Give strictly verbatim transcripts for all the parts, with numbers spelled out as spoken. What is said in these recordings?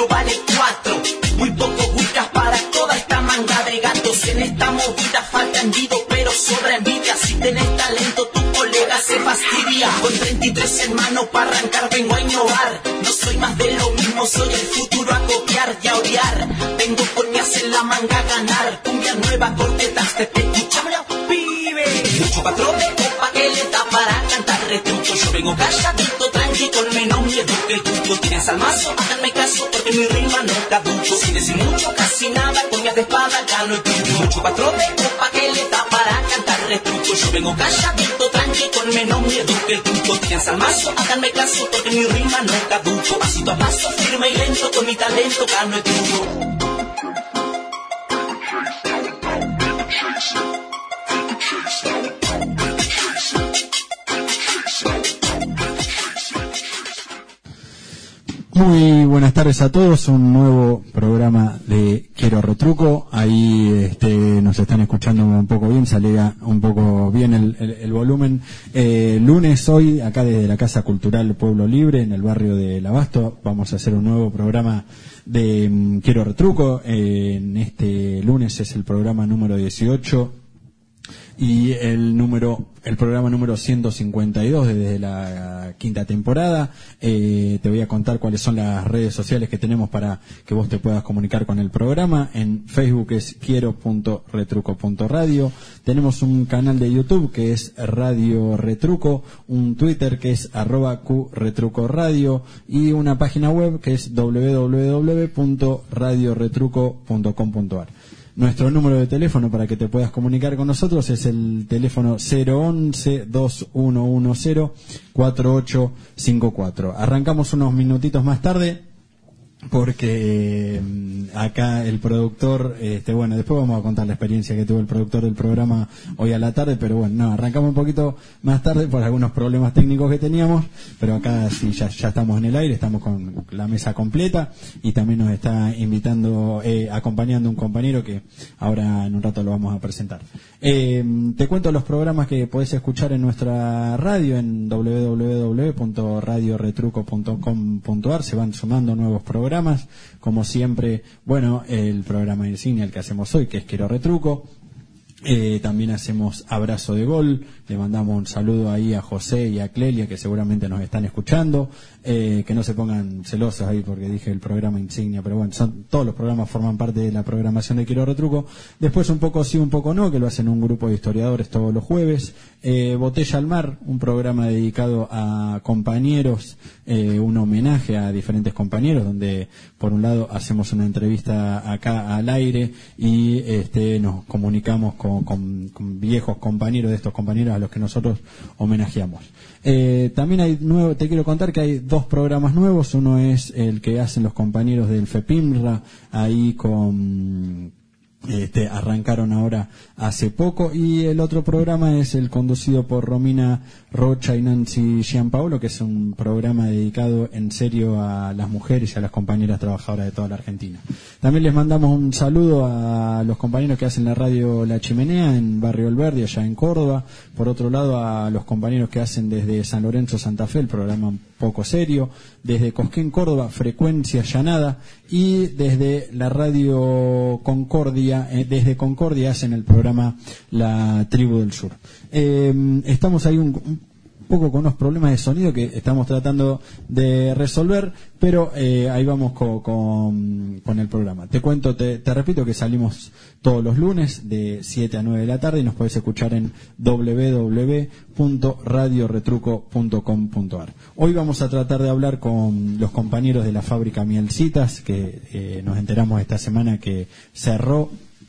ocho vale cuatro. Muy poco buscas para toda esta manga de gatos. En esta movida falta envido, pero sobra envidia. Si tenés talento, tu colega se fastidia. Con treinta y tres en mano para arrancar vengo a innovar. No soy más de lo mismo, soy el futuro a copiar y a odiar. Vengo con mi as en la manga a ganar. Cumbia nueva, cortetas, te escuchame pibe. Mucho patrón de copa que le da para cantar retruco. Yo vengo calladito, tranqui, con menos miedo que el tuyo. Tienes al mazo, háganme caso porque mi rima no caduco. Sin decir mucho, casi nada, con mi as de espada gano el tuyo. Mucho patrón de copa que le da para cantar retruco. Yo vengo calladito, tranqui, con menos miedo que el tuyo. Tienes al mazo, háganme caso porque mi rima no caduco. Pasito a paso, firme y lento, con mi talento gano el tuyo. Muy buenas tardes a todos, un nuevo programa de Quiero Retruco. Ahí este, nos están escuchando un poco bien, salía un poco bien el, el, el volumen. Eh, lunes hoy, acá desde la Casa Cultural Pueblo Libre, en el barrio del Abasto, vamos a hacer un nuevo programa de um, Quiero Retruco. Eh, en este lunes es el programa número dieciocho y el número el programa número ciento cincuenta y dos desde la quinta temporada. Eh, te voy a contar cuáles son las redes sociales que tenemos para que vos te puedas comunicar con el programa. En Facebook es quiero punto retruco punto radio. Tenemos un canal de YouTube que es Radio Retruco, un Twitter que es arroba Q Retruco Radio y una página web que es doble u doble u doble u punto radio retruco punto com punto a r. Nuestro número de teléfono para que te puedas comunicar con nosotros es el teléfono cero once, dos uno uno cero, cuatro ocho cinco cuatro. Arrancamos unos minutitos más tarde porque eh, acá el productor, este bueno, después vamos a contar la experiencia que tuvo el productor del programa hoy a la tarde, pero bueno, no, arrancamos un poquito más tarde por algunos problemas técnicos que teníamos, pero acá sí ya, ya estamos en el aire, estamos con la mesa completa y también nos está invitando, eh, acompañando un compañero que ahora en un rato lo vamos a presentar. Eh, te cuento los programas que podés escuchar en nuestra radio en doble u doble u doble u punto radio retruco punto com punto a r, se van sumando nuevos programas. Como siempre, bueno, el programa insignia, el que hacemos hoy, que es Quiero Retruco. Eh, también hacemos Abrazo de Gol. Le mandamos un saludo ahí a José y a Clelia, que seguramente nos están escuchando. Eh, que no se pongan celosos ahí porque dije el programa insignia, pero bueno, son, todos los programas forman parte de la programación de Quiero Retruco. Después un poco sí, un poco no, que lo hacen un grupo de historiadores todos los jueves. Eh, Botella al Mar, un programa dedicado a compañeros, eh, un homenaje a diferentes compañeros, donde por un lado hacemos una entrevista acá al aire y este nos comunicamos con, con, con viejos compañeros de estos compañeros a los que nosotros homenajeamos. Eh, también hay nuevo, te quiero contar que hay dos programas nuevos. Uno es el que hacen los compañeros del FEPIMRA, ahí con este, arrancaron ahora hace poco, y el otro programa es el conducido por Romina Rocha y Nancy Gianpaolo, que es un programa dedicado en serio a las mujeres y a las compañeras trabajadoras de toda la Argentina. También les mandamos un saludo a los compañeros que hacen la radio La Chimenea en Barrio El Verde, allá en Córdoba. Por otro lado, a los compañeros que hacen desde San Lorenzo, Santa Fe, el programa Un Poco Serio, desde Cosquín, Córdoba, Frecuencia Llanada, y desde la radio Concordia, eh, desde Concordia hacen el programa La Tribu del Sur. Eh, estamos ahí un, un poco con unos problemas de sonido que estamos tratando de resolver, pero eh, ahí vamos con, con, con el programa. Te cuento, te, te repito que salimos todos los lunes de siete a nueve de la tarde y nos podés escuchar en doble u doble u doble u punto radio retruco punto com punto a r. Hoy vamos a tratar de hablar con los compañeros de la fábrica Mielcitas, que eh, nos enteramos esta semana que cerró,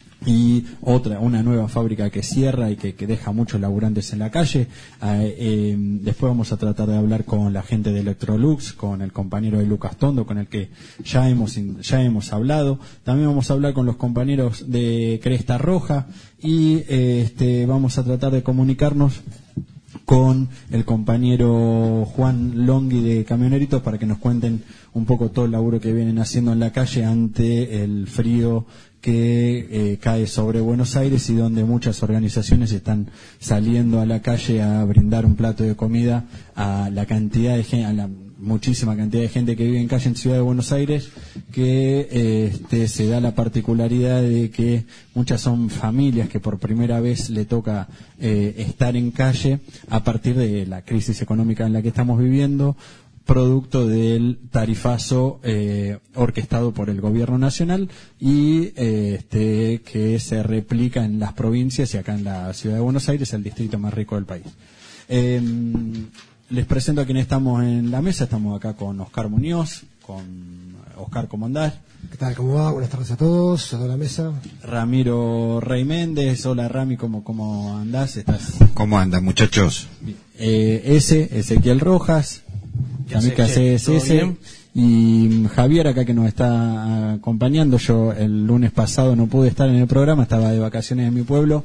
y otra, una nueva fábrica que cierra y que, que deja muchos laburantes en la calle. Eh, eh, después vamos a tratar de hablar con la gente de Electrolux, con el compañero de Lucas Tondo, con el que ya hemos ya hemos hablado. También vamos a hablar con los compañeros de Cresta Roja y eh, este vamos a tratar de comunicarnos con el compañero Juan Longhi de Camioneritos para que nos cuenten un poco todo el laburo que vienen haciendo en la calle ante el frío que eh, cae sobre Buenos Aires y donde muchas organizaciones están saliendo a la calle a brindar un plato de comida a la cantidad de gente, a la muchísima cantidad de gente que vive en calle en Ciudad de Buenos Aires, que eh, este, se da la particularidad de que muchas son familias que por primera vez le toca eh, estar en calle a partir de la crisis económica en la que estamos viviendo, producto del tarifazo eh, orquestado por el gobierno nacional y eh, este, que se replica en las provincias y acá en la Ciudad de Buenos Aires, el distrito más rico del país. Eh, les presento a quienes estamos en la mesa. Estamos acá con Oscar Muñoz, con Oscar, ¿cómo andás? ¿Qué tal? ¿Cómo va? Buenas tardes a todos, a toda la mesa. Ramiro Rey Méndez. Hola Rami, ¿cómo, cómo andás? ¿Estás? ¿Cómo andan, muchachos? Eh, ese, Ezequiel Rojas. Amica C S S y Javier acá que nos está acompañando. Yo el lunes pasado no pude estar en el programa, estaba de vacaciones en mi pueblo,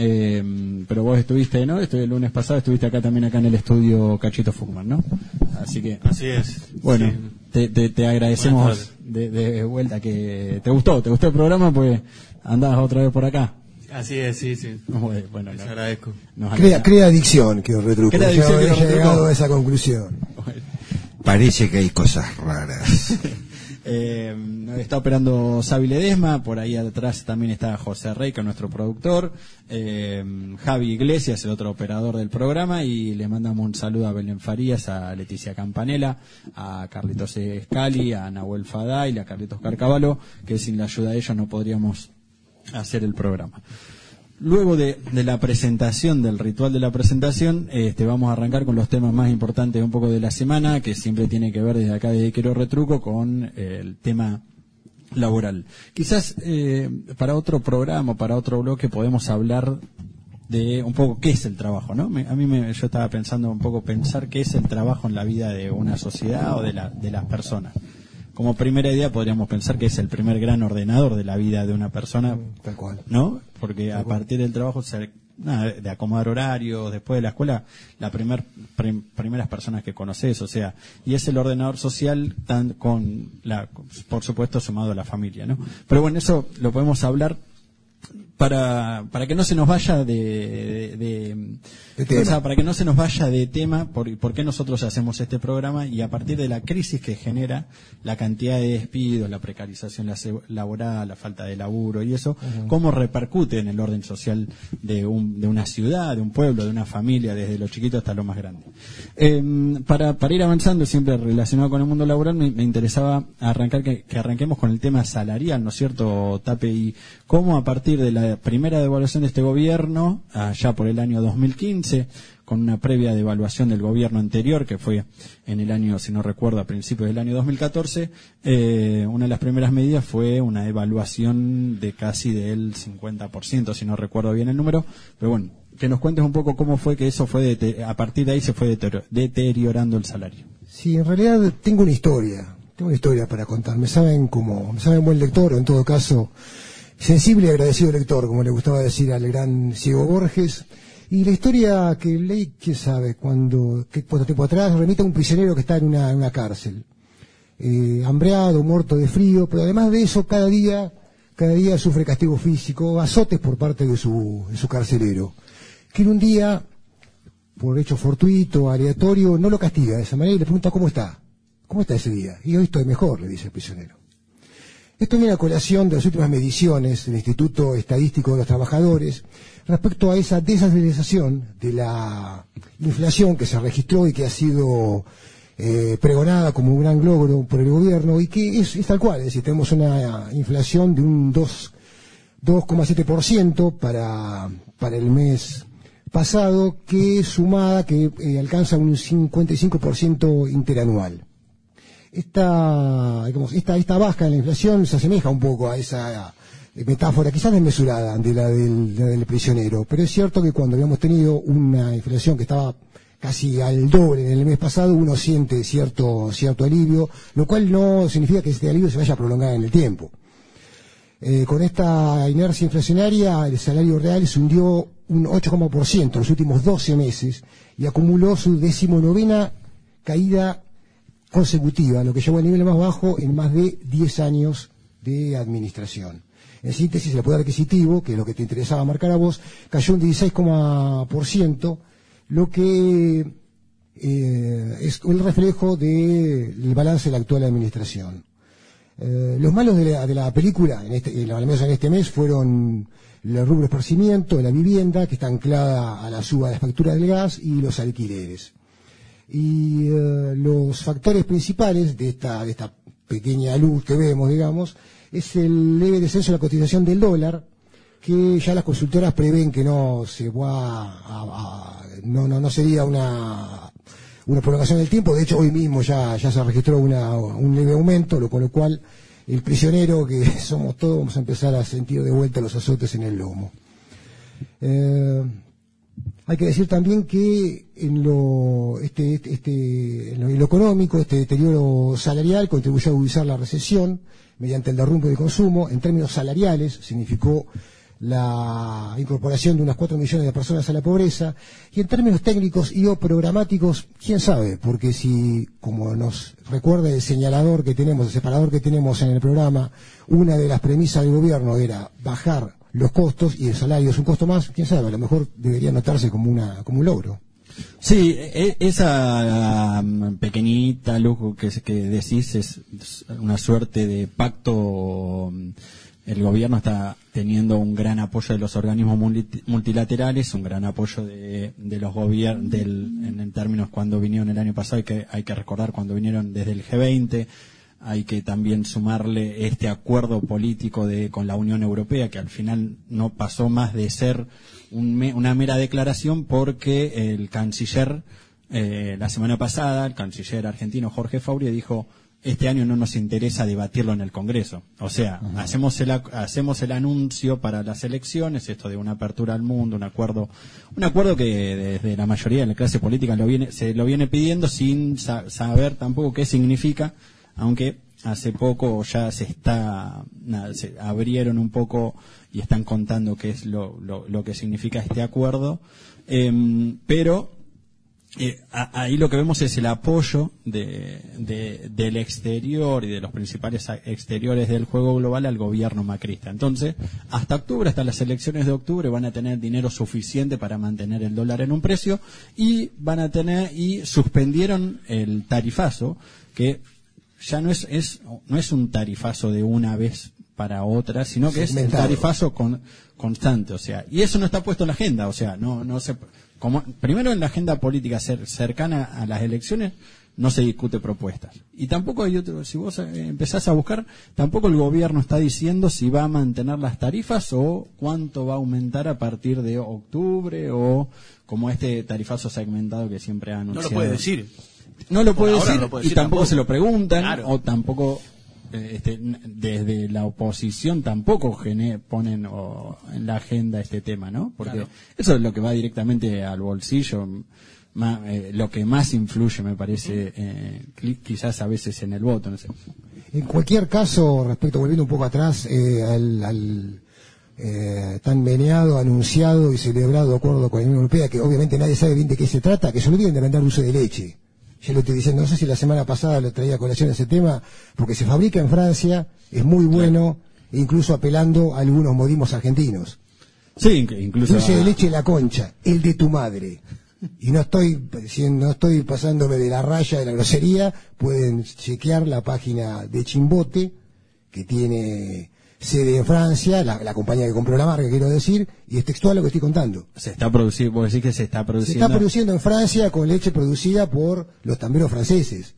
eh, pero vos estuviste, ¿no? Estuve el lunes pasado, estuviste acá también acá en el estudio Cachito Fuchman, ¿no? Así que así es. Bueno, sí. te, te, te agradecemos de, de vuelta que te gustó, te gustó el programa, pues andabas otra vez por acá. Así es, sí, sí. Bueno, les agradezco. Crea, crea adicción, que os retruco. Crea adicción, Yo que he llegado a esa conclusión. Bueno. Parece que hay cosas raras. eh, está operando Xavi Ledesma, por ahí atrás también está José Rey, que es nuestro productor, eh, Javi Iglesias, el otro operador del programa, y le mandamos un saludo a Belén Farías, a Leticia Campanella, a Carlitos Escali, a Nahuel Faday y a Carlitos Carcavalo, que sin la ayuda de ellos no podríamos hacer el programa. Luego de, de la presentación, del ritual de la presentación, este, vamos a arrancar con los temas más importantes un poco de la semana, que siempre tiene que ver desde acá de Quiero Retruco con eh, el tema laboral. Quizás eh, para otro programa, para otro bloque, podemos hablar de un poco qué es el trabajo, ¿no? Me, a mí me, yo estaba pensando un poco pensar qué es el trabajo en la vida de una sociedad o de, la, de las personas. Como primera idea podríamos pensar que es el primer gran ordenador de la vida de una persona, tal cual, ¿no? Porque a partir del trabajo, se, nada, de acomodar horarios, después de la escuela, la primer, prim, primeras personas que conoces, o sea, y es el ordenador social tan con la, por supuesto, sumado a la familia, ¿no? Pero bueno, eso lo podemos hablar para para que no se nos vaya de, de, de, de o sea, para que no se nos vaya de tema por, por qué nosotros hacemos este programa, y a partir de la crisis que genera la cantidad de despidos, la precarización laboral, la falta de laburo y eso, uh-huh. cómo repercute en el orden social de un, de una ciudad, de un pueblo, de una familia, desde lo chiquito hasta lo más grande. Eh, para, para ir avanzando, siempre relacionado con el mundo laboral, me, me interesaba arrancar que, que arranquemos con el tema salarial, ¿no es cierto, Tape? Y cómo a partir de la primera devaluación de este gobierno, allá por el año dos mil quince, con una previa devaluación del gobierno anterior, que fue en el año, si no recuerdo, a principios del año dos mil catorce, eh, una de las primeras medidas fue una devaluación de casi del cincuenta por ciento, si no recuerdo bien el número, pero bueno, que nos cuentes un poco cómo fue que eso fue, de, a partir de ahí se fue deteriorando el salario. Sí, en realidad tengo una historia, tengo una historia para contar. Me saben como, me saben buen lector, o en todo caso, sensible y agradecido lector, como le gustaba decir al gran Ciego Borges. Y la historia que leí, quién sabe, cuando, que, cuánto tiempo atrás, remite a un prisionero que está en una, en una cárcel, eh, hambreado, muerto de frío, pero además de eso, cada día, cada día sufre castigo físico, azotes por parte de su, de su carcelero, que en un día, por hecho fortuito, aleatorio, no lo castiga de esa manera y le pregunta cómo está, cómo está ese día. Y hoy estoy mejor, le dice el prisionero. Esto viene a colación de las últimas mediciones del Instituto Estadístico de los Trabajadores respecto a esa desaceleración de la inflación que se registró y que ha sido eh, pregonada como un gran logro por el gobierno, y que es, es tal cual, es decir, tenemos una inflación de un dos coma siete por ciento para, para el mes pasado, que sumada que eh, alcanza un cincuenta y cinco por ciento interanual. Esta, digamos, esta, esta baja en la inflación se asemeja un poco a esa metáfora, quizás desmesurada, de la del, de la del prisionero, pero es cierto que cuando habíamos tenido una inflación que estaba casi al doble en el mes pasado, uno siente cierto, cierto alivio, lo cual no significa que este alivio se vaya a prolongar en el tiempo. Eh, con esta inercia inflacionaria, el salario real se hundió un ocho por ciento en los últimos doce meses y acumuló su decimonovena caída consecutiva, lo que llevó al nivel más bajo en más de diez años de administración. En síntesis, el poder adquisitivo, que es lo que te interesaba marcar a vos, cayó un dieciséis por ciento, lo que eh, es el reflejo del balance de la actual administración. Eh, los malos de la, de la película, en este, en, al menos en este mes, fueron el rubro esparcimiento, la vivienda, que está anclada a la suba de la factura del gas, y los alquileres. Y eh, los factores principales de esta, de esta pequeña luz que vemos, digamos, es el leve descenso de la cotización del dólar, que ya las consultoras prevén que no se va a, a no, no, no sería una una prolongación del tiempo. De hecho, hoy mismo ya, ya se registró una, un leve aumento, lo, con lo cual el prisionero que somos todos vamos a empezar a sentir de vuelta los azotes en el lomo. Eh, hay que decir también que en lo, este, este, este, en lo, en lo económico, este deterioro salarial contribuyó a agudizar la recesión mediante el derrumbe del consumo. En términos salariales significó la incorporación de unas cuatro millones de personas a la pobreza, y en términos técnicos y o programáticos, quién sabe, porque si, como nos recuerda el señalador que tenemos, el separador que tenemos en el programa, una de las premisas del gobierno era bajar los costos y el salario es un costo más, quién sabe, a lo mejor debería notarse como una como un logro. Sí, esa pequeñita luz que, que decís es una suerte de pacto. El gobierno está teniendo un gran apoyo de los organismos multilaterales, un gran apoyo de, de los gobiernos, en, en términos cuando vinieron el año pasado, hay que, hay que recordar cuando vinieron desde el G veinte, hay que también sumarle este acuerdo político de, con la Unión Europea, que al final no pasó más de ser un, una mera declaración, porque el canciller, eh, la semana pasada, el canciller argentino Jorge Fauri dijo: este año no nos interesa debatirlo en el Congreso. O sea, uh-huh. hacemos el hacemos el anuncio para las elecciones, esto de una apertura al mundo, un acuerdo, un acuerdo que desde la mayoría de la clase política lo viene, se lo viene pidiendo sin sa- saber tampoco qué significa, aunque hace poco ya se está, nada, se abrieron un poco y están contando qué es lo, lo, lo que significa este acuerdo, eh, pero Eh, a, ahí lo que vemos es el apoyo de, de, del exterior y de los principales exteriores del juego global al gobierno macrista. Entonces, hasta octubre, hasta las elecciones de octubre, van a tener dinero suficiente para mantener el dólar en un precio, y van a tener, y suspendieron el tarifazo, que ya no es, es no es un tarifazo de una vez para otra, sino que es el tarifazo con, constante, o sea, y eso no está puesto en la agenda, o sea, no, no se, como, primero en la agenda política cer, cercana a las elecciones no se discute propuestas, y tampoco hay otro, si vos empezás a buscar, tampoco el gobierno está diciendo si va a mantener las tarifas o cuánto va a aumentar a partir de octubre, o como este tarifazo segmentado que siempre ha anunciado. No lo puede decir. No lo puede decir, no lo puede y decir tampoco, tampoco se lo preguntan, claro. o tampoco Este, desde la oposición tampoco gene, ponen o, en la agenda este tema, ¿no? Porque claro. Eso es lo que va directamente al bolsillo, más, eh, lo que más influye, me parece, eh, quizás a veces en el voto, no sé. En cualquier caso, respecto, volviendo un poco atrás, eh, al, al eh, tan meneado, anunciado y celebrado acuerdo con la Unión Europea, que obviamente nadie sabe bien de qué se trata, que se olviden de vender dulce de leche. Ya lo estoy diciendo, no sé si la semana pasada lo traía a colación ese tema, porque se fabrica en Francia, es muy bueno, claro. Incluso apelando a algunos modismos argentinos. Sí, incluso. Dulce de leche La Concha, el de tu madre. Y no estoy, no estoy pasándome de la raya de la grosería, pueden chequear la página de Chimbote, que tiene sede en Francia, la, la compañía que compró la marca, quiero decir, y es textual lo que estoy contando. Se está produciendo, vos decís que se está produciendo. Se está produciendo en Francia con leche producida por los tamberos franceses.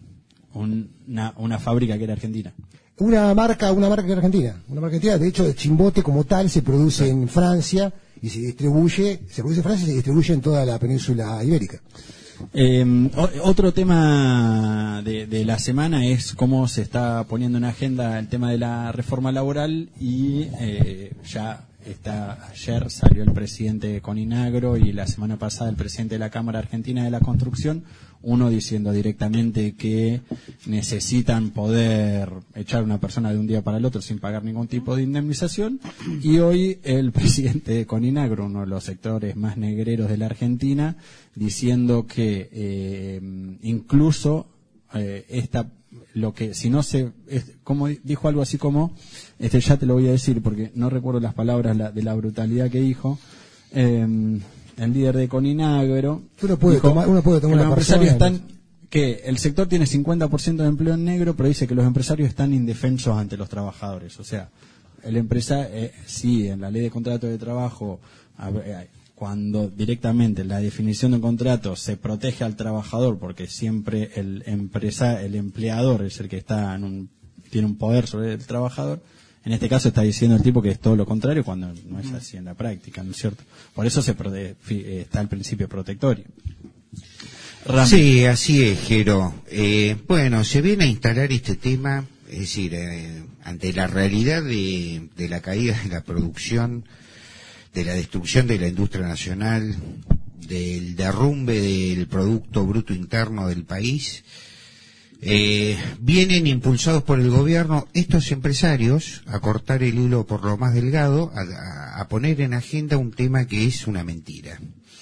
Una, una fábrica que era argentina. Una marca, una marca que era argentina. Una marca argentina, de hecho, el Chimbote como tal se produce en Francia y se distribuye, se produce en Francia y se distribuye en toda la península ibérica. Eh, otro tema de, de la semana es cómo se está poniendo en agenda el tema de la reforma laboral, y eh, ya está, ayer salió el presidente de Coninagro y la semana pasada el presidente de la Cámara Argentina de la Construcción, uno diciendo directamente que necesitan poder echar a una persona de un día para el otro sin pagar ningún tipo de indemnización, y hoy el presidente de Coninagro, uno de los sectores más negreros de la Argentina, diciendo que eh, incluso eh, esta lo que si no se es, como dijo algo así como este ya te lo voy a decir porque no recuerdo las palabras la, de la brutalidad que dijo, eh, el líder de Coninagro, Uno puede dijo tomar, uno puede tomar que una los empresarios persona, están, que el sector tiene cincuenta por ciento de empleo en negro, pero dice que los empresarios están indefensos ante los trabajadores. O sea, el empresa, eh, sí, en la ley de contrato de trabajo, a, eh, cuando directamente la definición de un contrato se protege al trabajador, porque siempre el empresa, el empleador es el que está en un, tiene un poder sobre el trabajador. En este caso está diciendo el tipo que es todo lo contrario, cuando no es así en la práctica, ¿no es cierto? Por eso se prote- está el principio protectorio. Ram. Sí, así es, Jero. Eh, bueno, se viene a instalar este tema, es decir, eh, ante la realidad de, de la caída de la producción, de la destrucción de la industria nacional, del derrumbe del Producto Bruto Interno del país, eh, vienen impulsados por el gobierno estos empresarios a cortar el hilo por lo más delgado, a, a poner en agenda un tema que es una mentira.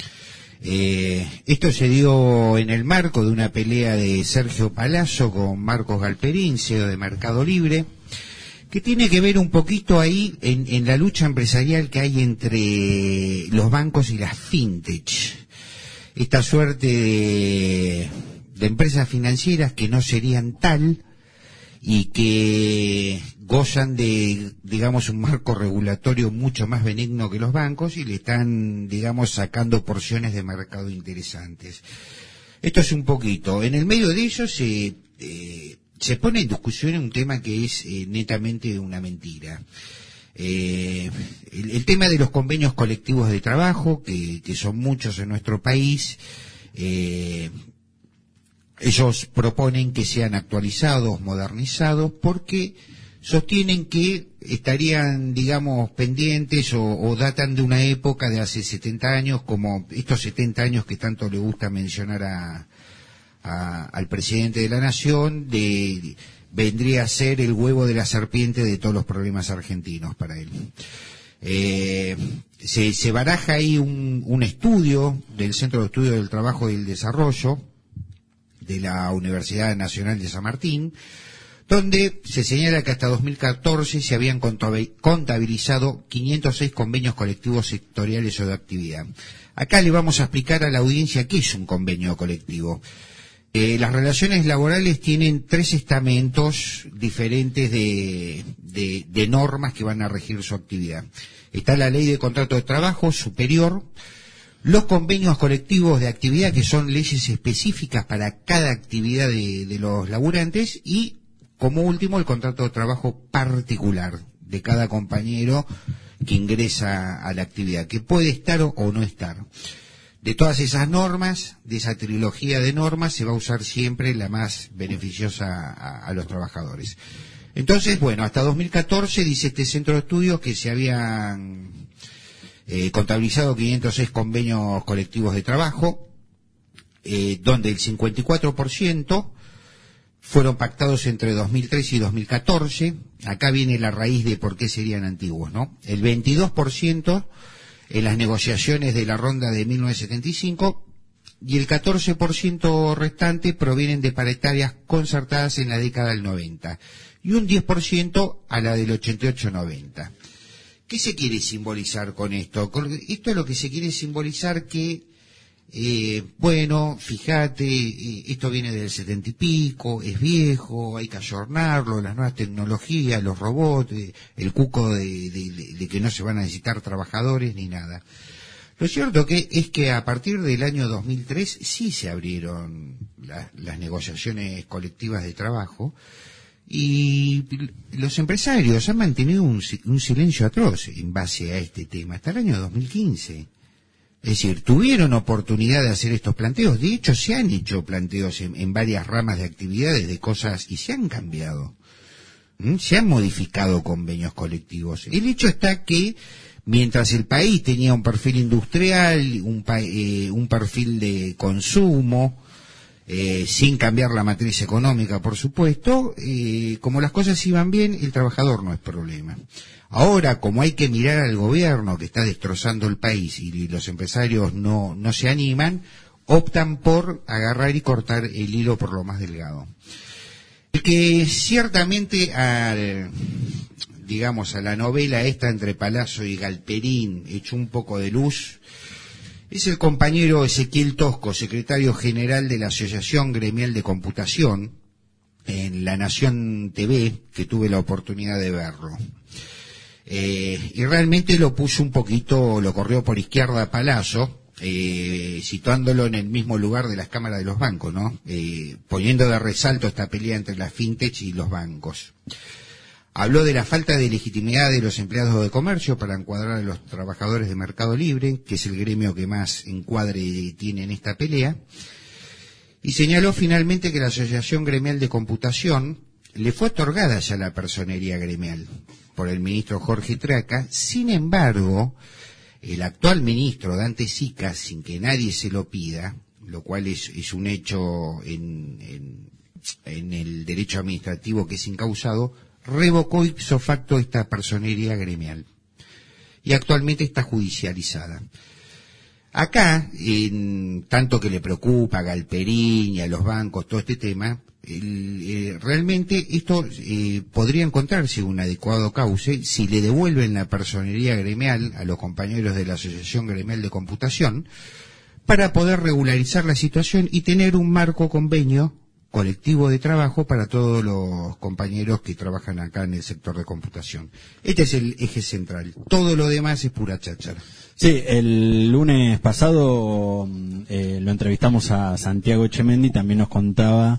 Eh, esto se dio en el marco de una pelea de Sergio Palazzo con Marcos Galperín, C E O de Mercado Libre, que tiene que ver un poquito ahí en, en la lucha empresarial que hay entre los bancos y las fintech. Esta suerte de, de empresas financieras que no serían tal y que gozan de, digamos, un marco regulatorio mucho más benigno que los bancos y le están, digamos, sacando porciones de mercado interesantes. Esto es un poquito. En el medio de ello se, eh, se pone en discusión un tema que es eh, netamente una mentira. Eh, el, el tema de los convenios colectivos de trabajo, que, que son muchos en nuestro país, eh, ellos proponen que sean actualizados, modernizados, porque sostienen que estarían, digamos, pendientes o, o datan de una época de hace setenta años, como estos setenta años que tanto le gusta mencionar a, a, al presidente de la Nación, de, vendría a ser el huevo de la serpiente de todos los problemas argentinos para él. Eh, se, se baraja ahí un, un estudio del Centro de Estudios del Trabajo y el Desarrollo de la Universidad Nacional de San Martín, donde se señala que hasta dos mil catorce se habían contabilizado quinientos seis convenios colectivos sectoriales o de actividad. Acá le vamos a explicar a la audiencia qué es un convenio colectivo. Eh, las relaciones laborales tienen tres estamentos diferentes de, de, de normas que van a regir su actividad. Está la Ley de Contrato de Trabajo superior, los convenios colectivos de actividad, que son leyes específicas para cada actividad de, de los laburantes, y como último el contrato de trabajo particular de cada compañero que ingresa a la actividad, que puede estar o, o no estar. De todas esas normas, de esa trilogía de normas, se va a usar siempre la más beneficiosa a, a los trabajadores. Entonces, bueno, hasta dos mil catorce dice este centro de estudios que se habían eh, contabilizado quinientos seis convenios colectivos de trabajo, eh, donde el cincuenta y cuatro por ciento fueron pactados entre dos mil tres y dos mil catorce. Acá viene la raíz de por qué serían antiguos, ¿no? El veintidós por ciento en las negociaciones de la ronda de mil novecientos setenta y cinco y el catorce por ciento restante provienen de paritarias concertadas en la década del noventa y un diez por ciento a la del ochenta y ocho noventa. ¿Qué se quiere simbolizar con esto? Con esto es lo que se quiere simbolizar que Eh, bueno, fíjate, eh, esto viene del setenta y pico, es viejo, hay que ayornarlo, las nuevas tecnologías, los robots, eh, el cuco de, de, de, de que no se van a necesitar trabajadores ni nada. Lo cierto que es que a partir del año dos mil tres sí se abrieron la, las negociaciones colectivas de trabajo y los empresarios han mantenido un, un silencio atroz en base a este tema hasta el año dos mil quince. Es decir, tuvieron oportunidad de hacer estos planteos. De hecho, se han hecho planteos en, en varias ramas de actividades de cosas y se han cambiado. ¿Mm? Se han modificado convenios colectivos. El hecho está que mientras el país tenía un perfil industrial, un, pa eh, un perfil de consumo, eh, sin cambiar la matriz económica, por supuesto, eh, como las cosas iban bien, el trabajador no es problema. Ahora, como hay que mirar al gobierno que está destrozando el país y los empresarios no, no se animan, optan por agarrar y cortar el hilo por lo más delgado. El que ciertamente al, digamos, a la novela esta entre Palazzo y Galperín echó un poco de luz Es el compañero Ezequiel Tosco, secretario general de la Asociación Gremial de Computación, en La Nación T V, que tuve la oportunidad de verlo. Eh, y realmente lo puso un poquito, lo corrió por izquierda a Palazzo, eh, situándolo en el mismo lugar de las cámaras de los bancos, ¿no? Eh, poniendo de resalto esta pelea entre las fintech y los bancos. Habló de la falta de legitimidad de los empleados de comercio para encuadrar a los trabajadores de Mercado Libre, que es el gremio que más encuadre tiene en esta pelea, y señaló finalmente que la Asociación Gremial de Computación le fue otorgada ya la personería gremial por el ministro Jorge Traca. Sin embargo, el actual ministro Dante Sica, sin que nadie se lo pida, lo cual es, es un hecho en, en, en el derecho administrativo que es incausado, revocó ipso facto esta personería gremial y actualmente está judicializada. Acá, en tanto que le preocupa a Galperín y a los bancos todo este tema, el, eh, realmente esto eh, podría encontrarse un adecuado cauce si le devuelven la personería gremial a los compañeros de la Asociación Gremial de Computación para poder regularizar la situación y tener un marco convenio colectivo de trabajo para todos los compañeros que trabajan acá en el sector de computación. Este es el eje central. Todo lo demás es pura cháchara. Sí, el lunes pasado eh, lo entrevistamos a Santiago Echemendi, también nos contaba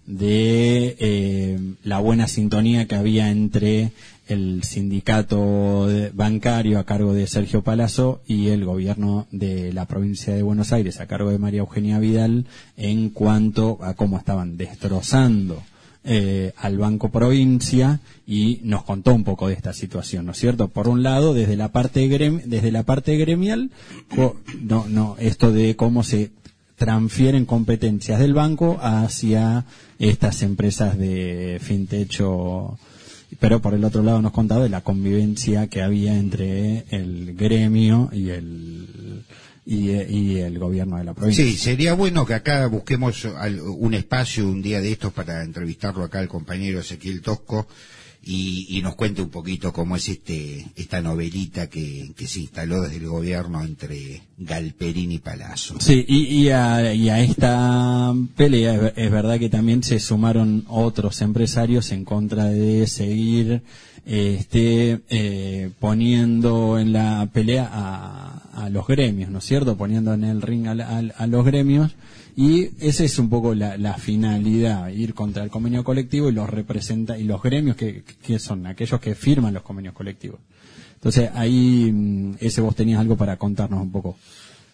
de eh, la buena sintonía que había entre el sindicato bancario a cargo de Sergio Palazzo y el gobierno de la provincia de Buenos Aires a cargo de María Eugenia Vidal en cuanto a cómo estaban destrozando eh, al Banco Provincia, y nos contó un poco de esta situación, ¿no es cierto? Por un lado, desde la parte gremi- desde la parte gremial, co- no, no, esto de cómo se transfieren competencias del banco hacia estas empresas de fintech o... Pero por el otro lado nos contaba de la convivencia que había entre el gremio y el y, y el gobierno de la provincia. Sí, sería bueno que acá busquemos un espacio un día de estos para entrevistarlo acá al compañero Ezequiel Tosco y, y nos cuente un poquito cómo es este esta novelita que, que se instaló desde el gobierno entre Galperín y Palazzo. Sí, y, y, a, y a esta pelea es, es verdad que también se sumaron otros empresarios en contra de seguir este eh, poniendo en la pelea a, a los gremios, ¿no es cierto? Poniendo en el ring a, a, a los gremios. Y esa es un poco la, la finalidad, ir contra el convenio colectivo y los representa y los gremios que, que son aquellos que firman los convenios colectivos. Entonces ahí ese vos tenías algo para contarnos un poco.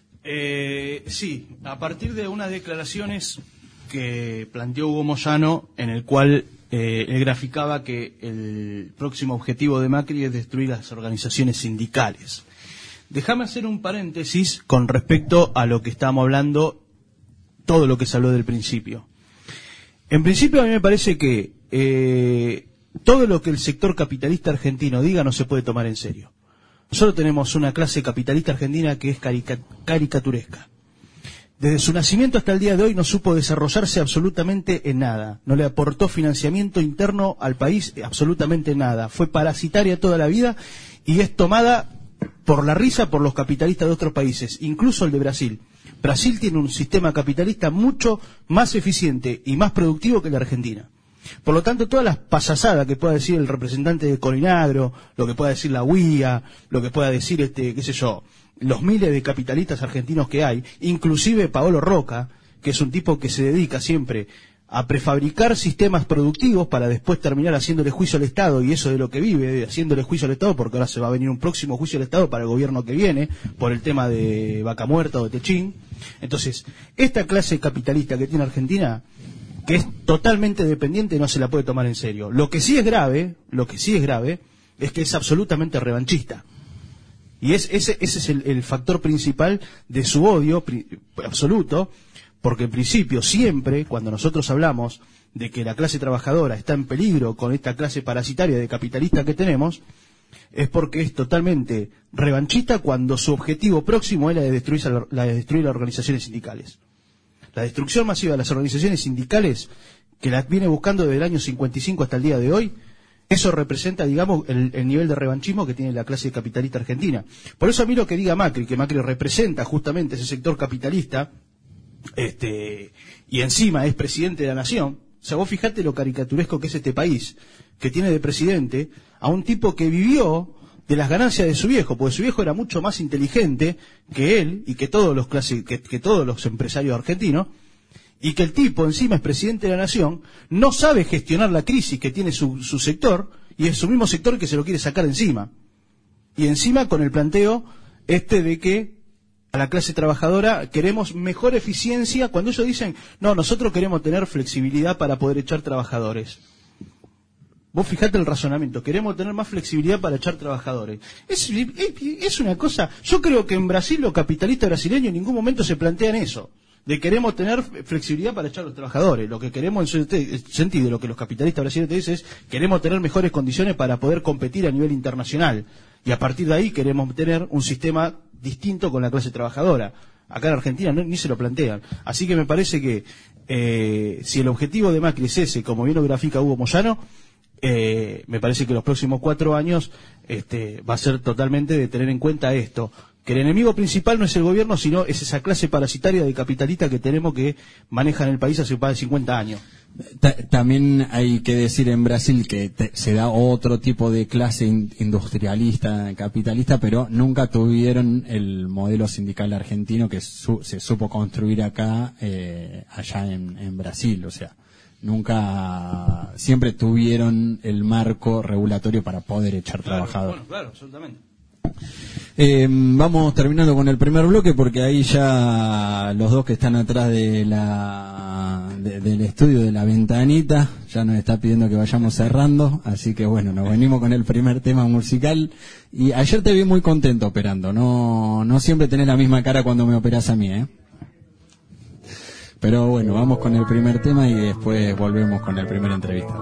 Eh, sí, a partir de unas declaraciones que planteó Hugo Moyano, en el cual eh, él graficaba que el próximo objetivo de Macri es destruir las organizaciones sindicales. Déjame hacer un paréntesis con respecto a lo que estábamos hablando, todo lo que se habló del principio. En principio a mí me parece que eh, todo lo que el sector capitalista argentino diga no se puede tomar en serio. Nosotros tenemos una clase capitalista argentina que es carica- caricaturesca. Desde su nacimiento hasta el día de hoy no supo desarrollarse absolutamente en nada. No le aportó financiamiento interno al país, absolutamente nada. Fue parasitaria toda la vida y es tomada por la risa por los capitalistas de otros países, incluso el de Brasil. Brasil tiene un sistema capitalista mucho más eficiente y más productivo que la Argentina. Por lo tanto, todas las payasadas que pueda decir el representante de Corinagro, lo que pueda decir la U I A, lo que pueda decir, este, qué sé yo, los miles de capitalistas argentinos que hay, inclusive Paolo Roca, que es un tipo que se dedica siempre a prefabricar sistemas productivos para después terminar haciéndole juicio al Estado, y eso de lo que vive, haciéndole juicio al Estado, porque ahora se va a venir un próximo juicio al Estado para el gobierno que viene, por el tema de Vaca Muerta o de Techín. Entonces, esta clase capitalista que tiene Argentina, que es totalmente dependiente, no se la puede tomar en serio. Lo que sí es grave, lo que sí es grave, es que es absolutamente revanchista. Y es, ese, ese es el, el factor principal de su odio pri, absoluto, porque en principio siempre, cuando nosotros hablamos de que la clase trabajadora está en peligro con esta clase parasitaria de capitalista que tenemos, es porque es totalmente revanchista cuando su objetivo próximo es la de destruir, la de destruir las organizaciones sindicales. La destrucción masiva de las organizaciones sindicales, que las viene buscando desde el año cincuenta y cinco hasta el día de hoy, Eso representa, digamos, el, el nivel de revanchismo que tiene la clase capitalista argentina. Por eso a mí lo que diga Macri, que Macri representa justamente ese sector capitalista, este, y encima es presidente de la nación. O sea, vos fijate lo caricaturesco que es este país, que tiene de presidente a un tipo que vivió de las ganancias de su viejo, porque su viejo era mucho más inteligente que él y que todos los clase, que, que todos los empresarios argentinos, y que el tipo encima es presidente de la nación, no sabe gestionar la crisis que tiene su, su sector, y es su mismo sector que se lo quiere sacar encima. Y encima con el planteo este de que a la clase trabajadora queremos mejor eficiencia, cuando ellos dicen, no, nosotros queremos tener flexibilidad para poder echar trabajadores. Vos fijate el razonamiento, queremos tener más flexibilidad para echar trabajadores. Es, es, es una cosa, yo creo que en Brasil los capitalistas brasileños en ningún momento se plantean eso, de queremos tener flexibilidad para echar a los trabajadores. Lo que queremos en su sentido, lo que los capitalistas brasileños te dicen es, queremos tener mejores condiciones para poder competir a nivel internacional. Y a partir de ahí queremos tener un sistema distinto con la clase trabajadora. Acá en Argentina no, ni se lo plantean. Así que me parece que eh, si el objetivo de Macri es ese, como bien lo grafica Hugo Moyano, eh, me parece que los próximos cuatro años este, va a ser totalmente de tener en cuenta esto, que el enemigo principal no es el gobierno, sino es esa clase parasitaria de capitalista que tenemos que manejan el país hace más de cincuenta años. También hay que decir en Brasil que te, se da otro tipo de clase in, industrialista, capitalista, pero nunca tuvieron el modelo sindical argentino que su, se supo construir acá, eh, allá en, en Brasil. O sea, nunca, siempre tuvieron el marco regulatorio para poder echar claro, trabajadores. Bueno, claro, absolutamente. Eh, vamos terminando con el primer bloque porque ahí ya los dos que están atrás de la de, del estudio de la ventanita ya nos está pidiendo que vayamos cerrando, así que bueno, nos venimos con el primer tema musical. Y ayer te vi muy contento operando, no no siempre tenés la misma cara cuando me operás a mí, ¿eh? Pero bueno, vamos con el primer tema y después volvemos con el primer entrevistado.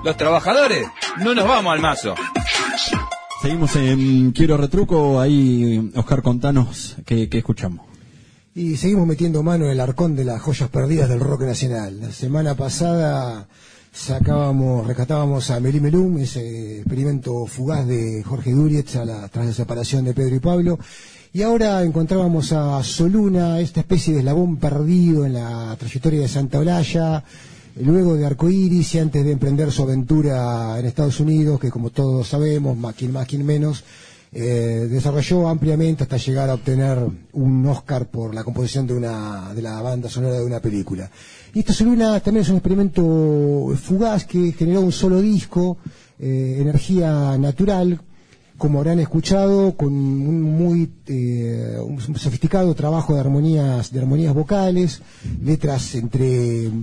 los trabajadores no nos vamos al mazo. Seguimos en Quiero Retruco. Ahí, Oscar, contanos qué, qué escuchamos. Y seguimos metiendo mano en el arcón de las joyas perdidas del rock nacional. La semana pasada sacábamos, rescatábamos a Melí Melum, ese experimento fugaz de Jorge Durietz a la, tras la separación de Pedro y Pablo. Y ahora encontrábamos a Soluna, esta especie de eslabón perdido en la trayectoria de Santa Olalla, luego de Arcoíris y antes de emprender su aventura en Estados Unidos, que como todos sabemos, más quien más, quien menos, eh, desarrolló ampliamente hasta llegar a obtener un Oscar por la composición de una de la banda sonora de una película. Y esta Soluna también es un experimento fugaz que generó un solo disco, eh, energía natural, como habrán escuchado, con un muy eh, un sofisticado trabajo de armonías, de armonías vocales, letras entre eh,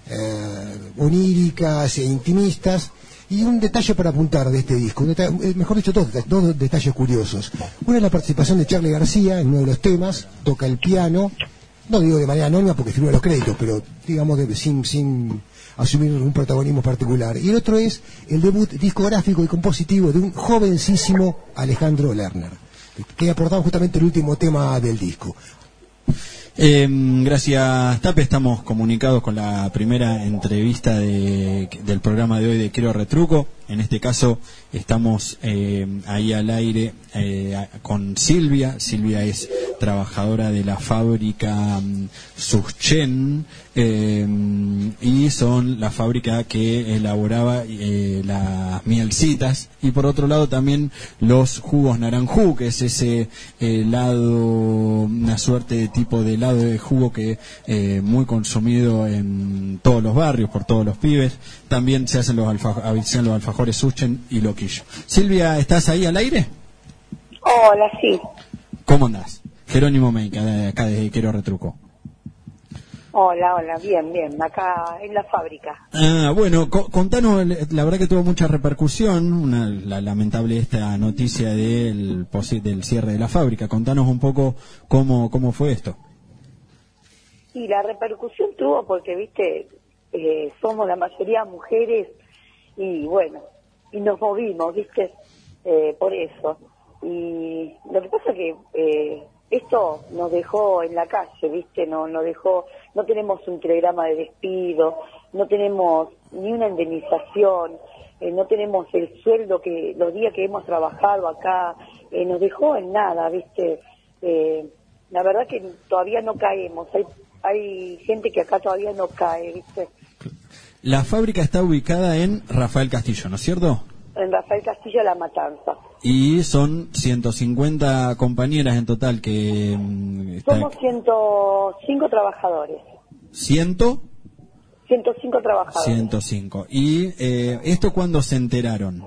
oníricas e intimistas, y un detalle para apuntar de este disco, un detalle, mejor dicho, dos, dos detalles curiosos. Uno es la participación de Charly García en uno de los temas, toca el piano, no digo de manera anónima porque figura los créditos, pero digamos de, sin, sin asumir un protagonismo particular. Y el otro es el debut discográfico y compositivo de un jovencísimo Alejandro Lerner, que ha aportado justamente el último tema del disco. Eh, gracias, Tape. Estamos comunicados con la primera entrevista de, del programa de hoy de Quiero Retruco. En este caso estamos eh, ahí al aire eh, con Silvia. Silvia es trabajadora de la fábrica um, Suschen, eh, y son la fábrica que elaboraba eh, las mielcitas, y por otro lado también los jugos naranjú, que es ese helado, una suerte de tipo de helado de jugo que eh, muy consumido en todos los barrios por todos los pibes. También se hacen los alfajores, se hacen los alfajores Suschen y Loquillo. Silvia, ¿estás ahí al aire? Hola, sí. ¿Cómo andás? Jerónimo Meica, de acá de Quiero Retruco. Hola, hola, bien, bien, acá en la fábrica. Ah, bueno, co contanos, la verdad que tuvo mucha repercusión, una, la lamentable esta noticia del, del cierre de la fábrica. Contanos un poco cómo, cómo fue esto. Y la repercusión tuvo porque, viste, eh, somos la mayoría mujeres y bueno, y nos movimos, viste, eh, por eso. Y lo que pasa que eh, esto nos dejó en la calle, viste, no nos dejó, no tenemos un telegrama de despido, no tenemos ni una indemnización, eh, no tenemos el sueldo que los días que hemos trabajado acá, eh, nos dejó en nada, viste. Eh, la verdad que todavía no caemos, hay hay gente que acá todavía no cae, viste. La fábrica está ubicada en Rafael Castillo, ¿no es cierto? En Rafael Castillo, La Matanza. Y son ciento cincuenta compañeras en total que... Está... Somos ciento cinco trabajadores. ¿Ciento? ciento cinco trabajadores. ciento cinco. ¿Y eh, esto cuándo se enteraron?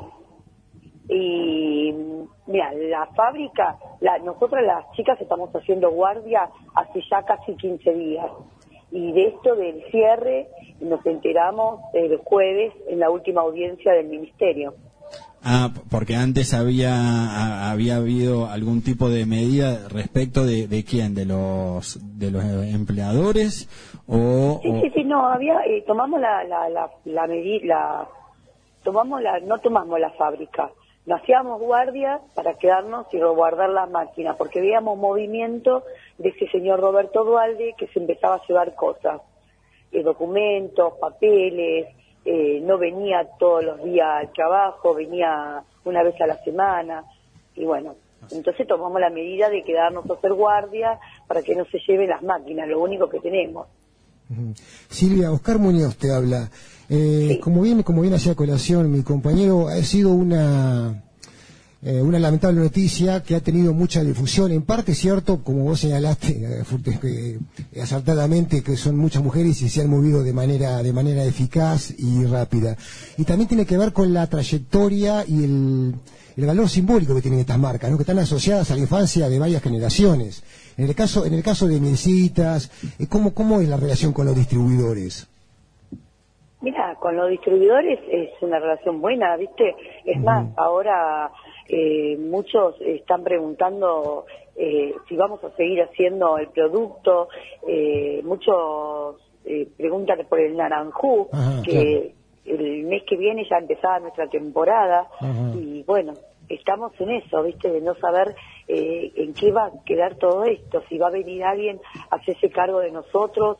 Y mira, la fábrica, la, nosotras las chicas estamos haciendo guardia hace ya casi quince días. Y de esto del cierre nos enteramos el jueves en la última audiencia del Ministerio. Ah, porque antes había había habido algún tipo de medida respecto de, de quién, de los de los empleadores o sí o... sí sí no había eh, tomamos la la la, la medida la, tomamos la no tomamos la fábrica, nos hacíamos guardia para quedarnos y resguardar la máquina porque veíamos movimiento de ese señor Roberto Dualde que se empezaba a llevar cosas, eh, documentos, papeles. Eh, no venía todos los días al trabajo, venía una vez a la semana y bueno, entonces tomamos la medida de quedarnos a hacer guardia para que no se lleven las máquinas, lo único que tenemos. Uh-huh. Silvia, Oscar Muñoz te habla. Eh, sí. Como bien, como bien hacía colación mi compañero, ha sido una eh, una lamentable noticia que ha tenido mucha difusión, en parte cierto, como vos señalaste eh, eh, acertadamente, que son muchas mujeres y se han movido de manera de manera eficaz y rápida. Y también tiene que ver con la trayectoria y el, el valor simbólico que tienen estas marcas, ¿no? Que están asociadas a la infancia de varias generaciones. En el caso en el caso de Mielcitas, eh, ¿cómo, ¿cómo es la relación con los distribuidores? Mira, con los distribuidores es una relación buena, ¿viste? Es uh-huh. más, ahora eh, muchos están preguntando eh, si vamos a seguir haciendo el producto, eh, muchos eh, preguntan por el naranjú, uh-huh, que, el mes que viene ya empezaba nuestra temporada. Ajá. Y bueno, estamos en eso, ¿viste? De no saber eh, en qué va a quedar todo esto, si va a venir alguien a hacerse cargo de nosotros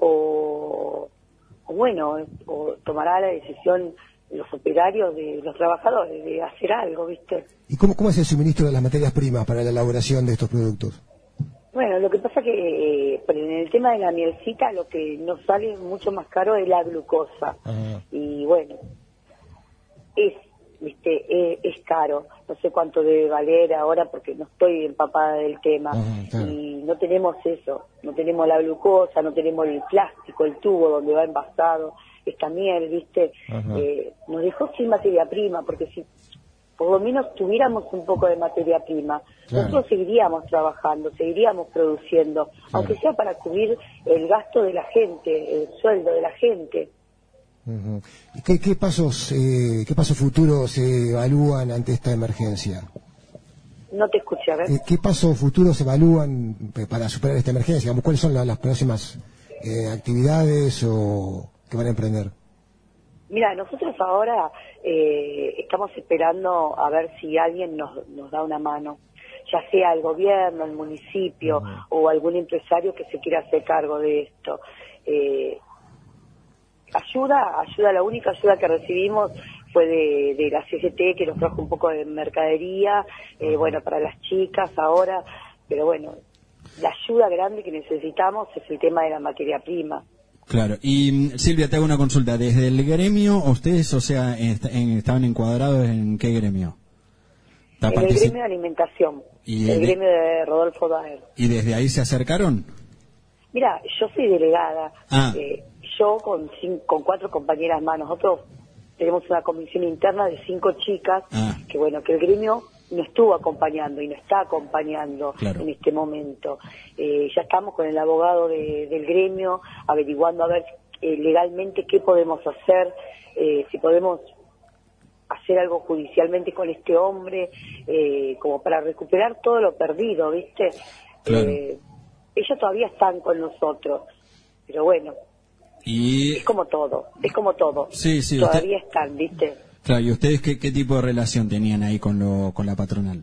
o, o bueno, o tomará la decisión los operarios, de los trabajadores, de hacer algo, ¿viste? ¿Y cómo, cómo es el suministro de las materias primas para la elaboración de estos productos? Bueno, lo que pasa que eh, en el tema de la mielcita lo que nos sale mucho más caro es la glucosa. Ajá. Y bueno, es, viste, es, es caro. No sé cuánto debe valer ahora porque no estoy empapada del tema. Ajá, claro. Y no tenemos eso, no tenemos la glucosa, no tenemos el plástico, el tubo donde va envasado esta miel, viste. Eh, nos dejó sin materia prima, porque si por lo menos tuviéramos un poco de materia prima, claro, nosotros seguiríamos trabajando, seguiríamos produciendo, claro, aunque sea para cubrir el gasto de la gente, el sueldo de la gente. Uh-huh. ¿Qué, qué pasos eh, qué pasos futuros se evalúan ante esta emergencia? No te escuché, a ver. Eh, ¿Qué pasos futuros se evalúan para superar esta emergencia? ¿Cuáles son la, las próximas eh, actividades o que van a emprender? Mira, nosotros ahora eh, estamos esperando a ver si alguien nos, nos da una mano, ya sea el gobierno, el municipio, uh-huh, o algún empresario que se quiera hacer cargo de esto. Eh, ayuda, ayuda, la única ayuda que recibimos fue de, de la C G T, que nos trajo un poco de mercadería, eh, bueno, para las chicas ahora, pero bueno, la ayuda grande que necesitamos es el tema de la materia prima. Claro, y Silvia, te hago una consulta. Desde el gremio, ¿ustedes, o sea, est- en, estaban encuadrados en qué gremio? En el particip- gremio de alimentación, ¿Y el de... gremio de Rodolfo Daer. ¿Y desde ahí se acercaron? Mira, yo soy delegada, ah. eh, yo con, cinco, con cuatro compañeras más, nosotros tenemos una comisión interna de cinco chicas, ah. que bueno, que el gremio nos estuvo acompañando y nos está acompañando, claro, en este momento. Eh, ya estamos con el abogado de, del gremio averiguando a ver eh, legalmente qué podemos hacer, eh, si podemos hacer algo judicialmente con este hombre, eh, como para recuperar todo lo perdido, ¿viste? Claro. Eh, ellos todavía están con nosotros, pero bueno, y... es como todo, es como todo, sí, sí, todavía usted... están, ¿viste? Claro, ¿y ustedes qué, qué tipo de relación tenían ahí con lo con la patronal?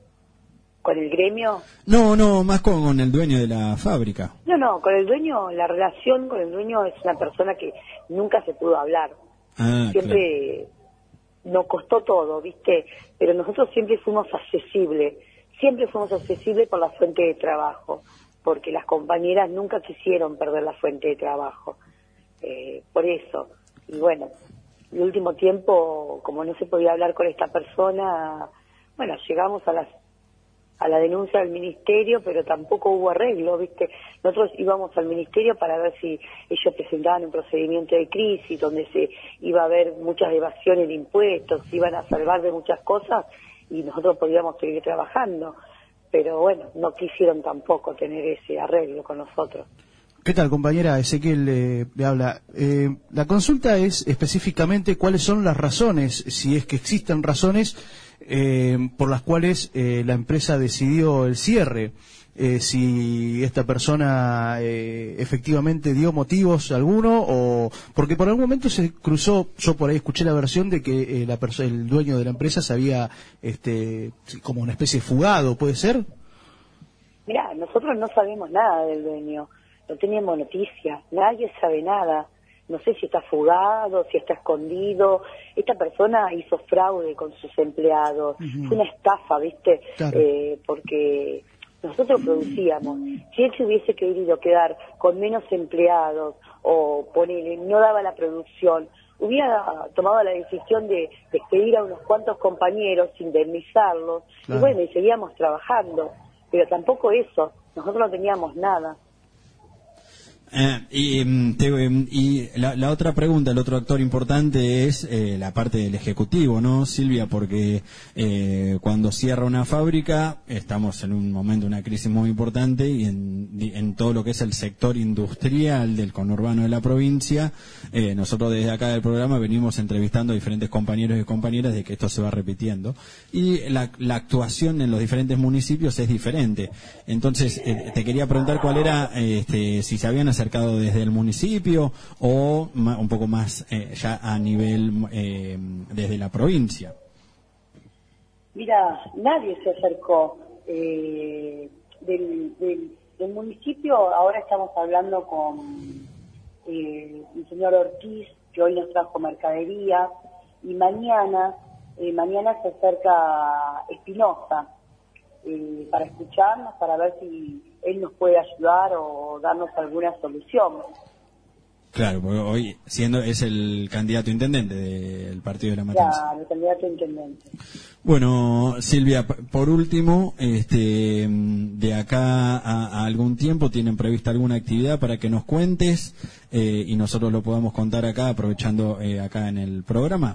¿Con el gremio? No, no, más con, con el dueño de la fábrica. No, no, con el dueño, la relación con el dueño es una persona que nunca se pudo hablar. Ah, siempre claro, nos costó todo, ¿viste? Pero nosotros siempre fuimos accesibles, siempre fuimos accesibles por la fuente de trabajo, porque las compañeras nunca quisieron perder la fuente de trabajo. Eh, por eso, y bueno, el último tiempo, como no se podía hablar con esta persona, bueno, llegamos a las a la denuncia del ministerio, pero tampoco hubo arreglo, ¿viste? Nosotros íbamos al ministerio para ver si ellos presentaban un procedimiento de crisis, donde se iba a haber muchas evasiones de impuestos, se iban a salvar de muchas cosas, y nosotros podíamos seguir trabajando. Pero bueno, no quisieron tampoco tener ese arreglo con nosotros. ¿Qué tal, compañera? Ezequiel eh, le habla. Eh, la consulta es específicamente cuáles son las razones, si es que existen razones, eh, por las cuales eh, la empresa decidió el cierre. Eh, si esta persona eh, efectivamente dio motivos alguno, o porque por algún momento se cruzó, yo por ahí escuché la versión de que eh, la perso- el dueño de la empresa se había este, como una especie de fugado, ¿puede ser? Mirá, nosotros no sabemos nada del dueño. No teníamos noticias, nadie sabe nada. No sé si está fugado, si está escondido. Esta persona hizo fraude con sus empleados. Uh-huh. Fue una estafa, ¿viste? Claro. Eh, porque nosotros producíamos. Si él se hubiese querido quedar con menos empleados o ponerle, no daba la producción, hubiera tomado la decisión de despedir a unos cuantos compañeros, indemnizarlos, claro, y bueno, y seguíamos trabajando. Pero tampoco eso, nosotros no teníamos nada. Eh, y te, y la, la otra pregunta, el otro actor importante es eh, la parte del ejecutivo, ¿no, Silvia? Porque eh, cuando cierra una fábrica estamos en un momento, una crisis muy importante, y en, en todo lo que es el sector industrial del conurbano de la provincia, eh, nosotros desde acá del programa venimos entrevistando a diferentes compañeros y compañeras de que esto se va repitiendo, y la, la actuación en los diferentes municipios es diferente. Entonces, eh, te quería preguntar cuál era, eh, este, si se habían acercado desde el municipio o ma, un poco más eh, ya a nivel eh, desde la provincia? Mira, nadie se acercó eh, del, del, del municipio. Ahora estamos hablando con eh, el señor Ortiz, que hoy nos trajo mercadería, y mañana eh, mañana se acerca Espinosa eh, para escucharnos, para ver si él nos puede ayudar o darnos alguna solución. Claro, porque hoy siendo es el candidato intendente del partido de La Matanza. Claro, el candidato intendente. Bueno, Silvia, por último, este, de acá a, a algún tiempo tienen prevista alguna actividad para que nos cuentes eh, y nosotros lo podamos contar acá, aprovechando eh, acá en el programa.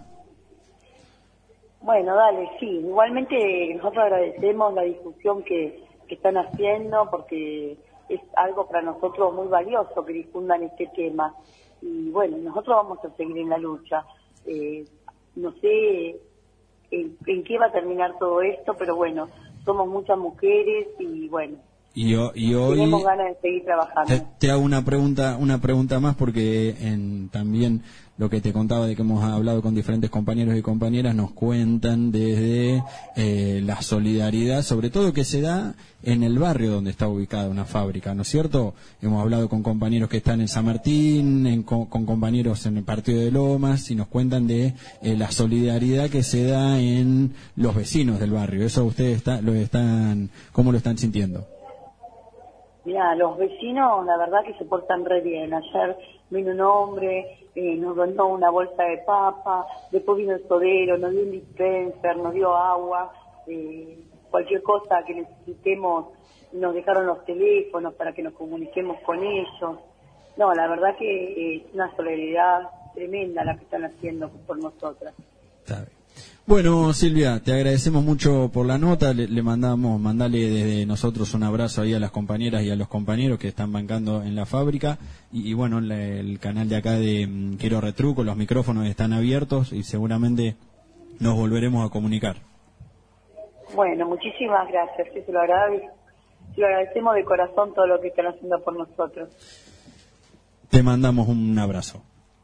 Bueno, dale, sí. Igualmente nosotros agradecemos la difusión que, que están haciendo, porque es algo para nosotros muy valioso que difundan este tema. Y bueno, nosotros vamos a seguir en la lucha. Eh, no sé en, en qué va a terminar todo esto, pero bueno, somos muchas mujeres y bueno, y, y hoy tenemos ganas de seguir trabajando. Te, te hago una pregunta, una pregunta más, porque en, también lo que te contaba de que hemos hablado con diferentes compañeros y compañeras nos cuentan desde eh, la solidaridad, sobre todo que se da en el barrio donde está ubicada una fábrica, ¿no es cierto? Hemos hablado con compañeros que están en San Martín, en, con, con compañeros en el partido de Lomas, y nos cuentan de eh, la solidaridad que se da en los vecinos del barrio. ¿Eso ustedes está, lo están, cómo lo están sintiendo? Mira, los vecinos, la verdad que se portan re bien. Ayer vino un hombre, eh, nos donó una bolsa de papa, después vino el sodero, nos dio un dispenser, nos dio agua, eh, cualquier cosa que necesitemos, nos dejaron los teléfonos para que nos comuniquemos con ellos. No, la verdad que es eh, una solidaridad tremenda la que están haciendo por nosotras. Está bien. Bueno, Silvia, te agradecemos mucho por la nota, le, le mandamos, mandale desde nosotros un abrazo ahí a las compañeras y a los compañeros que están bancando en la fábrica, y, y bueno, la, el canal de acá de um, Quiero Retruco, los micrófonos están abiertos y seguramente nos volveremos a comunicar. Bueno, muchísimas gracias, sí, se lo agradezco, se lo agradecemos de corazón todo lo que están haciendo por nosotros. Te mandamos un abrazo.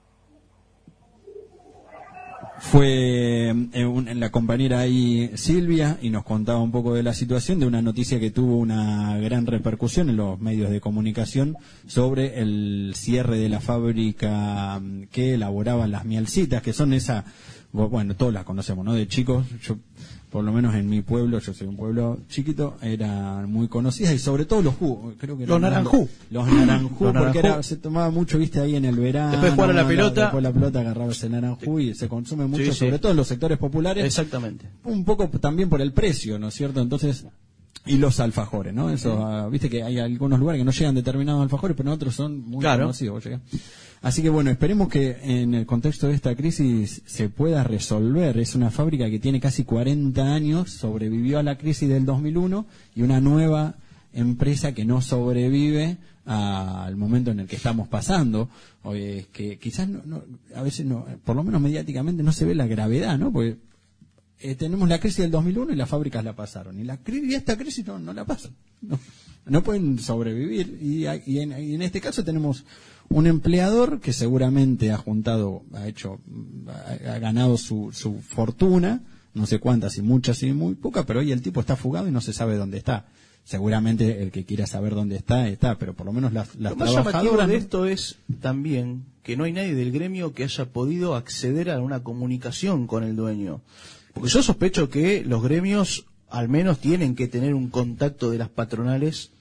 Fue eh, un, la compañera ahí Silvia, y nos contaba un poco de la situación, de una noticia que tuvo una gran repercusión en los medios de comunicación sobre el cierre de la fábrica que elaboraban las mielcitas, que son esa, bueno, todos las conocemos, ¿no? De chicos, yo por lo menos en mi pueblo, yo soy un pueblo chiquito, eran muy conocidas, y sobre todo los jugos, creo que los naranjú, los naranjú, los porque naranjú. Era, se tomaba mucho, viste, ahí en el verano, después jugar a la pelota, después la pelota agarraba ese naranjú, y se consume mucho, sí, sobre sí. todo en los sectores populares. Exactamente. Un poco también por el precio, ¿no es cierto? Entonces, y los alfajores, ¿no? Eso, uh, viste que hay algunos lugares que no llegan determinados alfajores, pero en otros son muy claro. conocidos. Así que bueno, esperemos que en el contexto de esta crisis se pueda resolver. Es una fábrica que tiene casi cuarenta años, sobrevivió a la crisis del dos mil uno, y una nueva empresa que no sobrevive al momento en el que estamos pasando, eh, que quizás no, no, a veces no, por lo menos mediáticamente no se ve la gravedad, ¿no? Porque eh, tenemos la crisis del dos mil uno y las fábricas la pasaron, y la y esta crisis no, no la pasan, no, no pueden sobrevivir, y, y, en, y en este caso tenemos un empleador que seguramente ha juntado, ha hecho, ha, ha ganado su, su fortuna, no sé cuántas, y muchas y muy pocas, pero hoy el tipo está fugado y no se sabe dónde está. Seguramente el que quiera saber dónde está, está, pero por lo menos las, las lo más trabajadoras... llamativo de esto es también que no hay nadie del gremio que haya podido acceder a una comunicación con el dueño. Porque yo sospecho que los gremios al menos tienen que tener un contacto de las patronales.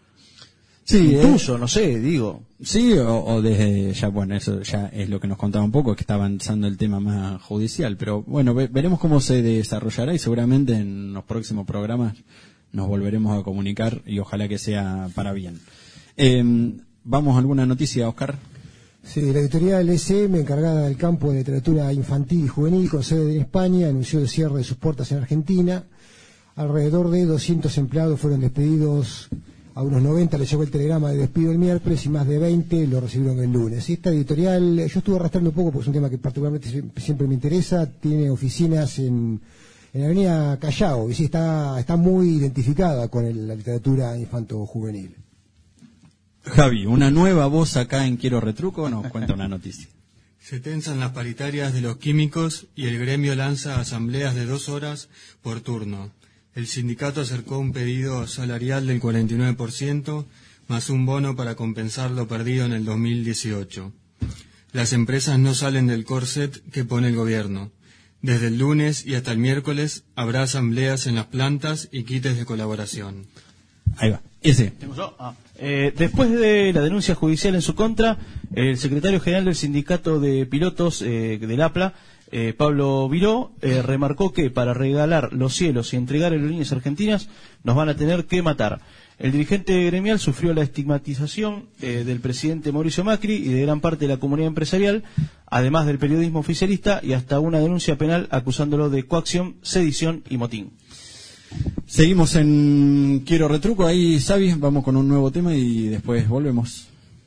Sí, incluso, eh, no sé, digo. Sí, o, o desde, ya bueno, eso ya es lo que nos contaba un poco, que está avanzando el tema más judicial, pero bueno, ve, veremos cómo se desarrollará, y seguramente en los próximos programas nos volveremos a comunicar, y ojalá que sea para bien. Eh, ¿Vamos a alguna noticia, Oscar? Sí, la editorial E S M, encargada del campo de literatura infantil y juvenil, con sede en España, anunció el cierre de sus puertas en Argentina. Alrededor de doscientos empleados fueron despedidos. A unos noventa les llegó el telegrama de despido el miércoles, y más de veinte lo recibieron el lunes. Esta editorial, yo estuve arrastrando un poco porque es un tema que particularmente siempre me interesa, tiene oficinas en, en la avenida Callao, y sí, está, está muy identificada con el, la literatura infanto-juvenil. Javi, una nueva voz acá en Quiero Retruco nos cuenta una noticia. Se tensan las paritarias de los químicos y el gremio lanza asambleas de dos horas por turno. El sindicato acercó un pedido salarial del cuarenta y nueve por ciento, más un bono para compensar lo perdido en el dos mil dieciocho. Las empresas no salen del corset que pone el gobierno. Desde el lunes y hasta el miércoles habrá asambleas en las plantas y quites de colaboración. Ahí va. Ese. Ah. Eh, después de la denuncia judicial en su contra, el secretario general del sindicato de pilotos eh, del A P L A, eh, Pablo Viró, eh, remarcó que para regalar los cielos y entregar aerolíneas argentinas nos van a tener que matar. El dirigente gremial sufrió la estigmatización eh, del presidente Mauricio Macri y de gran parte de la comunidad empresarial, además del periodismo oficialista y hasta una denuncia penal acusándolo de coacción, sedición y motín. Seguimos en Quiero Retruco, ahí Xavi, vamos con un nuevo tema y después volvemos.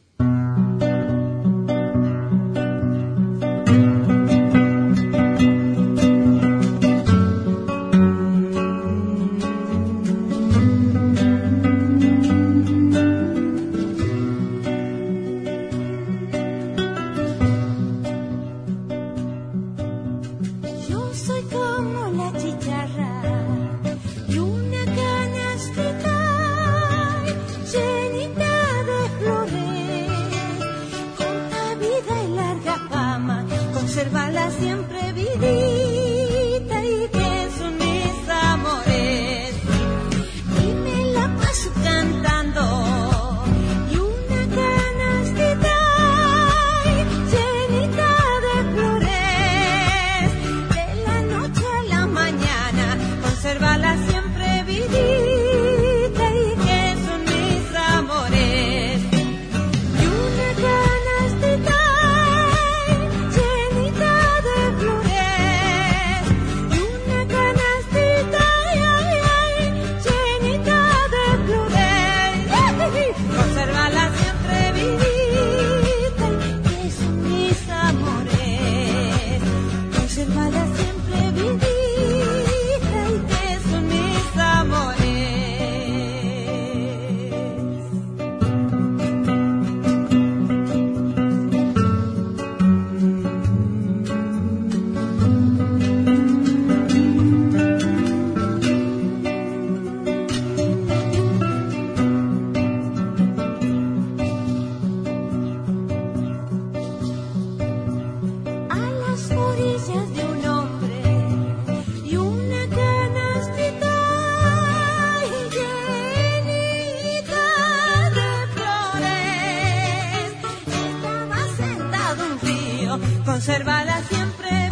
Consérvala siempre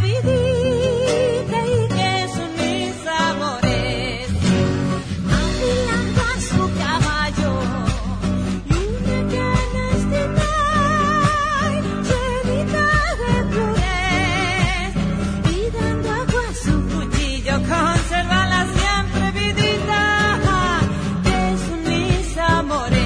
vidita y que son mis amores. Afilando a su caballo y una canastita llenita de flores y dando agua a su cuchillo. Consérvala siempre vidita que son mis amores.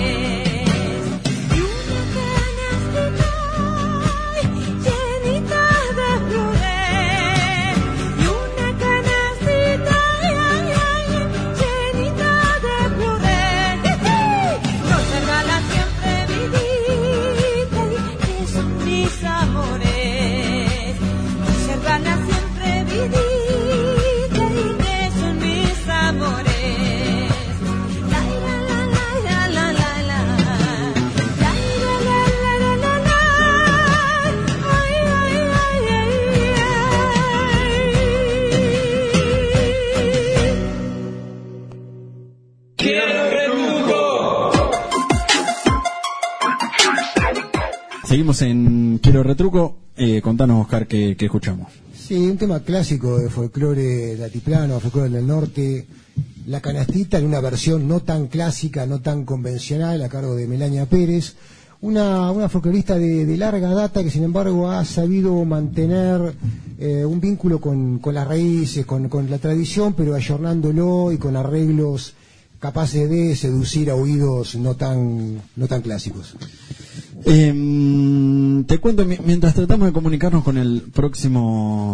Seguimos en Quiero Retruco, eh, contanos, Oscar, ¿qué, qué escuchamos? Sí, un tema clásico de folclore de altiplano, folclore del norte, La Canastita, en una versión no tan clásica, no tan convencional, a cargo de Melania Pérez, una, una folclorista de, de larga data que sin embargo ha sabido mantener eh, un vínculo con, con las raíces, con, con la tradición, pero ayornándolo y con arreglos capaces de seducir a oídos no tan, no tan clásicos. Eh, te cuento, mientras tratamos de comunicarnos con el próximo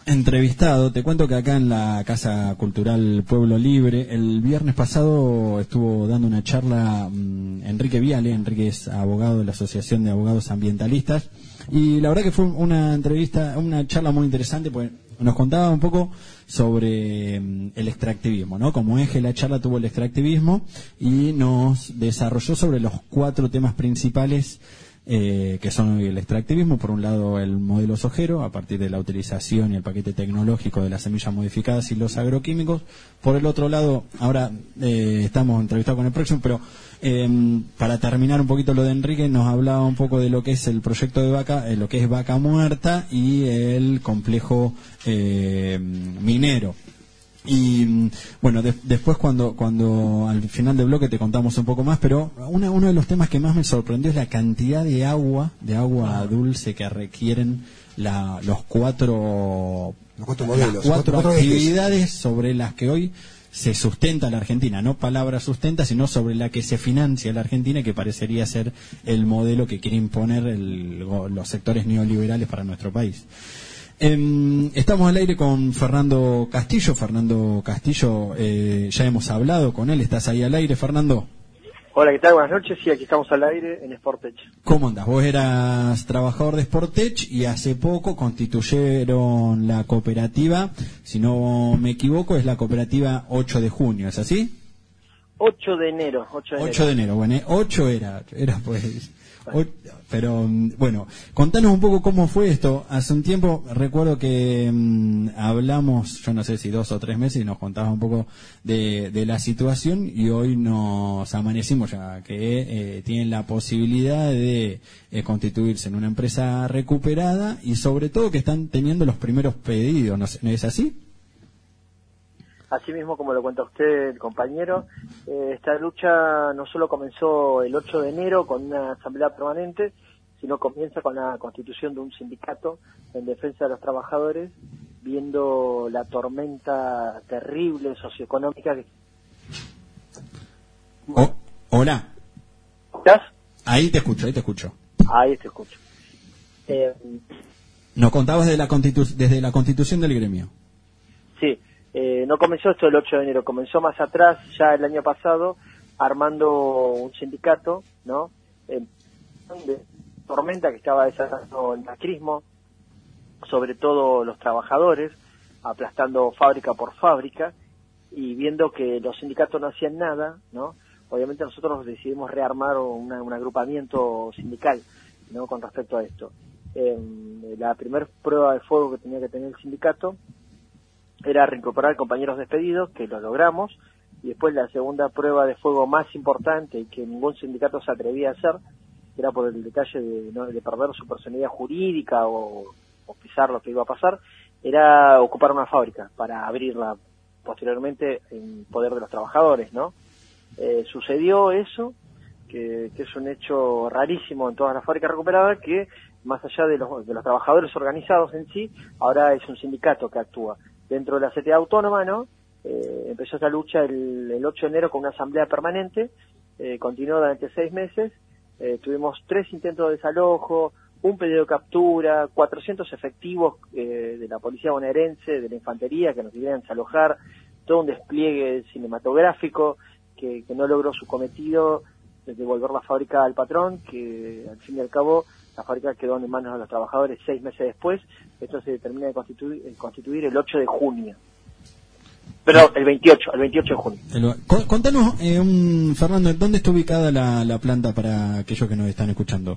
entrevistado, te cuento que acá en la Casa Cultural Pueblo Libre, el viernes pasado estuvo dando una charla um, Enrique Viale. Enrique es abogado de la Asociación de Abogados Ambientalistas, y la verdad que fue una entrevista, una charla muy interesante, porque nos contaba un poco sobre um, el extractivismo, ¿no? Como eje la charla tuvo el extractivismo, y nos desarrolló sobre los cuatro temas principales Eh, que son el extractivismo. Por un lado, el modelo sojero, a partir de la utilización y el paquete tecnológico de las semillas modificadas y los agroquímicos. Por el otro lado, ahora eh, estamos entrevistados con el próximo, pero eh, para terminar un poquito lo de Enrique, nos hablaba un poco de lo que es el proyecto de Vaca, eh, lo que es Vaca Muerta y el complejo eh, minero. Y bueno, de, después cuando cuando al final del bloque te contamos un poco más, pero una, uno de los temas que más me sorprendió es la cantidad de agua, de agua dulce que requieren la, los cuatro, los cuatro modelos, las cuatro, cuatro actividades ejes sobre las que hoy se sustenta la Argentina, no palabra sustenta, sino sobre la que se financia la Argentina, y que parecería ser el modelo que quiere imponer el, los sectores neoliberales para nuestro país. Eh, estamos al aire con Fernando Castillo. Fernando Castillo, eh, ya hemos hablado con él. ¿Estás ahí al aire, Fernando? Hola, ¿qué tal? Buenas noches. Sí, aquí estamos al aire en Sportech. ¿Cómo andás? Vos eras trabajador de Sportech y hace poco constituyeron la cooperativa, si no me equivoco, es la cooperativa ocho de junio, ¿es así? ocho de enero. ocho de enero. ocho de enero, bueno, eh, ocho era, era pues... O, pero bueno, contanos un poco cómo fue esto. Hace un tiempo recuerdo que mmm, hablamos, yo no sé si dos o tres meses, y nos contabas un poco de, de la situación, y hoy nos amanecimos ya que eh, tienen la posibilidad de eh, constituirse en una empresa recuperada, y sobre todo que están teniendo los primeros pedidos, ¿no, ¿no es así? Así mismo, como lo cuenta usted, el compañero, eh, esta lucha no solo comenzó el ocho de enero con una asamblea permanente, sino comienza con la constitución de un sindicato en defensa de los trabajadores, viendo la tormenta terrible socioeconómica que... Oh, hola. ¿Estás? Ahí te escucho, ahí te escucho. Ahí te escucho. Eh, Nos contabas de la constitu- desde la constitución del gremio. Sí. Eh, no comenzó esto el ocho de enero, comenzó más atrás, ya el año pasado, armando un sindicato, ¿no? Eh, de tormenta que estaba desatando el macrismo, sobre todo los trabajadores, aplastando fábrica por fábrica, y viendo que los sindicatos no hacían nada, ¿no? Obviamente nosotros decidimos rearmar una, un agrupamiento sindical, ¿no? Con respecto a esto. Eh, la primera prueba de fuego que tenía que tener el sindicato era reincorporar compañeros despedidos, que lo logramos, y después la segunda prueba de fuego más importante, y que ningún sindicato se atrevía a hacer, era por el detalle de, ¿no? de perder su personalidad jurídica o, o pisar lo que iba a pasar, era ocupar una fábrica para abrirla posteriormente en poder de los trabajadores, ¿no? Eh, sucedió eso, que, que es un hecho rarísimo en todas las fábricas recuperadas, que más allá de los, de los trabajadores organizados en sí, ahora es un sindicato que actúa. Dentro de la C T A autónoma, ¿no? Eh, empezó esta lucha el, el ocho de enero con una asamblea permanente, eh, continuó durante seis meses, eh, tuvimos tres intentos de desalojo, un pedido de captura, cuatrocientos efectivos eh, de la policía bonaerense, de la infantería, que nos querían desalojar, todo un despliegue cinematográfico que, que no logró su cometido de devolver la fábrica al patrón, que al fin y al cabo la fábrica quedó en manos de los trabajadores seis meses después. Esto se termina de constituir, de constituir el ocho de junio. Pero el veintiocho, el veintiocho de junio. El, contanos, eh, un, Fernando, ¿dónde está ubicada la, la planta para aquellos que nos están escuchando?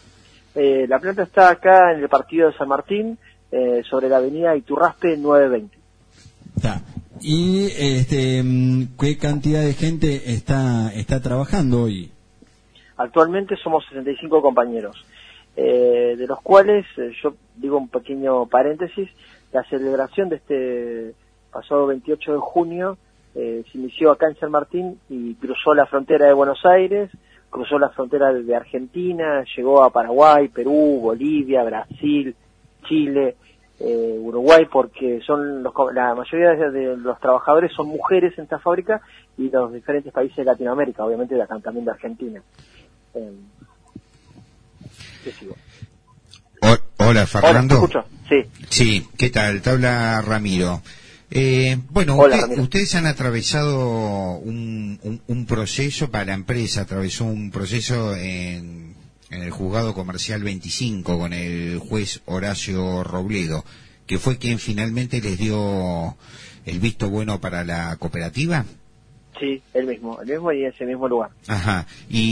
Eh, la planta está acá en el partido de San Martín, eh, sobre la avenida Iturraspe nueve veinte. Está. ¿Y este, qué cantidad de gente está, está trabajando hoy? Actualmente somos sesenta y cinco compañeros. Eh, de los cuales, eh, yo digo un pequeño paréntesis, la celebración de este pasado veintiocho de junio eh, se inició acá en San Martín y cruzó la frontera de Buenos Aires, cruzó la frontera de Argentina, llegó a Paraguay, Perú, Bolivia, Brasil, Chile, eh, Uruguay, porque son los, la mayoría de, de los trabajadores son mujeres en esta fábrica, y los diferentes países de Latinoamérica, obviamente de acá, también de Argentina. Eh, Hola, Hola, Fernando. Hola, ¿te escucho? Sí. Sí, ¿qué tal? Te habla Ramiro. Eh, bueno, Hola, usted, Ramiro. ustedes han atravesado un, un, un proceso, para la empresa atravesó un proceso en, en el juzgado comercial veinticinco con el juez Horacio Robledo, que fue quien finalmente les dio el visto bueno para la cooperativa. Sí, el mismo, el mismo y ese mismo lugar. Ajá.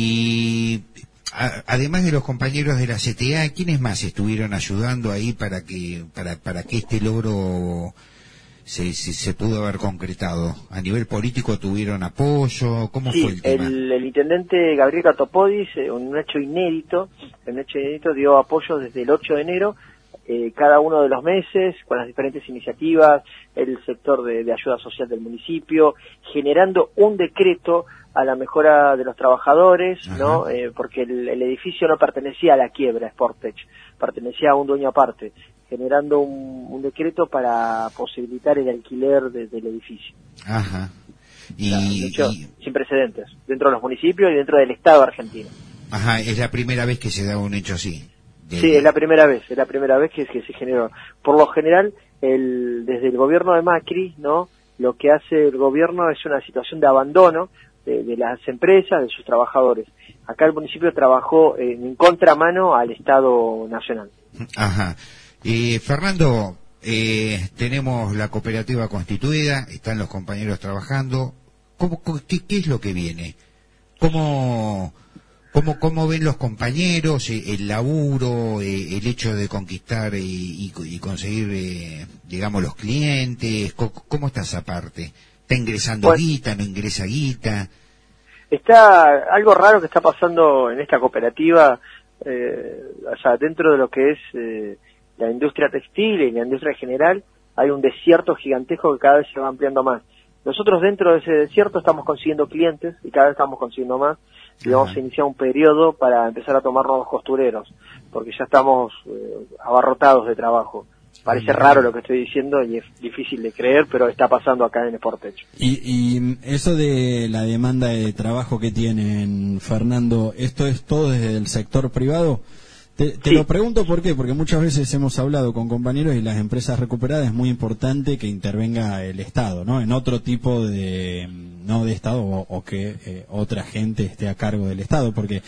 Y a, además de los compañeros de la C T A, ¿quiénes más estuvieron ayudando ahí para que para para que este logro se se, se pudo haber concretado? ¿A nivel político tuvieron apoyo? ¿Cómo Sí, fue el tema? el, el intendente Gabriel Catopodis, eh, un hecho inédito, un hecho inédito, dio apoyo desde el ocho de enero, eh, cada uno de los meses, con las diferentes iniciativas, el sector de, de ayuda social del municipio, generando un decreto a la mejora de los trabajadores, ¿no? Eh, porque el, el edificio no pertenecía a la quiebra Sportech, pertenecía a un dueño aparte, generando un, un decreto para posibilitar el alquiler de, del edificio. Ajá. Y, o sea, de hecho, y sin precedentes, dentro de los municipios y dentro del Estado argentino. ajá, es la primera vez que se da un hecho así. De... Sí, es la primera vez, es la primera vez que, que se generó. Por lo general, el, desde el gobierno de Macri, ¿no? Lo que hace el gobierno es una situación de abandono de, de las empresas, de sus trabajadores. Acá el municipio trabajó en, en contramano al Estado Nacional. Ajá. Eh, Fernando, eh, tenemos la cooperativa constituida, están los compañeros trabajando. ¿Cómo, qué, qué es lo que viene? ¿Cómo, cómo, cómo ven los compañeros eh, el laburo, eh, el hecho de conquistar y, y, y conseguir, eh, digamos, los clientes? ¿Cómo, cómo está esa parte? ¿Está ingresando Bueno, guita, no ingresa guita? Está algo raro que está pasando en esta cooperativa, eh, o sea, dentro de lo que es eh, la industria textil y la industria general, hay un desierto gigantesco que cada vez se va ampliando más. Nosotros dentro de ese desierto estamos consiguiendo clientes y cada vez estamos consiguiendo más y vamos a iniciar un periodo para empezar a tomar nuevos costureros, porque ya estamos eh, abarrotados de trabajo. Parece raro lo que estoy diciendo y es difícil de creer, pero está pasando acá en Sportech. Y, y eso de la demanda de trabajo que tienen, Fernando, ¿esto es todo desde el sector privado? Te, te Sí. lo pregunto por qué, porque muchas veces hemos hablado con compañeros y las empresas recuperadas es muy importante que intervenga el Estado, ¿no? En otro tipo de, no de Estado o, o que eh, otra gente esté a cargo del Estado, porque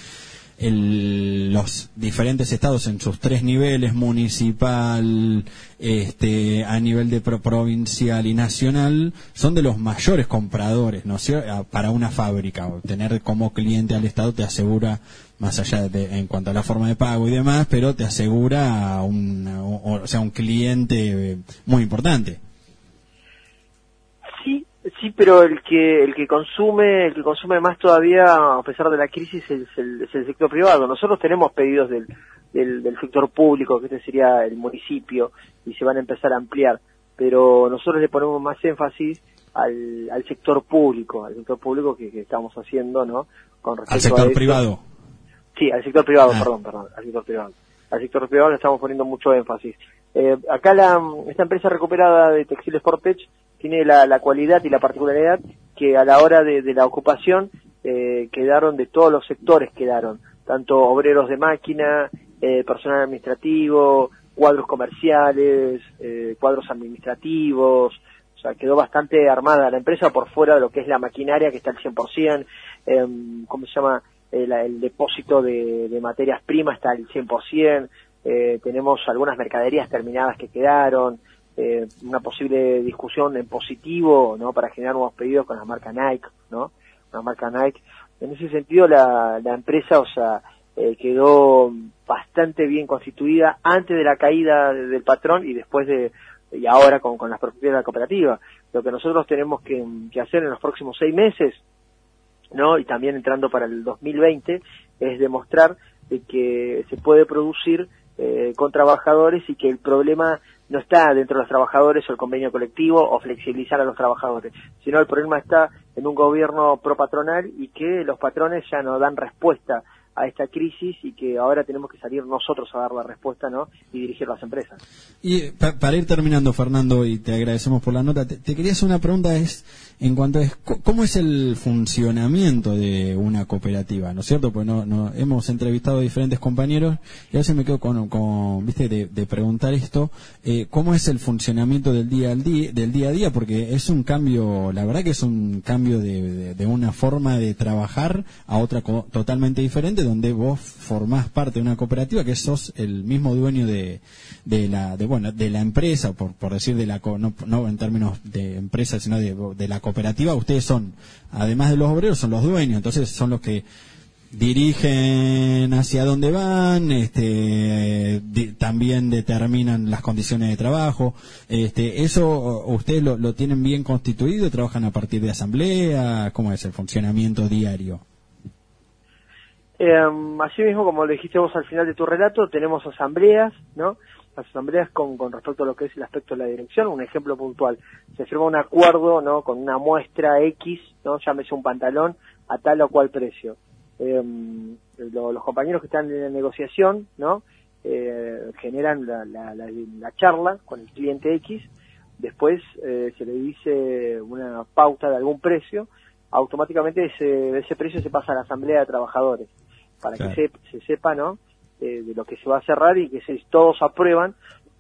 el, los diferentes estados en sus tres niveles, municipal, este, a nivel de pro, provincial y nacional, son de los mayores compradores, ¿no? Para una fábrica, tener como cliente al Estado te asegura, más allá de, en cuanto a la forma de pago y demás, pero te asegura un, o, o sea, un cliente muy importante. Sí, sí, pero el que el que consume el que consume más todavía, a pesar de la crisis, es el, es el sector privado. Nosotros tenemos pedidos del, del, del sector público, que este sería el municipio, y se van a empezar a ampliar, pero nosotros le ponemos más énfasis al, al sector público, al sector público que, que estamos haciendo, ¿no? Con respecto al sector a privado. Sí, al sector privado, ah. perdón, perdón, al sector privado. Al sector privado le estamos poniendo mucho énfasis. Eh, acá la, esta empresa recuperada de Textil Sportech tiene la, la cualidad y la particularidad que a la hora de, de la ocupación eh, quedaron de todos los sectores, quedaron tanto obreros de máquina, eh, personal administrativo, cuadros comerciales, eh, cuadros administrativos, o sea, quedó bastante armada la empresa por fuera de lo que es la maquinaria, que está al cien por ciento, eh, ¿cómo se llama? El, el depósito de, de materias primas está al cien por ciento, eh, tenemos algunas mercaderías terminadas que quedaron, eh, una posible discusión en positivo, ¿no? Para generar nuevos pedidos con la marca Nike, ¿no? La marca Nike. En ese sentido la, la empresa, o sea, eh, quedó bastante bien constituida antes de la caída de, del patrón y después de, y ahora con, con las propiedades de la cooperativa. Lo que nosotros tenemos que, que hacer en los próximos seis meses, ¿no? Y también entrando para el dos mil veinte, es demostrar de que se puede producir eh, con trabajadores y que el problema no está dentro de los trabajadores o el convenio colectivo o flexibilizar a los trabajadores, sino el problema está en un gobierno propatronal y que los patrones ya no dan respuesta a esta crisis y que ahora tenemos que salir nosotros a dar la respuesta, ¿no? Y dirigir las empresas. Y pa para ir terminando, Fernando, y te agradecemos por la nota, te, te quería hacer una pregunta, es en cuanto a es, cómo es el funcionamiento de una cooperativa, ¿no es cierto? Pues no, no hemos entrevistado a diferentes compañeros y a veces me quedo con, con viste, de, de preguntar esto, eh, ¿cómo es el funcionamiento del día al día, del día a día? Porque es un cambio, la verdad que es un cambio de, de, de una forma de trabajar a otra co totalmente diferente, donde vos formás parte de una cooperativa que sos el mismo dueño de, de la, de bueno, de la empresa, por, por decir de la, no, no en términos de empresa, sino de, de la cooperativa. Ustedes son, además de los obreros, son los dueños, entonces son los que dirigen hacia dónde van, este, di, también determinan las condiciones de trabajo. Este, eso ustedes lo, lo tienen bien constituido, trabajan a partir de asamblea. ¿Cómo es el funcionamiento diario? Eh, así mismo, como lo dijiste vos al final de tu relato, tenemos asambleas, ¿no? Las asambleas con, con respecto a lo que es el aspecto de la dirección. Un ejemplo puntual, se firma un acuerdo, ¿no? Con una muestra X, ¿no? Llámese un pantalón a tal o cual precio. Eh, lo, los compañeros que están en la negociación, ¿no? Eh, generan la, la, la, la charla con el cliente X, después eh, se le dice una pauta de algún precio, automáticamente ese, ese precio se pasa a la asamblea de trabajadores, para claro. que se, se sepa, ¿no? Eh, de lo que se va a cerrar y que se, todos aprueban,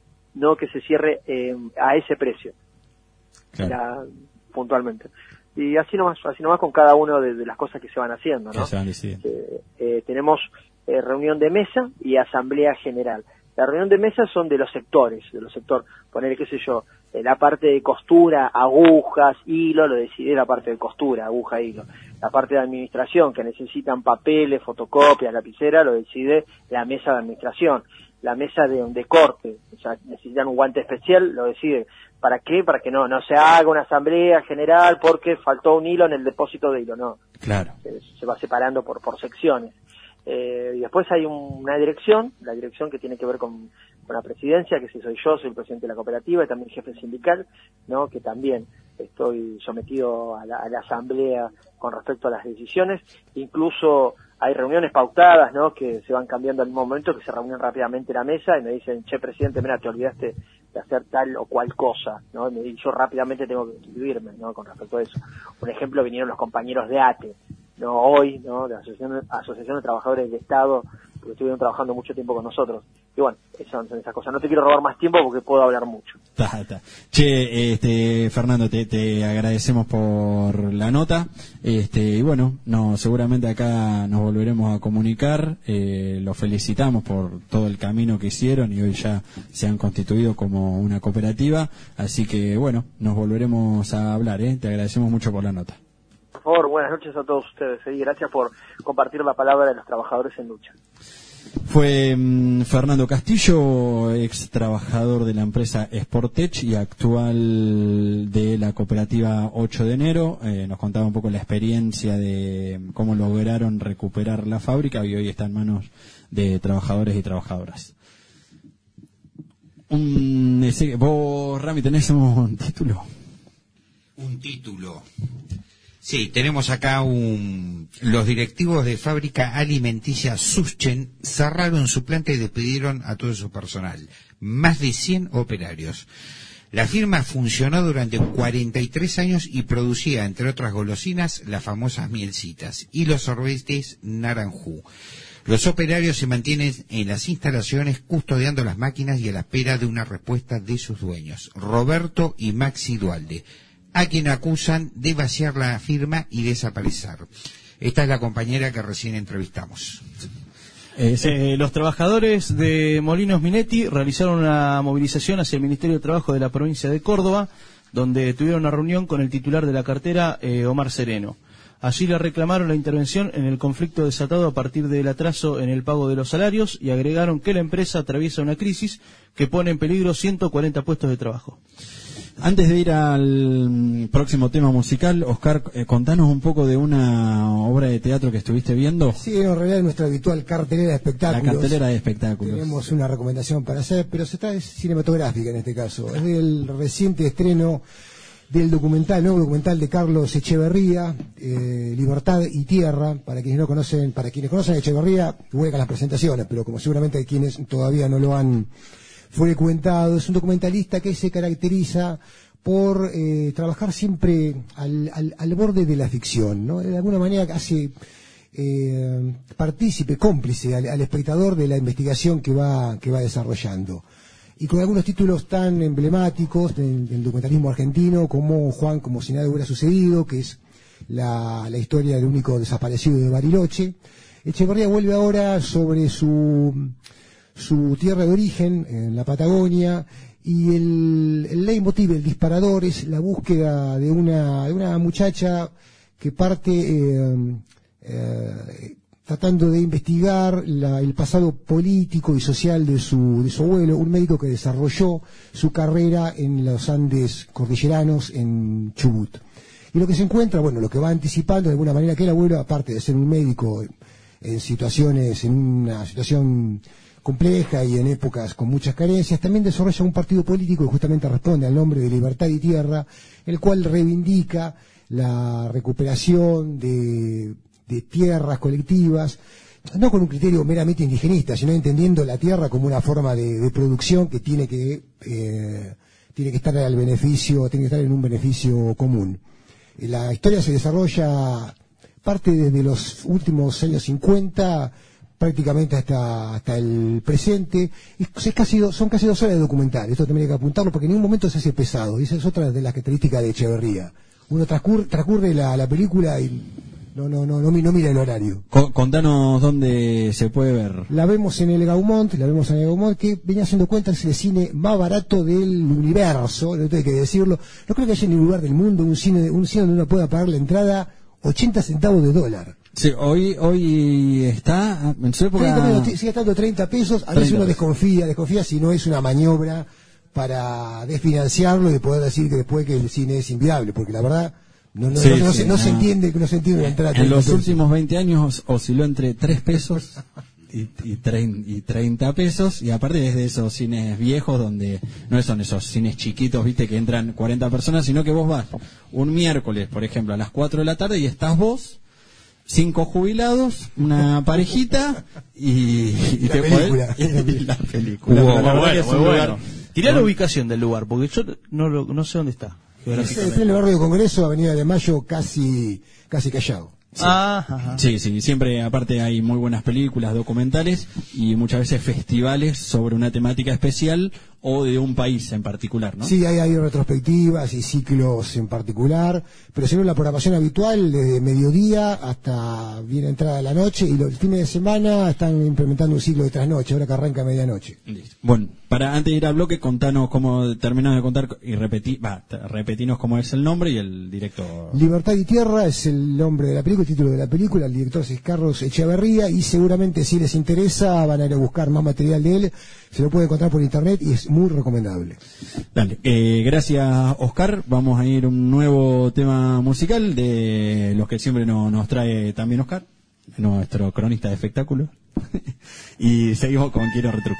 no que se cierre eh, a ese precio, claro. la, puntualmente. Y así nomás, así nomás con cada uno de, de las cosas que se van haciendo, ¿no? Se van eh, eh, tenemos eh, reunión de mesa y asamblea general. La reunión de mesa son de los sectores, de los sectores, poner, qué sé yo, eh, la parte de costura, agujas, hilo, lo decide la parte de costura, aguja, hilo. La parte de administración, que necesitan papeles, fotocopias, lapicera, lo decide la mesa de administración. La mesa de, de corte, o sea, necesitan un guante especial, lo decide. ¿Para qué? Para que no no se haga una asamblea general porque faltó un hilo en el depósito de hilo, no. Claro. Se, se va separando por, por secciones. Eh, y después hay un, una dirección, la dirección que tiene que ver con, con la presidencia, que si soy yo, soy el presidente de la cooperativa y también jefe sindical, ¿no? Que también estoy sometido a la, a la asamblea con respecto a las decisiones. Incluso hay reuniones pautadas, ¿no? Que se van cambiando al mismo momento, que se reúnen rápidamente en la mesa y me dicen, che, presidente, mira, te olvidaste de hacer tal o cual cosa, ¿no? Y yo rápidamente tengo que inscribirme, ¿no? Con respecto a eso. Un ejemplo, vinieron los compañeros de A T E, no hoy, ¿no? De la Asociación, Asociación de Trabajadores del Estado, porque estuvieron trabajando mucho tiempo con nosotros. Y bueno, son, son esas cosas. No te quiero robar más tiempo porque puedo hablar mucho. Ta, ta. Che, este, Fernando, te, te agradecemos por la nota. Este, y bueno, no, seguramente acá nos volveremos a comunicar. Eh, los felicitamos por todo el camino que hicieron y hoy ya se han constituido como una cooperativa. Así que bueno, nos volveremos a hablar, ¿eh? Te agradecemos mucho por la nota. Por favor, buenas noches a todos ustedes y gracias por compartir la palabra de los trabajadores en lucha. Fue um, Fernando Castillo, ex trabajador de la empresa Sportech y actual de la cooperativa ocho de enero. Eh, nos contaba un poco la experiencia de cómo lograron recuperar la fábrica y hoy está en manos de trabajadores y trabajadoras. Un, ese, vos, Rami, tenés un título. Un título. Sí, tenemos acá un... Los directivos de fábrica alimenticia Suschen cerraron su planta y despidieron a todo su personal. Más de cien operarios. La firma funcionó durante cuarenta y tres años y producía, entre otras golosinas, las famosas mielcitas y los sorbetes naranjú. Los operarios se mantienen en las instalaciones custodiando las máquinas y a la espera de una respuesta de sus dueños, Roberto y Maxi Dualde, a quien acusan de vaciar la firma y desaparecer. Esta es la compañera que recién entrevistamos. Eh, sí. eh, los trabajadores de Molinos Minetti realizaron una movilización hacia el Ministerio de Trabajo de la provincia de Córdoba, donde tuvieron una reunión con el titular de la cartera, eh, Omar Sereno. Allí le reclamaron la intervención en el conflicto desatado a partir del atraso en el pago de los salarios y agregaron que la empresa atraviesa una crisis que pone en peligro ciento cuarenta puestos de trabajo. Antes de ir al próximo tema musical, Oscar, eh, contanos un poco de una obra de teatro que estuviste viendo. Sí, en realidad es nuestra habitual cartelera de espectáculos. La cartelera de espectáculos. Tenemos una recomendación para hacer, pero se está es cinematográfica en este caso. Es del reciente estreno del documental, el nuevo documental de Carlos Echeverría, eh, Libertad y Tierra. Para quienes no conocen, para quienes conocen a Echeverría, huecan las presentaciones, pero como seguramente hay quienes todavía no lo han frecuentado, es un documentalista que se caracteriza por eh, trabajar siempre al, al, al borde de la ficción, ¿no? De alguna manera hace eh, partícipe, cómplice al, al espectador de la investigación que va, que va desarrollando. Y con algunos títulos tan emblemáticos del, del documentalismo argentino como Juan, como si nada hubiera sucedido, que es la, la historia del único desaparecido de Bariloche. Echeverría vuelve ahora sobre su, su tierra de origen, en la Patagonia, y el, el leitmotiv, el disparador, es la búsqueda de una, de una muchacha que parte eh, eh, tratando de investigar la, el pasado político y social de su, de su abuelo, un médico que desarrolló su carrera en los Andes cordilleranos en Chubut. Y lo que se encuentra, bueno, lo que va anticipando de alguna manera, que el abuelo, aparte de ser un médico en situaciones, en una situación compleja y en épocas con muchas carencias, también desarrolla un partido político que justamente responde al nombre de Libertad y Tierra, el cual reivindica la recuperación de de tierras colectivas, no con un criterio meramente indigenista, sino entendiendo la tierra como una forma de, de producción que tiene que eh, tiene que estar al beneficio, tiene que estar en un beneficio común. La historia se desarrolla parte desde los últimos años cincuenta prácticamente hasta hasta el presente. Es casi, son casi dos horas de documental, esto también hay que apuntarlo porque en ningún momento se hace pesado, y esa es otra de las características de Echeverría. Uno transcurre, transcurre la, la película y No, no, no, no, no mira el horario. Contanos dónde se puede ver. La vemos en el Gaumont, la vemos en el Gaumont, que venía haciendo cuenta, es el cine más barato del universo, no tengo que decirlo. No creo que haya en ningún lugar del mundo un cine, un cine donde uno pueda pagar la entrada ochenta centavos de dólar. Sí, hoy, hoy está, en su época... treinta, sigue estando treinta pesos, a veces uno desconfía, desconfía si no es una maniobra para desfinanciarlo y poder decir que después que el cine es inviable, porque la verdad... No, no, sí, no, no, sí, se, no no se entiende, no se entiende la entrada. En los últimos veinte años osciló entre tres pesos y, y, trein, y treinta pesos, y aparte es de esos cines viejos donde no son esos cines chiquitos, viste, que entran cuarenta personas, sino que vos vas un miércoles, por ejemplo, a las cuatro de la tarde y estás vos, cinco jubilados, una parejita y, y la te película. podés, y la película. Wow, Pero la bueno, verdad que es un bueno. lugar... Tirá la ubicación del lugar, porque yo no, lo, no sé dónde está. Es en pleno barrio de Congreso, Avenida de Mayo, casi, casi Callao. Sí. Ah, ajá. sí, sí, siempre aparte hay muy buenas películas, documentales y muchas veces festivales sobre una temática especial o de un país en particular, ¿no? Sí, hay, hay retrospectivas y ciclos en particular, pero si no, la programación habitual desde mediodía hasta bien entrada la noche, y los fines de semana están implementando un ciclo de trasnoche, ahora que arranca a medianoche. Listo. Bueno, para antes de ir al bloque, contanos cómo terminamos de contar y repetí, va, repetinos cómo es el nombre y el director. Libertad y Tierra es el nombre de la película, el título de la película, el director es Carlos Echeverría, y seguramente si les interesa van a ir a buscar más material de él, se lo puede encontrar por internet y es muy recomendable. Dale, eh, gracias Oscar, vamos a ir a un nuevo tema musical de los que siempre no, nos trae también Oscar, nuestro cronista de espectáculos, y seguimos con Quiero Retruco.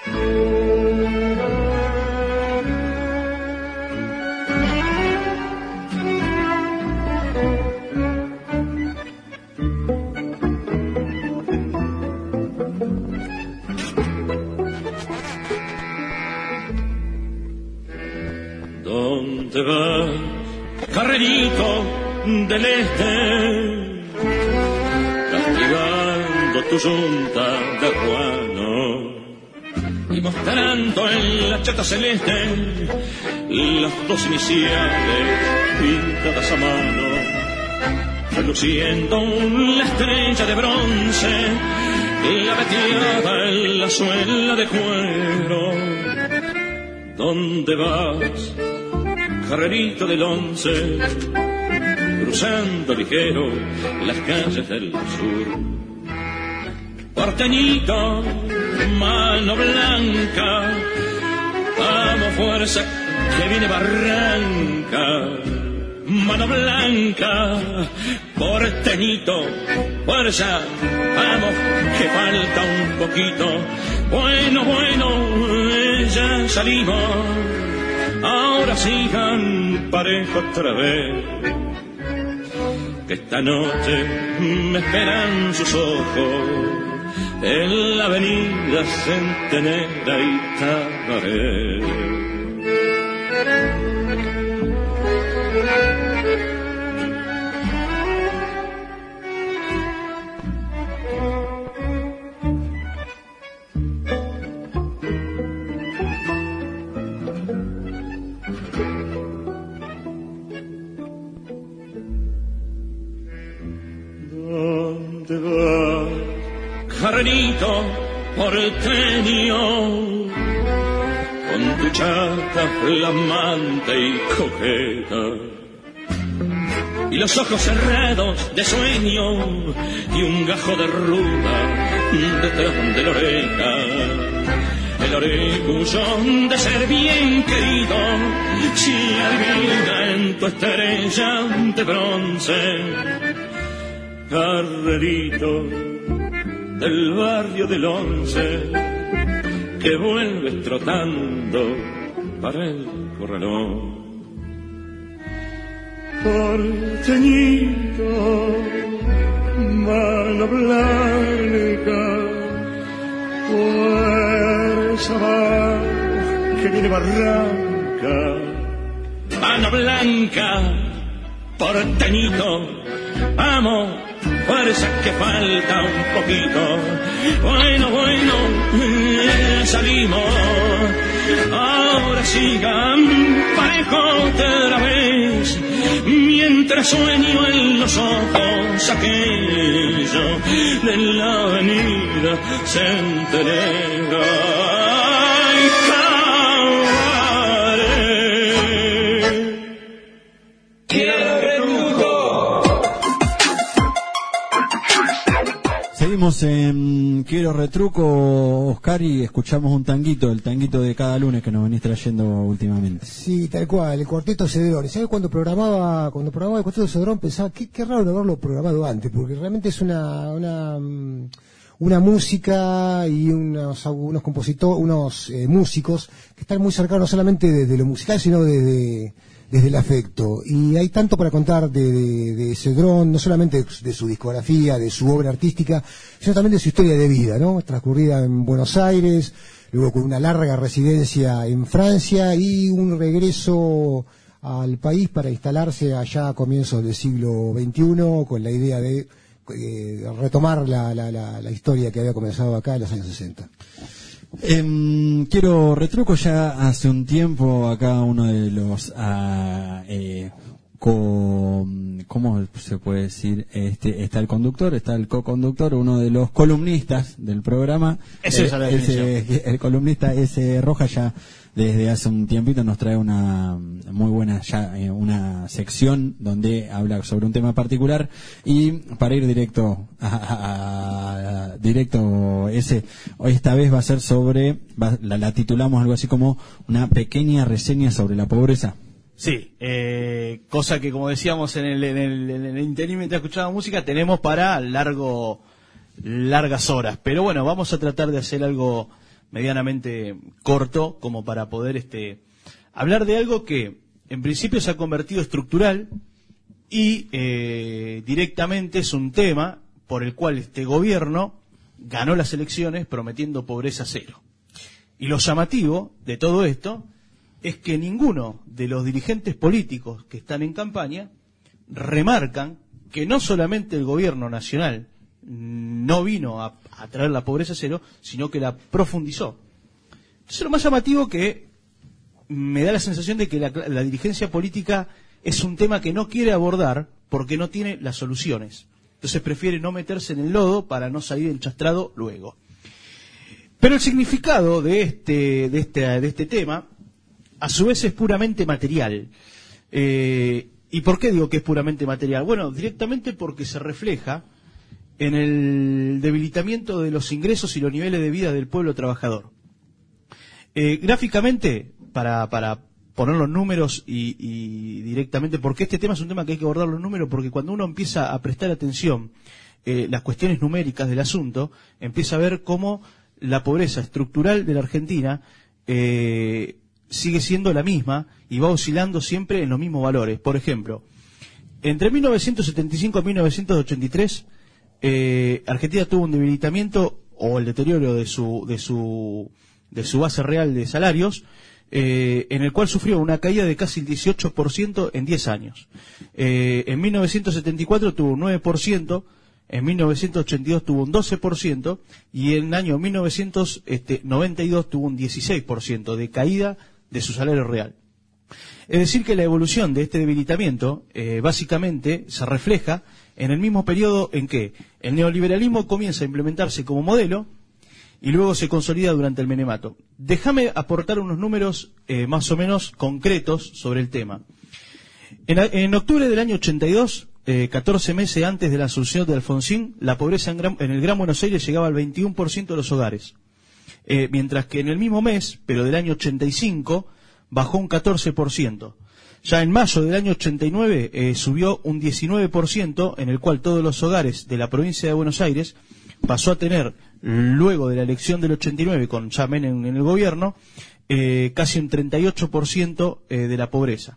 ¿Dónde vas, carrerito del este, castigando tu yunta de ruano y mostrando en la chata celeste las dos iniciales pintadas a mano, reluciendo la estrella de bronce, la veteada en la suela de cuero? ¿Dónde vas, carrerito del once, cruzando ligero las calles del sur? Porteñito, mano blanca, amo fuerza que viene barranca. Mano blanca, porteñito, fuerza, vamos, que falta un poquito. Bueno, bueno, ya salimos ahora sigan parejo otra vez, que esta noche me esperan sus ojos en la avenida Centenera y Tabaré. ¿Dónde vas, carnito porteño, con tu chata flamante y coqueta, y los ojos cerrados de sueño, y un gajo de ruda detrás de la oreja? El orgullo de ser bien querido se adivina en tu estrella de bronce. Carrerito del barrio del Once, que vuelves trotando para el corralón. Porteñito, mano blanca, fuerza va, que viene barranca. Mano blanca, porteñito, vamos, fuerza que falta un poquito. Bueno, bueno, salimos, ahora sigan parejo otra vez, mientras sueño en los ojos aquello de la avenida Centenera. Ay, Tabaré. ¡Quiero retruco! Seguimos en Quiero Retruco, Oscar, y escuchamos un tanguito, el tanguito de cada lunes que nos venís trayendo últimamente. Sí, tal cual, el Cuarteto Cedrón. ¿Sabes? Cuando programaba, cuando programaba el Cuarteto Cedrón pensaba, qué, qué raro no haberlo programado antes, porque realmente es una, una, una música y unos, unos compositores, unos eh, músicos que están muy cercanos no solamente desde lo musical, sino desde, desde el afecto. Y hay tanto para contar de, de, de Cedrón, no solamente de su discografía, de su obra artística, sino también de su historia de vida, ¿no? Transcurrida en Buenos Aires, luego con una larga residencia en Francia y un regreso al país para instalarse allá a comienzos del siglo veintiuno con la idea de eh, retomar la, la, la, la historia que había comenzado acá en los años sesenta. Eh, quiero retruco ya hace un tiempo acá uno de los uh, eh, co, ¿cómo se puede decir? Este, está el conductor, está el co-conductor, uno de los columnistas del programa. Ese es la definición. Ese, el columnista ese Roja ya desde hace un tiempito nos trae una muy buena ya eh, una sección donde habla sobre un tema particular, y para ir directo a, a, a directo ese esta vez va a ser sobre va, la, la titulamos algo así como una pequeña reseña sobre la pobreza. Sí, eh, cosa que como decíamos en el, en el, en el interín mientras escuchábamos música tenemos para largo largas horas, pero bueno, vamos a tratar de hacer algo medianamente corto como para poder este hablar de algo que en principio se ha convertido estructural y eh, directamente es un tema por el cual este gobierno ganó las elecciones prometiendo pobreza cero. Y lo llamativo de todo esto es que ninguno de los dirigentes políticos que están en campaña remarcan que no solamente el gobierno nacional no vino a, a traer la pobreza cero, sino que la profundizó. Entonces lo más llamativo que me da la sensación de que la, la dirigencia política es un tema que no quiere abordar porque no tiene las soluciones. Entonces prefiere no meterse en el lodo para no salir enchastrado luego. Pero el significado de este, de este, de este tema, a su vez, es puramente material. Eh, ¿Y por qué digo que es puramente material? Bueno, directamente porque se refleja en el debilitamiento de los ingresos y los niveles de vida del pueblo trabajador. Eh, gráficamente, para, para poner los números y, y directamente, porque este tema es un tema que hay que abordar los números, porque cuando uno empieza a prestar atención eh, las cuestiones numéricas del asunto, empieza a ver cómo la pobreza estructural de la Argentina eh, sigue siendo la misma y va oscilando siempre en los mismos valores. Por ejemplo, entre mil novecientos setenta y cinco y mil novecientos ochenta y tres, eh, Argentina tuvo un debilitamiento o el deterioro de su de su de su base real de salarios, eh, en el cual sufrió una caída de casi el dieciocho por ciento en diez años. Eh, en mil novecientos setenta y cuatro tuvo un nueve por ciento, en mil novecientos ochenta y dos tuvo un doce por ciento y en el año mil novecientos noventa y dos tuvo un dieciséis por ciento de caída de su salario real. Es decir, que la evolución de este debilitamiento eh, básicamente se refleja en el mismo periodo en que el neoliberalismo comienza a implementarse como modelo y luego se consolida durante el menemato. Déjame aportar unos números eh, más o menos concretos sobre el tema. En, en octubre del año ochenta y dos, eh, catorce meses antes de la asunción de Alfonsín, la pobreza en, gran, en el Gran Buenos Aires llegaba al veintiuno por ciento de los hogares. Eh, mientras que en el mismo mes, pero del año ochenta y cinco, bajó un catorce por ciento. Ya en mayo del año ochenta y nueve eh, subió un diecinueve por ciento, en el cual todos los hogares de la provincia de Buenos Aires pasó a tener, luego de la elección del ochenta y nueve, con ya Menem en el gobierno, eh, casi un treinta y ocho por ciento eh, de la pobreza.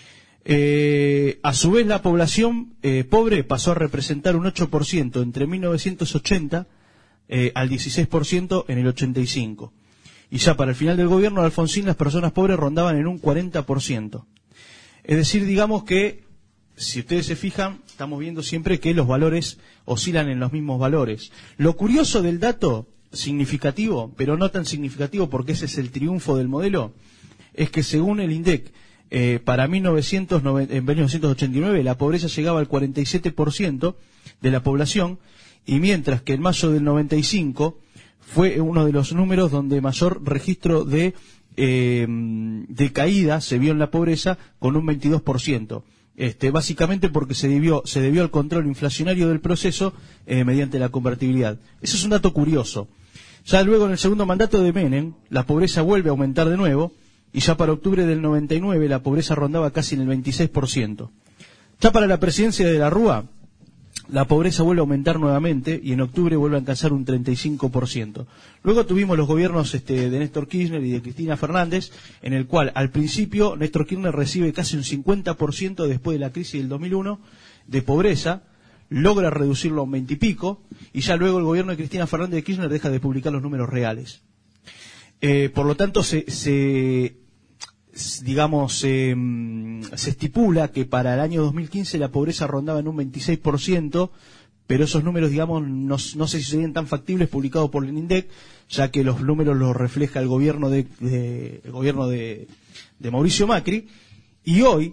Eh, a su vez, la población eh, pobre pasó a representar un ocho por ciento entre mil novecientos ochenta eh, al dieciséis por ciento en el ochenta y cinco. Y ya para el final del gobierno de Alfonsín, las personas pobres rondaban en un cuarenta por ciento. Es decir, digamos que, si ustedes se fijan, estamos viendo siempre que los valores oscilan en los mismos valores. Lo curioso del dato significativo, pero no tan significativo porque ese es el triunfo del modelo, es que según el INDEC, eh, para mil novecientos ochenta y nueve la pobreza llegaba al cuarenta y siete por ciento de la población, y mientras que en mayo del noventa y cinco fue uno de los números donde mayor registro de, eh, de caída se vio en la pobreza, con un veintidós por ciento. Este, básicamente porque se debió, se debió al control inflacionario del proceso eh, mediante la convertibilidad. Eso es un dato curioso. Ya luego, en el segundo mandato de Menem, la pobreza vuelve a aumentar de nuevo, y ya para octubre del noventa y nueve la pobreza rondaba casi en el veintiséis por ciento. Ya para la presidencia de la Rúa, la pobreza vuelve a aumentar nuevamente y en octubre vuelve a alcanzar un treinta y cinco por ciento. Luego tuvimos los gobiernos este, de Néstor Kirchner y de Cristina Fernández, en el cual al principio Néstor Kirchner recibe casi un cincuenta por ciento después de la crisis del dos mil uno de pobreza, logra reducirlo a un veinte y pico, y ya luego el gobierno de Cristina Fernández de Kirchner deja de publicar los números reales. Eh, por lo tanto, se, se digamos, se, se estipula que para el año dos mil quince la pobreza rondaba en un veintiséis por ciento, pero esos números, digamos, no, no sé si serían tan factibles publicados por el INDEC, ya que los números los refleja el gobierno de, de el gobierno de, de Mauricio Macri. Y hoy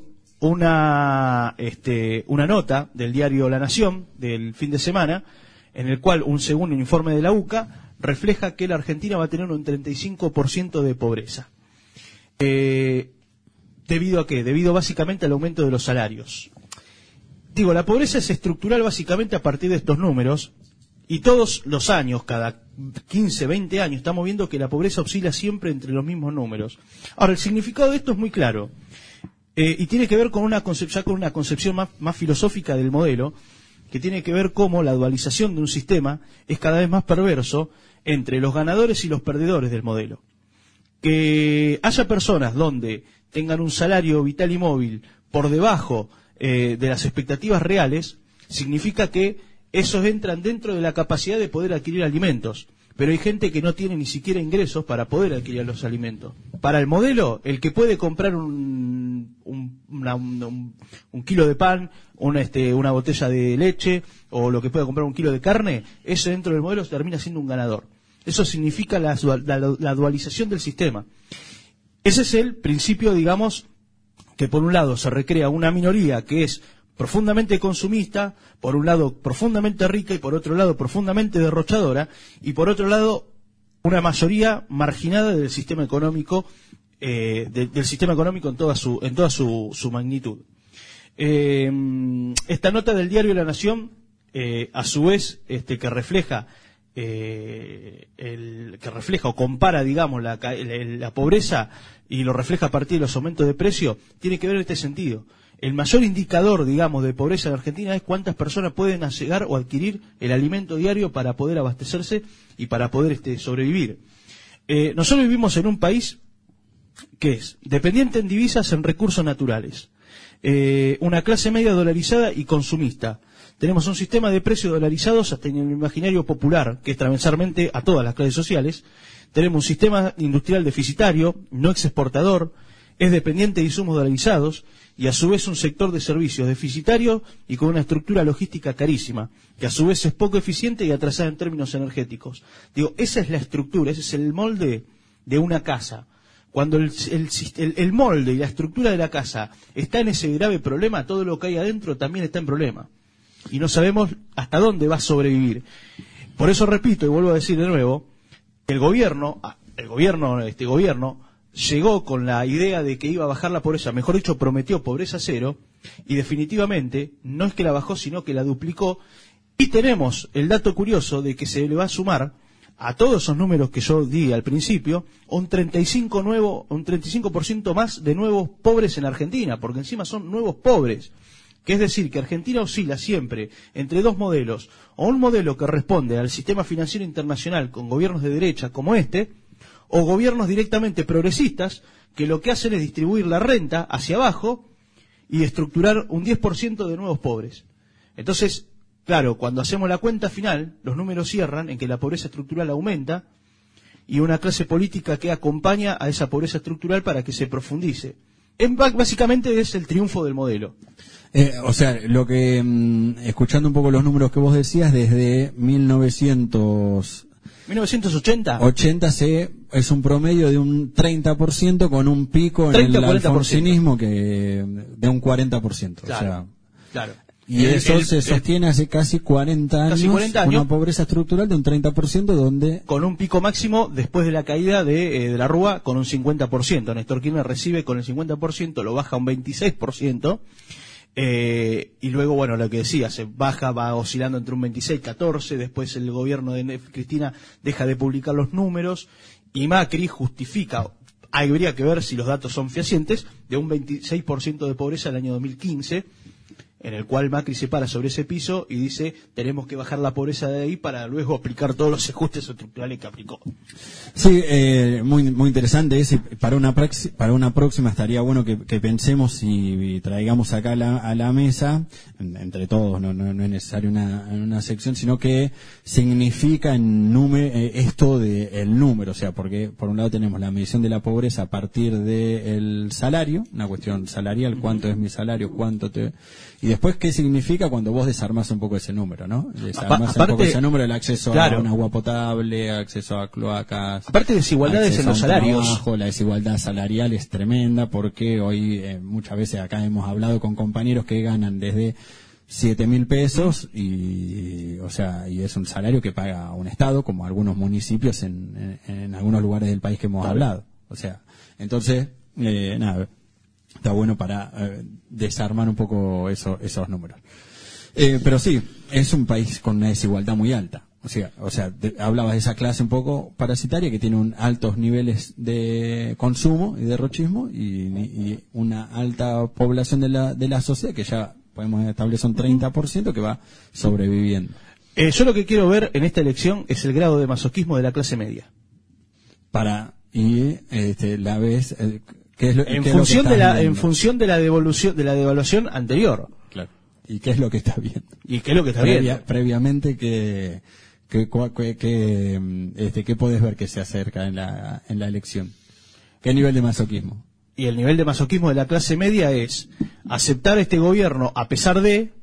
una este, una nota del diario La Nación del fin de semana, en el cual un segundo informe de la U C A refleja que la Argentina va a tener un treinta y cinco por ciento de pobreza. Eh, ¿Debido a qué? Debido básicamente al aumento de los salarios. Digo, la pobreza es estructural básicamente a partir de estos números, y todos los años, cada quince, veinte años, estamos viendo que la pobreza oscila siempre entre los mismos números. Ahora, el significado de esto es muy claro, eh, y tiene que ver con una concepción, con una concepción más, más filosófica del modelo, que tiene que ver cómo la dualización de un sistema es cada vez más perverso entre los ganadores y los perdedores del modelo. Que haya personas donde tengan un salario vital y móvil por debajo eh, de las expectativas reales, significa que esos entran dentro de la capacidad de poder adquirir alimentos. Pero hay gente que no tiene ni siquiera ingresos para poder adquirir los alimentos. Para el modelo, el que puede comprar un, un, una, un, un kilo de pan, una, este, una botella de leche, o lo que pueda comprar un kilo de carne, ese dentro del modelo termina siendo un ganador. Eso significa la, la, la dualización del sistema. Ese es el principio, digamos, que por un lado se recrea una minoría que es profundamente consumista, por un lado profundamente rica y por otro lado profundamente derrochadora, y por otro lado una mayoría marginada del sistema económico, eh, de, del sistema económico en toda su, en toda su, su magnitud. Eh, esta nota del diario La Nación, eh, a su vez, este, que refleja Eh, el, que refleja o compara, digamos, la, la, la pobreza y lo refleja a partir de los aumentos de precio, tiene que ver en este sentido. El mayor indicador, digamos, de pobreza en Argentina es cuántas personas pueden llegar o adquirir el alimento diario para poder abastecerse y para poder este, sobrevivir. Eh, nosotros vivimos en un país que es dependiente en divisas en recursos naturales, eh, una clase media dolarizada y consumista. Tenemos un sistema de precios dolarizados hasta en el imaginario popular, que es transversalmente a todas las clases sociales. Tenemos un sistema industrial deficitario, no exportador, es dependiente de insumos dolarizados y a su vez un sector de servicios deficitario y con una estructura logística carísima, que a su vez es poco eficiente y atrasada en términos energéticos. Digo, esa es la estructura, ese es el molde de una casa. Cuando el, el, el, el molde y la estructura de la casa está en ese grave problema, todo lo que hay adentro también está en problema. Y no sabemos hasta dónde va a sobrevivir. Por eso repito y vuelvo a decir de nuevo, el gobierno, el gobierno, este gobierno, llegó con la idea de que iba a bajar la pobreza, mejor dicho, prometió pobreza cero, y definitivamente no es que la bajó, sino que la duplicó, y tenemos el dato curioso de que se le va a sumar a todos esos números que yo di al principio, un treinta y cinco nuevo, un treinta y cinco por ciento más de nuevos pobres en Argentina, porque encima son nuevos pobres. Que es decir, que Argentina oscila siempre entre dos modelos, o un modelo que responde al sistema financiero internacional con gobiernos de derecha como este, o gobiernos directamente progresistas que lo que hacen es distribuir la renta hacia abajo y estructurar un diez por ciento de nuevos pobres. Entonces, claro, cuando hacemos la cuenta final, los números cierran en que la pobreza estructural aumenta y una clase política que acompaña a esa pobreza estructural para que se profundice. En, básicamente es el triunfo del modelo. Eh, o sea, lo que, mm, escuchando un poco los números que vos decías, desde mil novecientos ochenta ochenta se, es un promedio de un treinta por ciento con un pico en el alfonsinismo que de un cuarenta por ciento. Claro, o sea, claro. Y el, eso el, se sostiene hace casi cuarenta años, casi cuarenta años, una pobreza estructural de un treinta por ciento donde... Con un pico máximo después de la caída de, eh, de la Rúa con un cincuenta por ciento. Néstor Kirchner recibe con el cincuenta por ciento, lo baja a un veintiséis por ciento. Eh, y luego, bueno, lo que decía, se baja, va oscilando entre un veintiséis, catorce, después el gobierno de Cristina deja de publicar los números y Macri justifica, habría que ver si los datos son fehacientes, de un veintiséis por ciento de pobreza el año dos mil quince, en el cual Macri se para sobre ese piso y dice tenemos que bajar la pobreza de ahí para luego aplicar todos los ajustes estructurales que aplicó. Sí, eh, muy muy interesante ese. Para una praxi, para una próxima estaría bueno que, que pensemos y, y traigamos acá a la, a la mesa, entre todos, no, no, no es necesario una, una sección, sino que significa en número, eh, esto de el número, o sea, porque por un lado tenemos la medición de la pobreza a partir del salario, una cuestión salarial, cuánto es mi salario, cuánto te... Y después, ¿qué significa cuando vos desarmás un poco ese número, no? Desarmás Aparte, un poco ese número, el acceso claro. a un agua potable, acceso a cloacas. Aparte de desigualdades en los salarios. Trabajo, la desigualdad salarial es tremenda porque hoy eh, muchas veces acá hemos hablado con compañeros que ganan desde siete mil pesos y, o sea, y es un salario que paga un Estado, como algunos municipios en, en, en algunos lugares del país que hemos claro. hablado. O sea, entonces, eh, nada. Está bueno para eh, desarmar un poco eso, esos números. Eh, pero sí, es un país con una desigualdad muy alta. O sea, o sea de, hablabas de esa clase un poco parasitaria que tiene un altos niveles de consumo y derrochismo y, y una alta población de la, de la sociedad que ya podemos establecer un treinta por ciento que va sobreviviendo. Eh, yo lo que quiero ver en esta elección es el grado de masoquismo de la clase media. Para, y este, la vez... Eh, ¿Qué es lo, en qué función es lo que de la viendo? en función de la devolución de la devaluación anterior. Claro. ¿Y qué es lo que está viendo? ¿Y qué es lo que está Previa, viendo? Previamente que que que, que este qué podés ver que se acerca en la en la elección. ¿Qué nivel de masoquismo? Y el nivel de masoquismo de la clase media es aceptar este gobierno a pesar de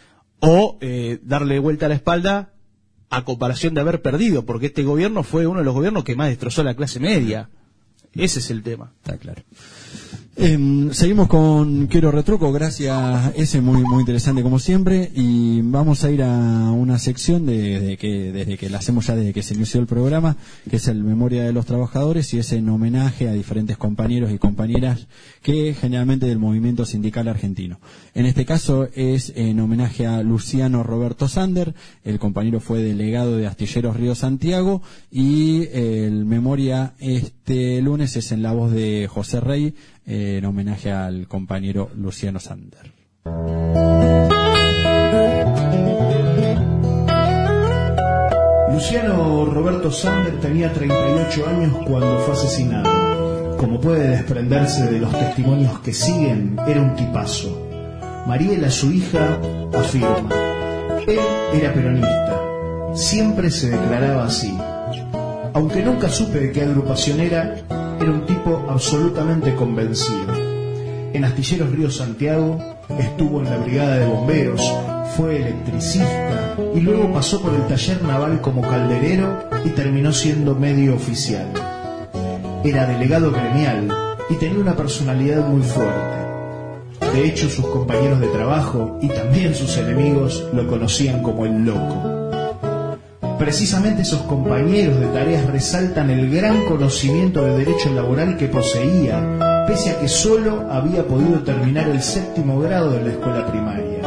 o eh, darle vuelta a la espalda a comparación de haber perdido, porque este gobierno fue uno de los gobiernos que más destrozó a la clase media. Ese es el tema. Está claro. Eh, seguimos con Quiero Retruco, gracias, ese muy muy interesante como siempre, y vamos a ir a una sección de, de que desde que la hacemos ya desde que se inició el programa, que es el Memoria de los Trabajadores, y es en homenaje a diferentes compañeros y compañeras que generalmente del movimiento sindical argentino. En este caso es en homenaje a Luciano Roberto Sander, el compañero fue delegado de Astilleros Río Santiago, y el Memoria este lunes es en la voz de José Rey, en homenaje al compañero Luciano Sander. Luciano Roberto Sander tenía treinta y ocho años cuando fue asesinado. Como puede desprenderse de los testimonios que siguen, era un tipazo. Mariela, su hija, afirma: él era peronista, siempre se declaraba así. Aunque nunca supe de qué agrupación era, era un tipo absolutamente convencido. En Astilleros Río Santiago estuvo en la brigada de bomberos, fue electricista y luego pasó por el taller naval como calderero y terminó siendo medio oficial. Era delegado gremial y tenía una personalidad muy fuerte. De hecho, sus compañeros de trabajo y también sus enemigos lo conocían como el loco. Precisamente esos compañeros de tareas resaltan el gran conocimiento de derecho laboral que poseía, pese a que solo había podido terminar el séptimo grado de la escuela primaria.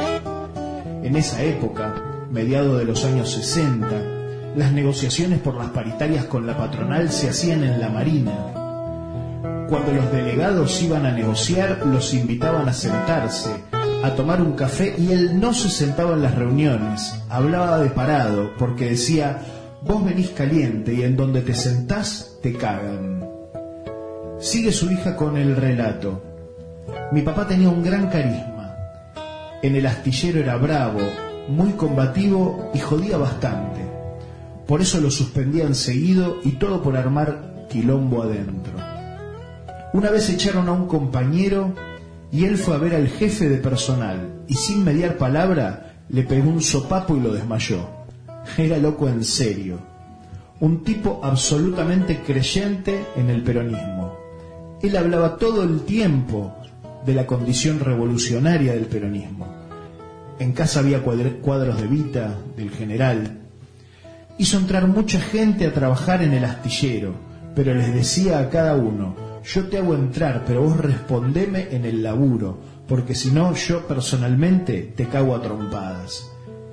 En esa época, mediados de los años sesenta, las negociaciones por las paritarias con la patronal se hacían en la Marina. Cuando los delegados iban a negociar, los invitaban a sentarse, a tomar un café, y él no se sentaba en las reuniones, hablaba de parado, porque decía: vos venís caliente y en donde te sentás te cagan. Sigue su hija con el relato: mi papá tenía un gran carisma. En el astillero era bravo, muy combativo y jodía bastante. Por eso lo suspendían seguido y todo por armar quilombo adentro. Una vez echaron a un compañero y él fue a ver al jefe de personal y sin mediar palabra le pegó un sopapo y lo desmayó. Era loco en serio. Un tipo absolutamente creyente en el peronismo. Él hablaba todo el tiempo de la condición revolucionaria del peronismo. En casa había cuadros de Vita, del general. Hizo entrar mucha gente a trabajar en el astillero, pero les decía a cada uno: yo te hago entrar, pero vos respondeme en el laburo, porque si no, yo personalmente te cago a trompadas.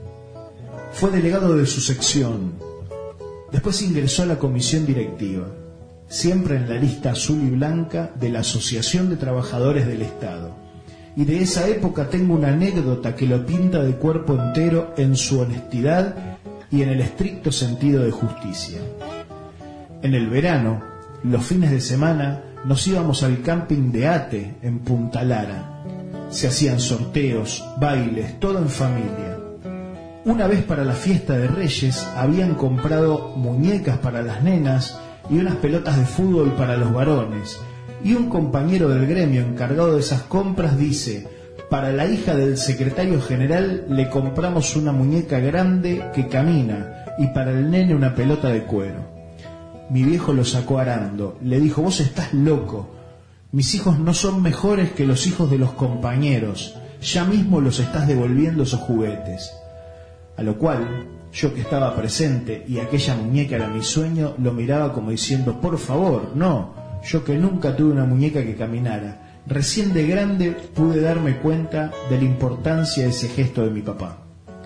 Fue delegado de su sección. Después ingresó a la comisión directiva, siempre en la lista azul y blanca de la Asociación de Trabajadores del Estado. Y de esa época tengo una anécdota que lo pinta de cuerpo entero en su honestidad y en el estricto sentido de justicia. En el verano, los fines de semana, nos íbamos al camping de Ate, en Punta Lara. Se hacían sorteos, bailes, todo en familia. Una vez para la fiesta de Reyes habían comprado muñecas para las nenas y unas pelotas de fútbol para los varones. Y un compañero del gremio encargado de esas compras dice: para la hija del secretario general le compramos una muñeca grande que camina y para el nene una pelota de cuero. Mi viejo lo sacó arando, le dijo: vos estás loco, mis hijos no son mejores que los hijos de los compañeros, ya mismo los estás devolviendo esos juguetes. A lo cual, yo que estaba presente y aquella muñeca era mi sueño, lo miraba como diciendo: por favor, no, yo que nunca tuve una muñeca que caminara, recién de grande pude darme cuenta de la importancia de ese gesto de mi papá.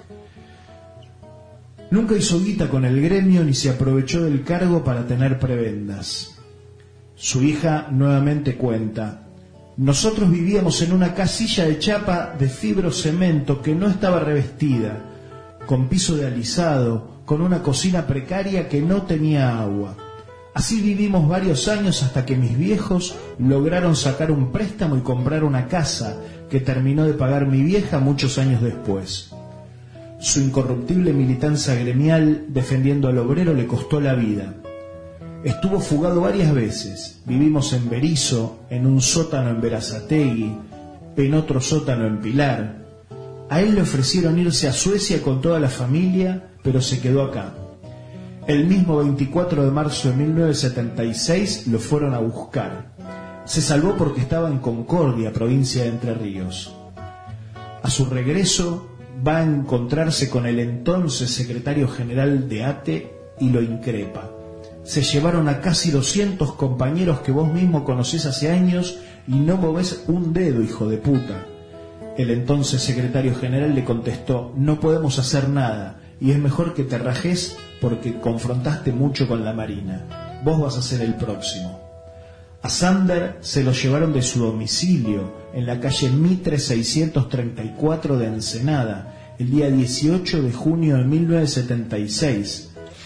Nunca hizo guita con el gremio ni se aprovechó del cargo para tener prebendas. Su hija nuevamente cuenta: nosotros vivíamos en una casilla de chapa de fibrocemento que no estaba revestida, con piso de alisado, con una cocina precaria que no tenía agua. Así vivimos varios años hasta que mis viejos lograron sacar un préstamo y comprar una casa que terminó de pagar mi vieja muchos años después. Su incorruptible militancia gremial defendiendo al obrero le costó la vida. Estuvo fugado varias veces. Vivimos en Berizo, en un sótano en Berazategui, en otro sótano en Pilar. A él le ofrecieron irse a Suecia con toda la familia, pero se quedó acá. El mismo veinticuatro de marzo de mil novecientos setenta y seis lo fueron a buscar. Se salvó porque estaba en Concordia, provincia de Entre Ríos. A su regreso va a encontrarse con el entonces secretario general de Ate y lo increpa. Se llevaron a casi doscientos compañeros que vos mismo conocés hace años y no movés un dedo, hijo de puta. El entonces secretario general le contestó: no podemos hacer nada y es mejor que te rajes porque confrontaste mucho con la Marina. Vos vas a ser el próximo. A Sander se lo llevaron de su domicilio en la calle Mitre seiscientos treinta y cuatro de Ensenada el día dieciocho de junio de mil novecientos setenta y seis.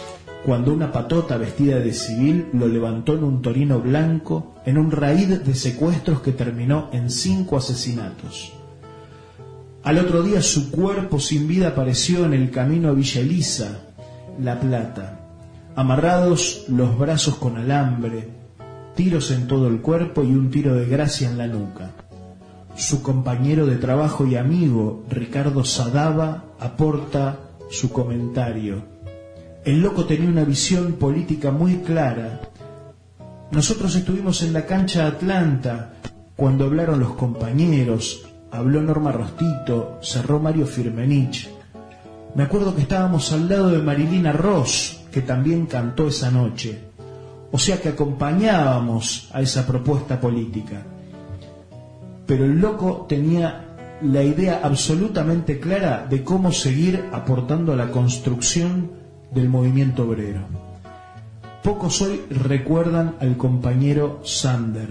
cuando una patota vestida de civil lo levantó en un Torino blanco en un raid de secuestros que terminó en cinco asesinatos. Al otro día su cuerpo sin vida apareció en el camino a Villa Elisa, La Plata, amarrados los brazos con alambre, tiros en todo el cuerpo y un tiro de gracia en la nuca. Su compañero de trabajo y amigo, Ricardo Sadava, aporta su comentario. El loco tenía una visión política muy clara. Nosotros estuvimos en la cancha Atlanta cuando hablaron los compañeros, habló Norma Rostito, cerró Mario Firmenich. Me acuerdo que estábamos al lado de Marilina Ross, que también cantó esa noche. O sea que acompañábamos a esa propuesta política. Pero el loco tenía la idea absolutamente clara de cómo seguir aportando a la construcción del movimiento obrero. Pocos hoy recuerdan al compañero Sander.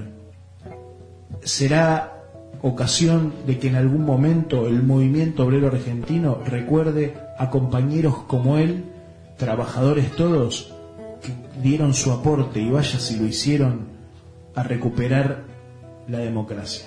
Será ocasión de que en algún momento el movimiento obrero argentino recuerde a compañeros como él, trabajadores todos, que dieron su aporte, y vaya si lo hicieron, a recuperar la democracia.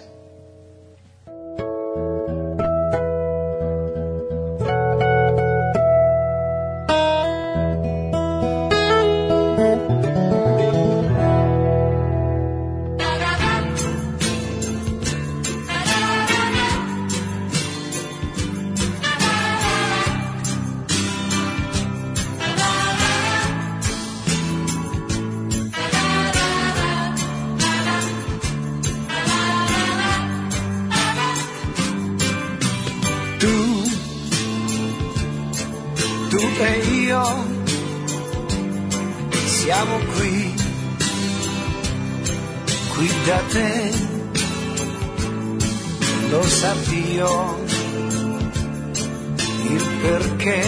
Lo sappio il perché,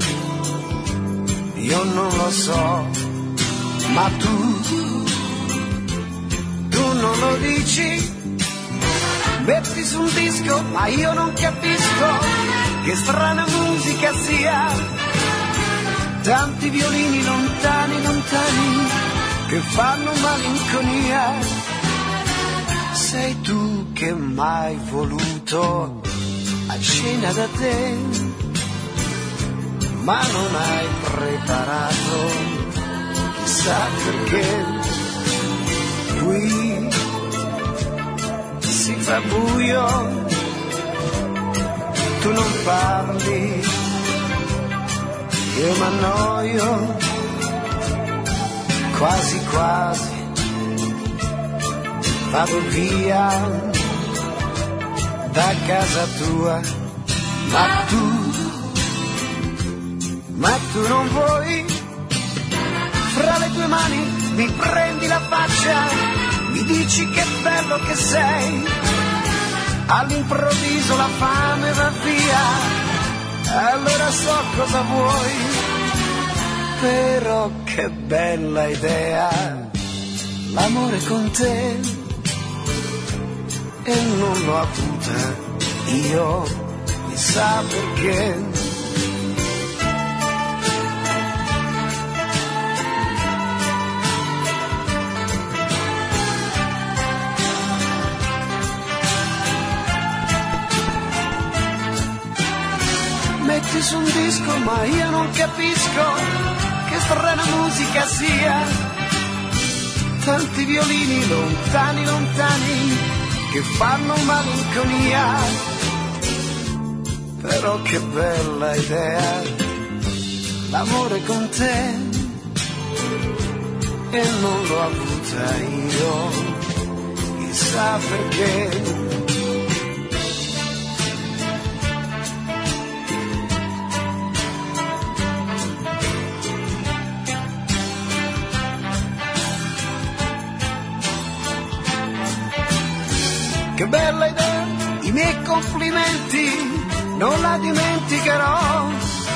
io non lo so, ma tu, tu non lo dici, metti sul disco, ma io non capisco che strana musica sia, tanti violini lontani, lontani, che fanno malinconia. Sei tu che m'hai voluto a cena da te, ma non hai preparato, chissà perché. Qui si fa buio, tu non parli, io m'annoio, quasi quasi vado via da casa tua, ma tu, ma tu non vuoi, fra le tue mani mi prendi la faccia, mi dici che bello che sei, all'improvviso la fame va via, allora so cosa vuoi, però che bella idea, l'amore con te. E non l'ho avuta io, chissà perché. Metti su un disco ma io non capisco che strana musica sia, tanti violini lontani lontani che fanno malinconia, però che bella idea, l'amore con te, e non l'ho avuta io, chissà perché. Che bella idea, i miei complimenti, non la dimenticherò.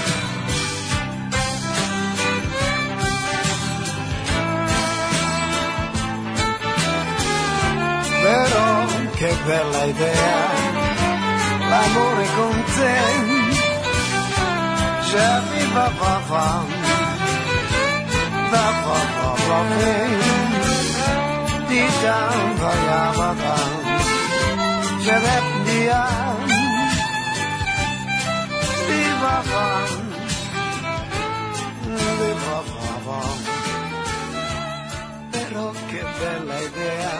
Però che bella idea, l'amore con te. Già mi va va va, Però che bella idea.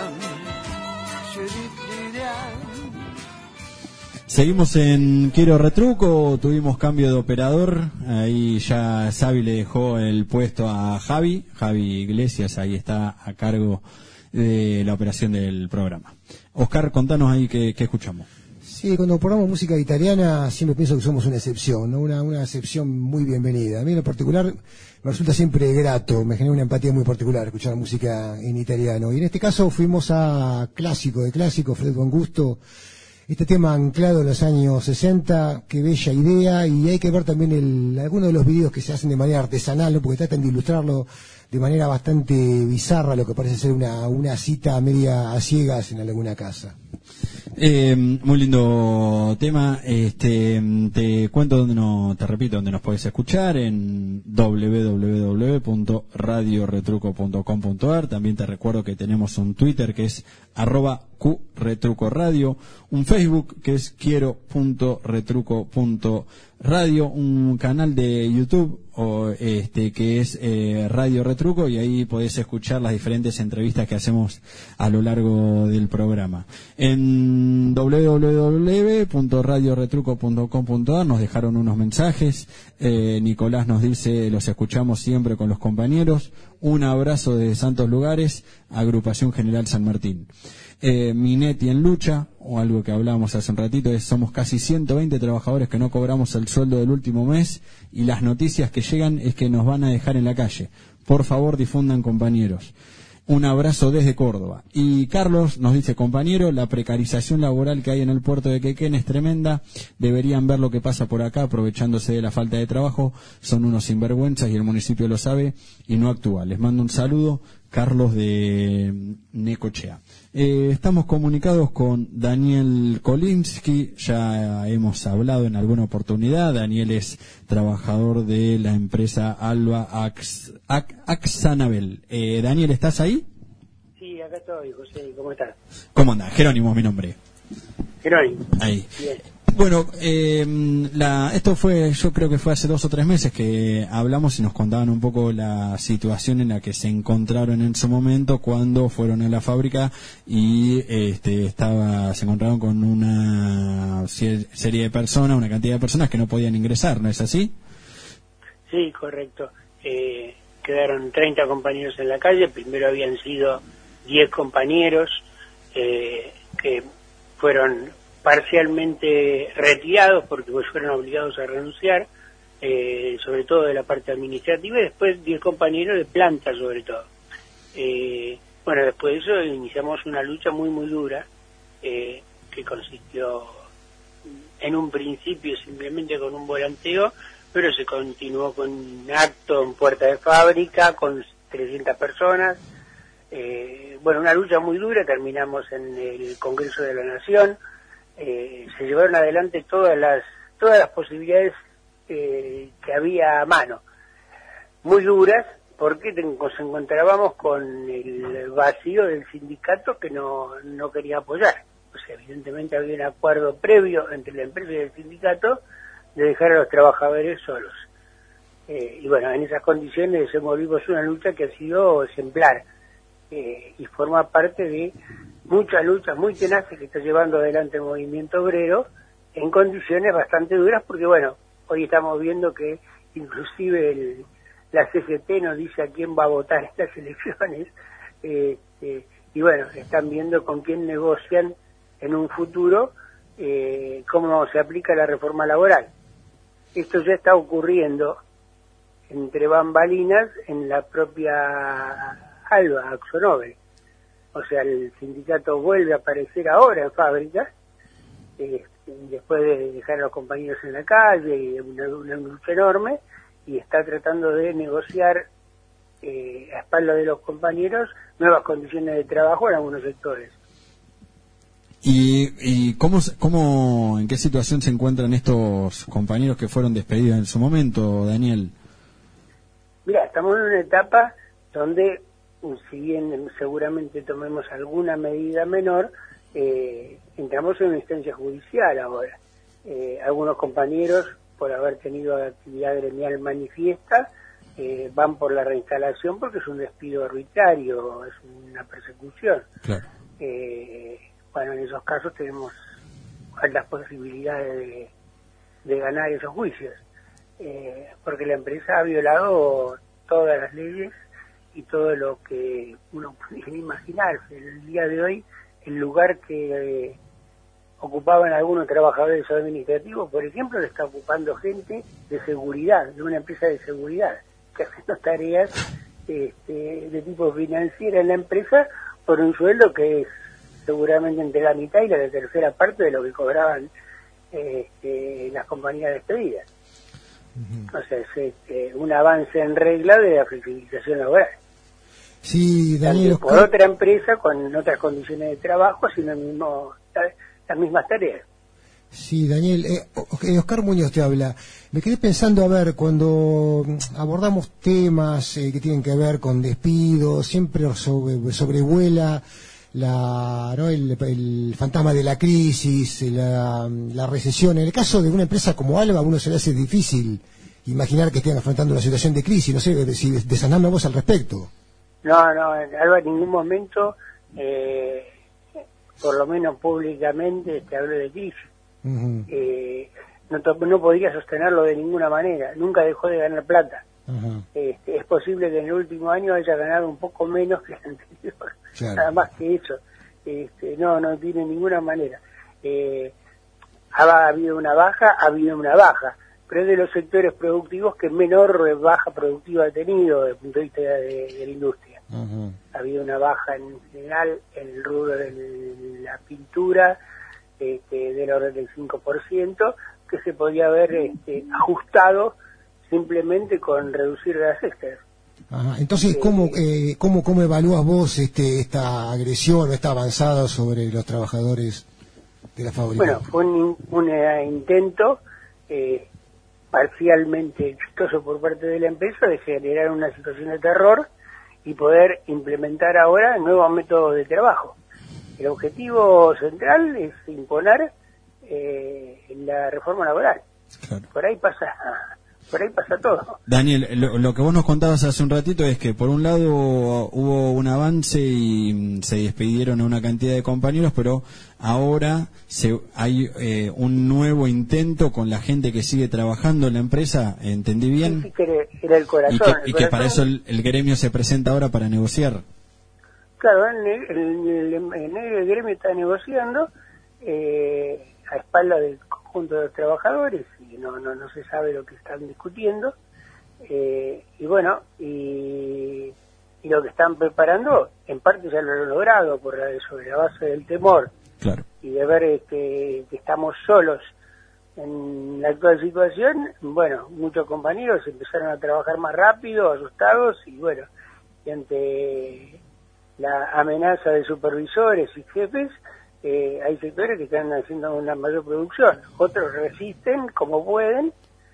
Seguimos en Quiero Retruco, tuvimos cambio de operador, ahí ya Xavi le dejó el puesto a Javi, Javi Iglesias, ahí está a cargo de la operación del programa. Oscar, contanos ahí qué, qué escuchamos. Sí, cuando ponemos música italiana siempre pienso que somos una excepción, ¿no? Una, una excepción muy bienvenida. A mí en lo particular me resulta siempre grato, me genera una empatía muy particular escuchar música en italiano. Y en este caso fuimos a clásico de clásico, Fred Buen Gusto, este tema anclado en los años sesenta, qué bella idea, y hay que ver también el, algunos de los videos que se hacen de manera artesanal, ¿no? Porque tratan de ilustrarlo de manera bastante bizarra, lo que parece ser una, una cita media a ciegas en alguna casa. Eh, muy lindo tema. Este, te cuento donde no, te repito, donde nos podés escuchar en doble u doble u doble u punto radio retruco punto com punto a r. También te recuerdo que tenemos un Twitter que es arroba qretrucoradio, un Facebook que es quiero punto retruco punto radio, un canal de YouTube o este que es eh, Radio Retruco, y ahí podés escuchar las diferentes entrevistas que hacemos a lo largo del programa. En doble u doble u doble u punto radio retruco punto com punto a r nos dejaron unos mensajes. eh, Nicolás nos dice: los escuchamos siempre con los compañeros, un abrazo desde Santos Lugares, Agrupación General San Martín. Eh, Minetti en lucha, o algo que hablábamos hace un ratito, es: somos casi ciento veinte trabajadores que no cobramos el sueldo del último mes y las noticias que llegan es que nos van a dejar en la calle. Por favor, difundan, compañeros. Un abrazo desde Córdoba. Y Carlos nos dice: compañero, la precarización laboral que hay en el puerto de Quequén es tremenda. Deberían ver lo que pasa por acá, aprovechándose de la falta de trabajo. Son unos sinvergüenzas y el municipio lo sabe y no actúa. Les mando un saludo, Carlos de Necochea. Eh, estamos comunicados con Daniel Kolinsky, ya hemos hablado en alguna oportunidad. Daniel es trabajador de la empresa Alba Ax, Ax, Axanabel. Eh, Daniel, ¿estás ahí? Sí, acá estoy, José, ¿cómo estás? ¿Cómo andás? Jerónimo es mi nombre. Jerónimo. Ahí. Bien. Bueno, eh, la, esto fue, yo creo que fue hace dos o tres meses que hablamos y nos contaban un poco la situación en la que se encontraron en su momento cuando fueron a la fábrica y este, estaba, se encontraron con una serie de personas, una cantidad de personas que no podían ingresar, ¿no es así? Sí, correcto. Eh, quedaron treinta compañeros en la calle. Primero habían sido diez compañeros eh, que fueron parcialmente retirados porque pues fueron obligados a renunciar, eh, sobre todo de la parte administrativa, y después diez compañeros de planta sobre todo. Eh, bueno, después de eso iniciamos una lucha muy muy dura, eh, que consistió en un principio simplemente con un volanteo, pero se continuó con un acto en puerta de fábrica con trescientas personas. Eh, bueno, una lucha muy dura. Terminamos en el Congreso de la Nación. Eh, se llevaron adelante todas las todas las posibilidades eh, que había a mano, muy duras, porque nos encontrábamos con el vacío del sindicato que no, no quería apoyar. O sea, evidentemente había un acuerdo previo entre la empresa y el sindicato de dejar a los trabajadores solos. Eh, y bueno, en esas condiciones desenvolvimos una lucha que ha sido ejemplar eh, y forma parte de muchas luchas muy tenaces que está llevando adelante el movimiento obrero en condiciones bastante duras, porque bueno, hoy estamos viendo que inclusive el, la C G T nos dice a quién va a votar en las elecciones, eh, eh, y bueno, están viendo con quién negocian en un futuro eh, cómo se aplica la reforma laboral. Esto ya está ocurriendo entre bambalinas en la propia Alba, Axonobel. O sea, el sindicato vuelve a aparecer ahora en fábrica, eh, después de dejar a los compañeros en la calle, y una, una lucha enorme, y está tratando de negociar eh, a espaldas de los compañeros nuevas condiciones de trabajo en algunos sectores. ¿Y, y cómo, cómo, en qué situación se encuentran estos compañeros que fueron despedidos en su momento, Daniel? Mira, estamos en una etapa donde, si bien seguramente tomemos alguna medida menor, eh, entramos en una instancia judicial ahora. Eh, algunos compañeros, por haber tenido actividad gremial manifiesta, eh, van por la reinstalación porque es un despido arbitrario, es una persecución. Claro. Eh, bueno, en esos casos tenemos altas posibilidades de, de ganar esos juicios, eh, porque la empresa ha violado todas las leyes y todo lo que uno puede imaginarse. El día de hoy, el lugar que eh, ocupaban algunos trabajadores administrativos, por ejemplo, lo está ocupando gente de seguridad, de una empresa de seguridad, que haciendo tareas este, de tipo financiera en la empresa por un sueldo que es seguramente entre la mitad y la tercera parte de lo que cobraban este, las compañías despedidas. Uh-huh. O sea, es este, un avance en regla de la flexibilización laboral. Sí, Daniel. Por Oscar... otra empresa con otras condiciones de trabajo, haciendo el mismo, las mismas tareas. Sí, Daniel. Eh, Oscar Muñoz te habla. Me quedé pensando, a ver, cuando abordamos temas eh, que tienen que ver con despidos, siempre sobre, sobrevuela la, ¿no? el, el fantasma de la crisis, la, la recesión. En el caso de una empresa como Alba, a uno se le hace difícil imaginar que estén afrontando una situación de crisis. No sé si desanando vos al respecto. No, no, Alba en ningún momento, eh, por lo menos públicamente, te habló de crisis. Uh-huh. eh, no, no podría sostenerlo de ninguna manera, nunca dejó de ganar plata. Uh-huh. este, es posible que en el último año haya ganado un poco menos que el anterior, claro. Nada más que eso. Este, no, no tiene ninguna manera. Eh, ha habido una baja, ha habido una baja, pero es de los sectores productivos que menor baja productiva ha tenido desde el punto de vista de, de la industria. Uh-huh. Ha habido una baja en general en el rubro de la pintura, Este, del orden del cinco por ciento, que se podía haber este, ajustado simplemente con reducir las extras. Ajá. Entonces, eh, ¿cómo, eh, cómo, ¿cómo evalúas vos este, esta agresión o esta avanzada sobre los trabajadores de la fábrica? Bueno, fue un, un eh, intento eh, parcialmente exitoso por parte de la empresa de generar una situación de terror y poder implementar ahora nuevos métodos de trabajo. El objetivo central es imponer eh, la reforma laboral. Claro. Por ahí pasa, por ahí pasa todo. Daniel, lo, lo que vos nos contabas hace un ratito es que por un lado hubo un avance y se despidieron a una cantidad de compañeros, pero ahora se, hay eh, un nuevo intento con la gente que sigue trabajando en la empresa. ¿Entendí bien? Sí, sí, que era el corazón. Y que, el y corazón. que para eso el, el gremio se presenta ahora para negociar. Claro, en el, el, el, el gremio está negociando eh, a espaldas del conjunto de los trabajadores y no no no se sabe lo que están discutiendo eh, y bueno y, y lo que están preparando en parte ya lo han logrado por la, sobre la base del temor. Claro. Y de ver este, que estamos solos en la actual situación. Bueno, muchos compañeros empezaron a trabajar más rápido, asustados y bueno, y ante la amenaza de supervisores y jefes, eh, hay sectores que están haciendo una mayor producción, otros resisten como pueden,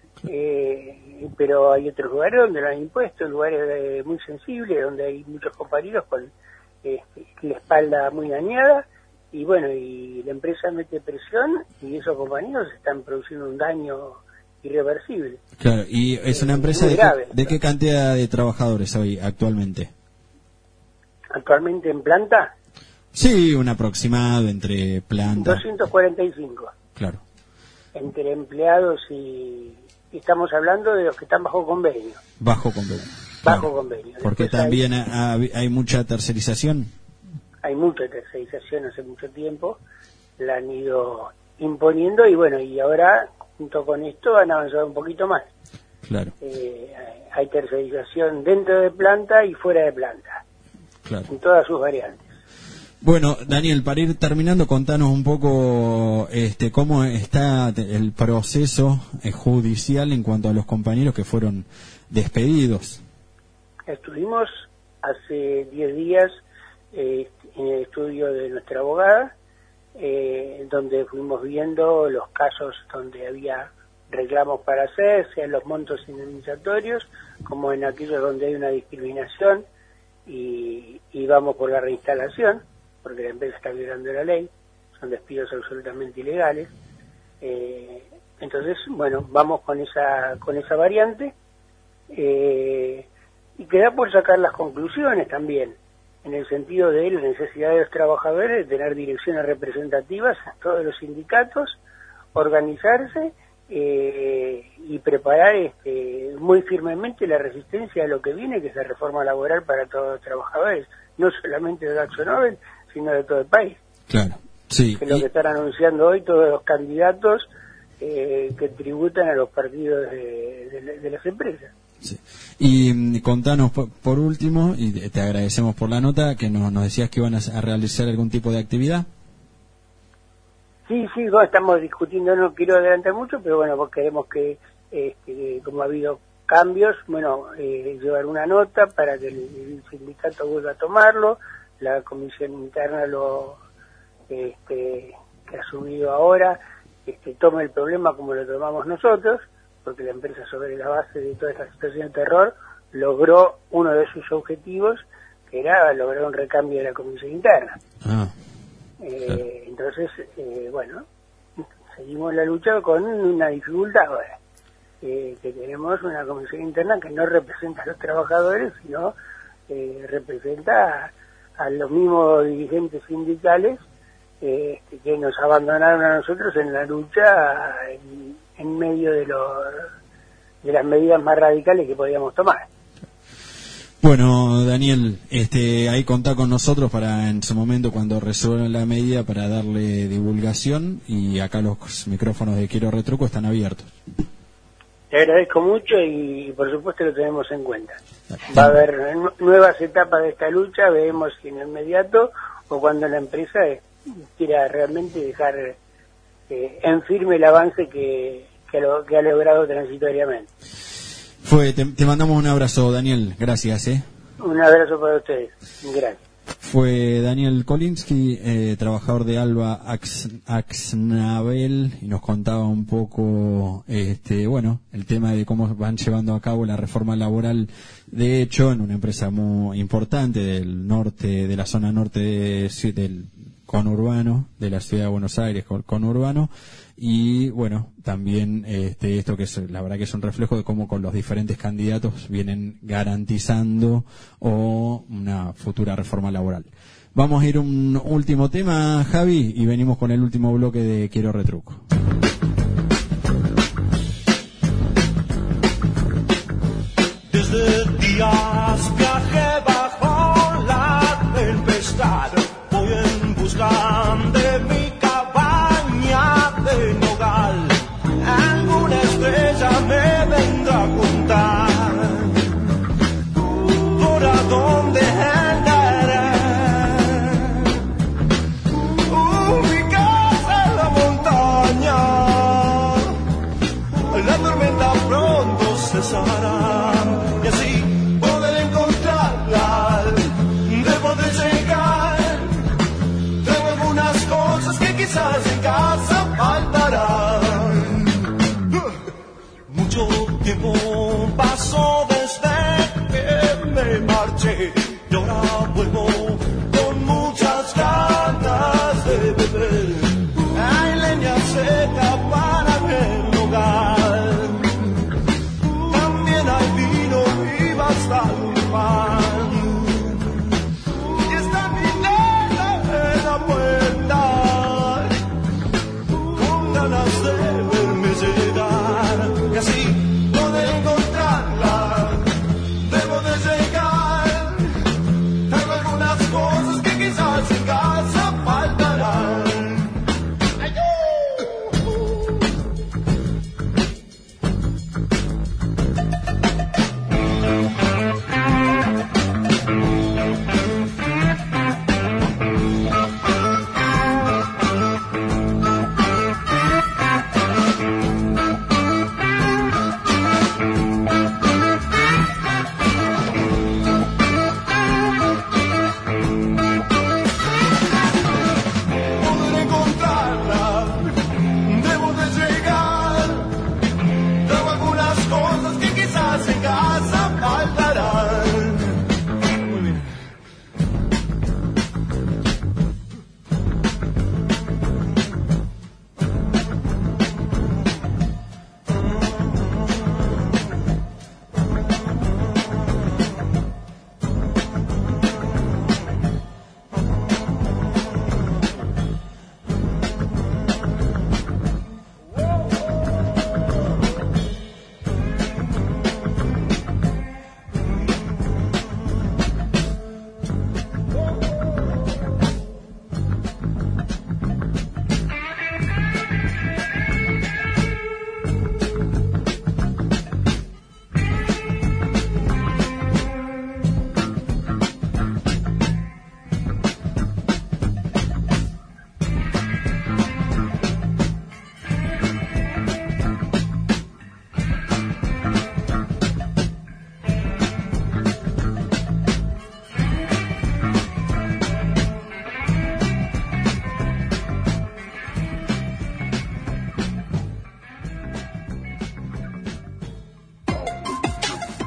eh, pero hay otros lugares donde lo han impuesto, lugares eh, muy sensibles, donde hay muchos compañeros con eh, la espalda muy dañada, y bueno, y la empresa mete presión y esos compañeros están produciendo un daño irreversible. Claro, y es una empresa de, grave, qué, de qué cantidad de trabajadores hoy actualmente. ¿Actualmente en planta? Sí, un aproximado entre planta. doscientos cuarenta y cinco. Claro. Entre empleados y, y estamos hablando de los que están bajo convenio. Bajo convenio. Bajo claro. convenio. Porque Después también hay, hay, hay mucha tercerización. Hay mucha tercerización hace mucho tiempo. La han ido imponiendo y bueno, y ahora junto con esto han avanzado un poquito más. Claro. Eh, hay tercerización dentro de planta y fuera de planta. Claro. En todas sus variantes. Bueno, Daniel, para ir terminando, contanos un poco este, cómo está el proceso judicial en cuanto a los compañeros que fueron despedidos. Estuvimos hace diez días eh, en el estudio de nuestra abogada, eh, donde fuimos viendo los casos donde había reclamos para hacer, sea en los montos indemnizatorios, como en aquellos donde hay una discriminación y, y vamos por la reinstalación, porque la empresa está violando la ley, son despidos absolutamente ilegales. Eh, entonces, bueno, vamos con esa con esa variante eh, y queda por sacar las conclusiones también, en el sentido de la necesidad de los trabajadores de tener direcciones representativas a todos los sindicatos, organizarse eh, y preparar este, muy firmemente la resistencia a lo que viene, que es la reforma laboral para todos los trabajadores, no solamente de AkzoNobel, sino de todo el país. Claro, sí. Que es lo que están anunciando hoy todos los candidatos eh, que tributan a los partidos de, de, de las empresas. Sí. Y mm, contanos por, por último, y te agradecemos por la nota, que nos, nos decías que iban a, a realizar algún tipo de actividad. Sí, sí, no, estamos discutiendo, no quiero adelantar mucho, pero bueno, porque queremos que, este, como ha habido cambios, bueno, eh, llevar una nota para que el, el sindicato vuelva a tomarlo, la comisión interna lo este, que ha asumido ahora, este, tome el problema como lo tomamos nosotros, porque la empresa, sobre la base de toda esta situación de terror, logró uno de sus objetivos, que era lograr un recambio de la comisión interna. Ah, eh, claro. Entonces, eh, bueno, seguimos la lucha con una dificultad ahora, eh, que tenemos una comisión interna que no representa a los trabajadores, sino eh, representa a, a los mismos dirigentes sindicales eh, que nos abandonaron a nosotros en la lucha en, en medio de, los, de las medidas más radicales que podíamos tomar. Bueno, Daniel, este, ahí contá con nosotros para en su momento, cuando resuelvan la medida, para darle divulgación, y acá los micrófonos de Quiero Retruco están abiertos. Te agradezco mucho y por supuesto lo tenemos en cuenta. Va a haber nuevas etapas de esta lucha, veremos si en el inmediato o cuando la empresa quiera realmente dejar eh, en firme el avance que, que, lo, que ha logrado transitoriamente. Fue, te, te mandamos un abrazo, Daniel, gracias. ¿eh? Un abrazo para ustedes, gracias. Fue Daniel Kolinsky, eh, trabajador de Alba AkzoNobel, y nos contaba un poco, este, bueno, el tema de cómo van llevando a cabo la reforma laboral, de hecho, en una empresa muy importante del norte, de la zona norte de, del conurbano, de la ciudad de Buenos Aires, conurbano, y bueno, también este, esto que es, la verdad que es un reflejo de cómo con los diferentes candidatos vienen garantizando o una futura reforma laboral. Vamos a ir a un último tema, Javi, y venimos con el último bloque de Quiero Retruco. Desde días viajé bajo la tempestad, voy en busca de mi cabaña de nogal. Alguna estrella me vendrá a contar por a dónde andaré. Ubicada en la montaña, la tormenta pronto cesará, y así poder encontrarla. Debo de llegar, tengo algunas cosas que quizás en casa faltarán. Mucho tiempo pasó desde que me marché, y ahora vuelvo con muchas ganas de beber. Hay leña seca para el hogar, también hay vino y bastante pan, y está mi nena en la puerta, con ganas de verme llegar, y así poder encontrarla. Debo de llegar,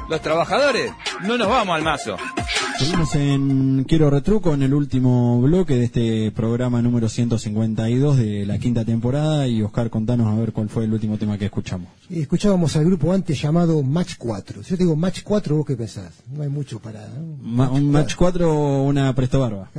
Los trabajadores no nos vamos al mazo. Seguimos en Quiero Retruco, en el último bloque de este programa número ciento cincuenta y dos de la quinta temporada. Y Oscar, contanos a ver cuál fue el último tema que escuchamos. Escuchábamos al grupo antes llamado Match cuatro. Si yo te digo Match cuatro, ¿vos qué pensás? No hay mucho para... ¿no? Ma un Match cuatro o una Presto Barba.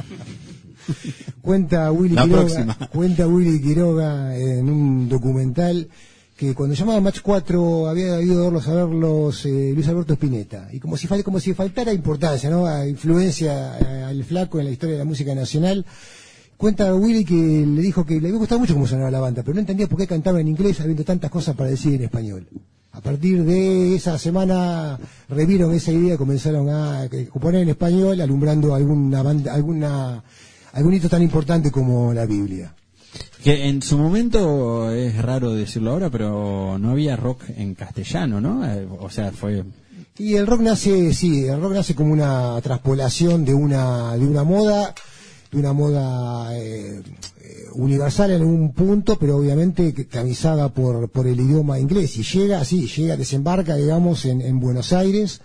Cuenta Willy La Quiroga, próxima. cuenta Willy Quiroga en un documental que cuando llamaba Match cuatro había ido a verlos a verlos eh, Luis Alberto Spinetta, y como si fal como si faltara importancia, ¿no? A influencia a, al flaco en la historia de la música nacional. Cuenta Willy que le dijo que le había gustado mucho cómo sonaba la banda, pero no entendía por qué cantaba en inglés habiendo tantas cosas para decir en español. A partir de esa semana revieron esa idea y comenzaron a componer en español, alumbrando alguna banda, alguna algún hito tan importante como la Biblia. Que en su momento, es raro decirlo ahora, pero no había rock en castellano, ¿no? Eh, o sea, fue... Y el rock nace, sí, el rock nace como una traspolación de una de una moda, de una moda eh, universal en un punto, pero obviamente canalizada por por el idioma inglés. Y llega, sí, llega, desembarca, digamos, en, en Buenos Aires,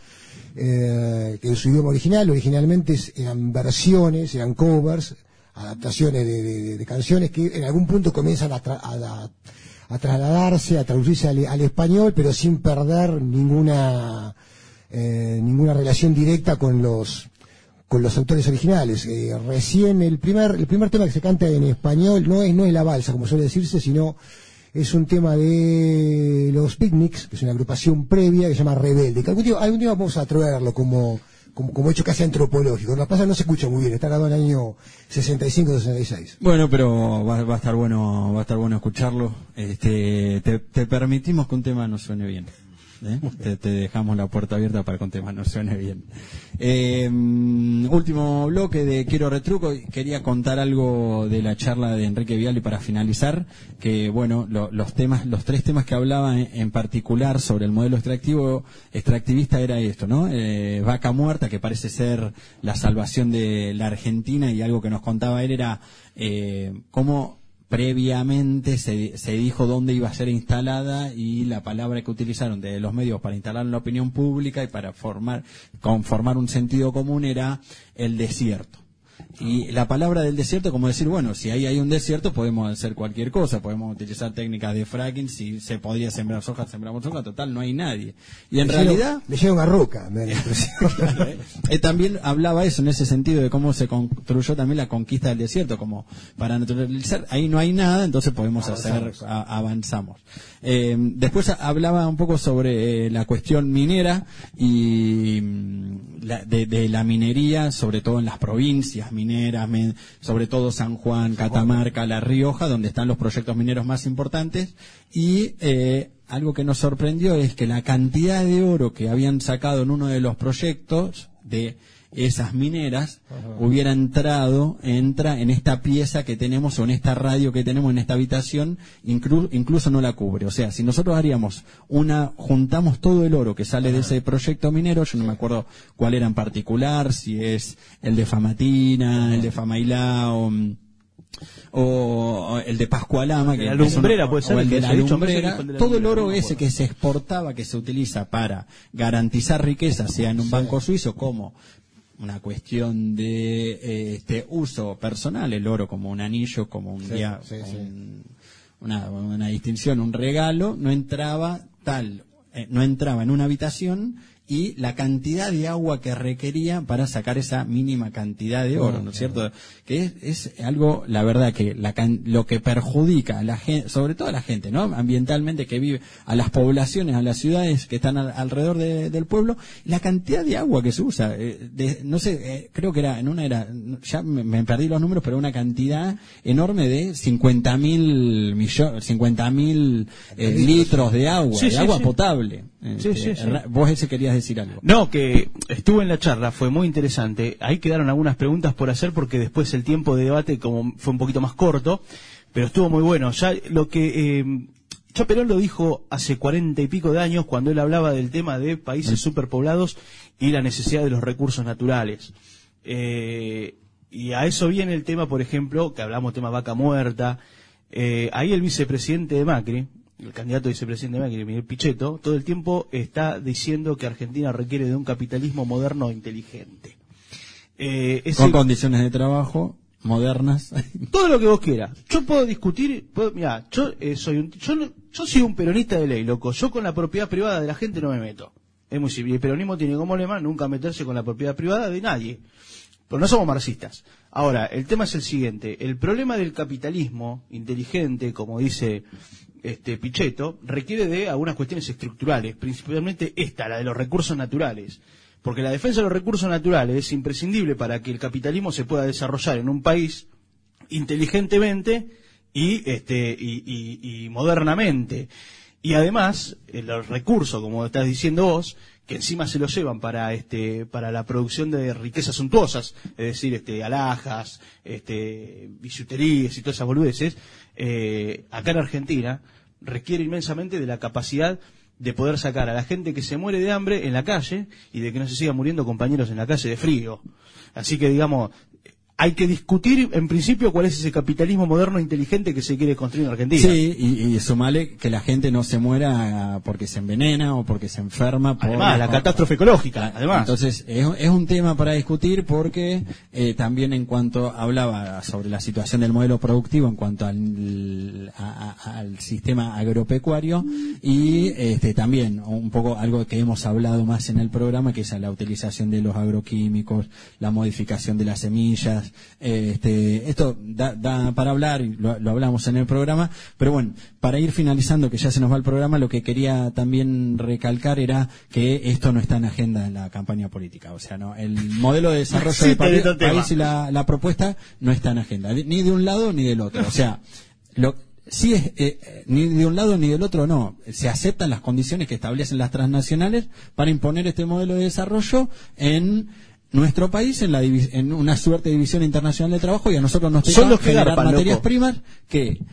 eh, que es su idioma original. Originalmente eran versiones, eran covers, adaptaciones de, de, de canciones que en algún punto comienzan a, tra a, a trasladarse, a traducirse al, al español, pero sin perder ninguna eh, ninguna relación directa con los con los autores originales. Eh, recién el primer el primer tema que se canta en español no es no es la balsa, como suele decirse, sino es un tema de los Picnics, que es una agrupación previa que se llama Rebelde, que algún día, algún día vamos a traerlo como Como, como hecho casi antropológico. Lo que pasa no se escucha muy bien, está grabado en el año sesenta y cinco sesenta y seis. Bueno, pero va, va a estar bueno, va a estar bueno escucharlo. Este, te, te permitimos que un tema no suene bien. ¿Eh? Te, te dejamos la puerta abierta para que un tema no suene bien. Eh, último bloque de Quiero Retruco. Quería contar algo de la charla de Enrique Vialli para finalizar, que bueno, lo, los temas, los tres temas que hablaba en, en particular sobre el modelo extractivo, extractivista era esto, ¿no? Eh, Vaca Muerta, que parece ser la salvación de la Argentina, y algo que nos contaba él era eh, cómo previamente se, se dijo dónde iba a ser instalada, y la palabra que utilizaron de los medios para instalar en la opinión pública y para formar, conformar un sentido común era el desierto. Y la palabra del desierto, como decir, bueno, si ahí hay un desierto podemos hacer cualquier cosa, podemos utilizar técnicas de fracking, si se podría sembrar soja, sembramos soja, total, no hay nadie. Y en le realidad... Le llega una roca, me da la impresión. eh, también hablaba eso en ese sentido de cómo se construyó también la conquista del desierto, como para naturalizar, ahí no hay nada, entonces podemos avanzamos. hacer, a, avanzamos. Eh, después hablaba un poco sobre eh, la cuestión minera y la, de, de la minería, sobre todo en las provincias mineras, me, sobre todo San Juan, Catamarca, La Rioja, donde están los proyectos mineros más importantes, y eh, algo que nos sorprendió es que la cantidad de oro que habían sacado en uno de los proyectos de esas mineras Ajá. hubiera entrado, entra en esta pieza que tenemos, o en esta radio que tenemos en esta habitación, inclu incluso no la cubre. O sea, si nosotros haríamos una, juntamos todo el oro que sale Ajá. de ese proyecto minero, yo no me acuerdo cuál era en particular, si es el de Famatina, Ajá. el de Famailá, o, o el de Pascualama, que la lumbrera, puede ser, o el de la lumbrera, de la todo el lumbrera, oro no ese que se exportaba, que se utiliza para garantizar riqueza, sea en un banco suizo como una cuestión de eh, este uso personal, el oro como un anillo, como un, sí, día, sí, un sí. Una, una distinción, un regalo, no entraba tal, eh, no entraba en una habitación, y la cantidad de agua que requería para sacar esa mínima cantidad de oro, ¿no es cierto? Que es, es algo, la verdad, que la, lo que perjudica a la gente, sobre todo a la gente, ¿no? Ambientalmente, que vive, a las poblaciones, a las ciudades que están al, alrededor de, del pueblo, la cantidad de agua que se usa, eh, de, no sé, eh, creo que era, en una era, ya me, me perdí los números, pero una cantidad enorme de cincuenta mil millones, cincuenta mil eh, litros de agua, sí, de sí, agua sí. potable. Sí, este, sí, sí. Vos ese querías decir algo. No, que estuve en la charla, fue muy interesante. Ahí quedaron algunas preguntas por hacer, porque después el tiempo de debate como fue un poquito más corto, pero estuvo muy bueno. Ya lo que eh, Chaperón lo dijo hace cuarenta y pico de años, cuando él hablaba del tema de países superpoblados y la necesidad de los recursos naturales. Eh, y a eso viene el tema, por ejemplo, que hablamos tema Vaca Muerta. Eh, ahí el vicepresidente de Macri, el candidato a vicepresidente de Macri, Miguel Pichetto, todo el tiempo está diciendo que Argentina requiere de un capitalismo moderno e inteligente. Eh, ese... Con condiciones de trabajo modernas. Todo lo que vos quieras. Yo puedo discutir, puedo, mirá, yo eh, soy un, yo, no, yo soy un peronista de ley, loco. Yo con la propiedad privada de la gente no me meto. Es muy simple. El peronismo tiene como lema nunca meterse con la propiedad privada de nadie. Pero no somos marxistas. Ahora, el tema es el siguiente. El problema del capitalismo inteligente, como dice este Pichetto, requiere de algunas cuestiones estructurales, principalmente esta, la de los recursos naturales. Porque la defensa de los recursos naturales es imprescindible para que el capitalismo se pueda desarrollar en un país inteligentemente y, este, y, y, y modernamente. Y además, los recursos, como estás diciendo vos, que encima se los llevan para este para la producción de riquezas suntuosas, es decir, este alhajas, este bisuterías y todas esas boludeces, eh, acá en Argentina requiere inmensamente de la capacidad de poder sacar a la gente que se muere de hambre en la calle y de que no se sigan muriendo compañeros en la calle de frío. Así que, digamos, hay que discutir en principio cuál es ese capitalismo moderno e inteligente que se quiere construir en Argentina. Sí, y, y sumale que la gente no se muera porque se envenena o porque se enferma. Por, además, la catástrofe ecológica, además. Entonces, es, es un tema para discutir porque eh, también en cuanto hablaba sobre la situación del modelo productivo en cuanto al, a, a, al sistema agropecuario y este también un poco algo que hemos hablado más en el programa, que es la utilización de los agroquímicos, la modificación de las semillas. Este, esto da, da para hablar y lo, lo hablamos en el programa, pero bueno, para ir finalizando, que ya se nos va el programa, lo que quería también recalcar era que esto no está en agenda en la campaña política, o sea, no, el modelo de desarrollo sí, del país, país y la, la propuesta no está en agenda, ni de un lado ni del otro, o sea, lo sí es eh, ni de un lado ni del otro no, se aceptan las condiciones que establecen las transnacionales para imponer este modelo de desarrollo en nuestro país en la divis- en una suerte de división internacional de trabajo, y a nosotros nos toca generar garpan, materias loco. primas que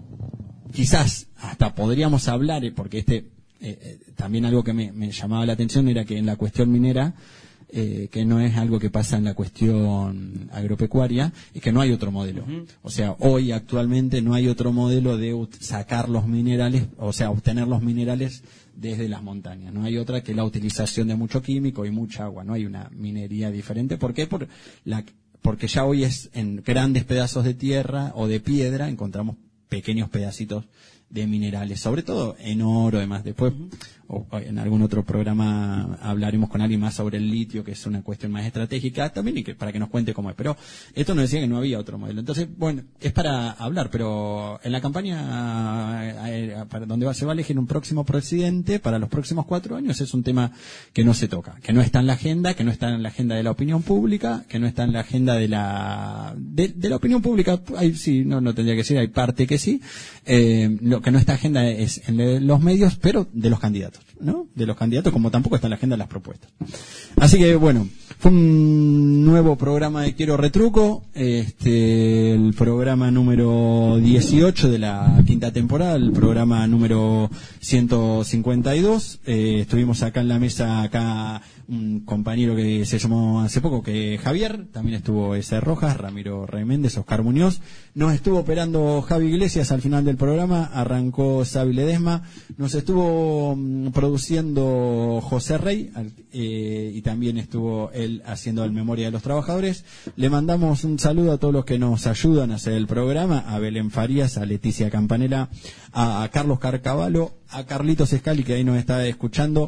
quizás hasta podríamos hablar, porque este eh, eh, también algo que me, me llamaba la atención era que en la cuestión minera, eh, que no es algo que pasa en la cuestión agropecuaria, es que no hay otro modelo. Uh-huh. O sea, hoy actualmente no hay otro modelo de ut- sacar los minerales, o sea, obtener los minerales desde las montañas. No hay otra que la utilización de mucho químico y mucha agua. No hay una minería diferente. ¿Por qué? Por la, porque ya hoy es en grandes pedazos de tierra o de piedra encontramos pequeños pedacitos de minerales, sobre todo en oro, además. Después, o, o en algún otro programa hablaremos con alguien más sobre el litio, que es una cuestión más estratégica también, y que para que nos cuente cómo es. Pero esto nos decía que no había otro modelo. Entonces, bueno, es para hablar, pero en la campaña eh, para donde va, se va a elegir un próximo presidente para los próximos cuatro años, es un tema que no se toca, que no está en la agenda, que no está en la agenda de la opinión pública, que no está en la agenda de la de, de la opinión pública. Hay, sí, no, no tendría que ser, hay parte que sí. Eh, lo que no está en agenda es en los medios, pero de los candidatos, ¿no? De los candidatos, como tampoco está en la agenda de las propuestas. Así que, bueno, fue un nuevo programa de Quiero Retruco, este, el programa número dieciocho de la quinta temporada, el programa número ciento cincuenta y dos. Eh, estuvimos acá en la mesa, acá un compañero que se llamó hace poco, que Javier, también estuvo ese Rojas, Ramiro Rey Méndez, Oscar Muñoz, nos estuvo operando Javi Iglesias al final del programa, arrancó Sabi Ledesma, nos estuvo um, produciendo José Rey, eh, y también estuvo él haciendo el Memoria de los Trabajadores. Le mandamos un saludo a todos los que nos ayudan a hacer el programa, a Belén Farías, a Leticia Campanella, a, a Carlos Carcavalo, a Carlitos Escali, que ahí nos está escuchando,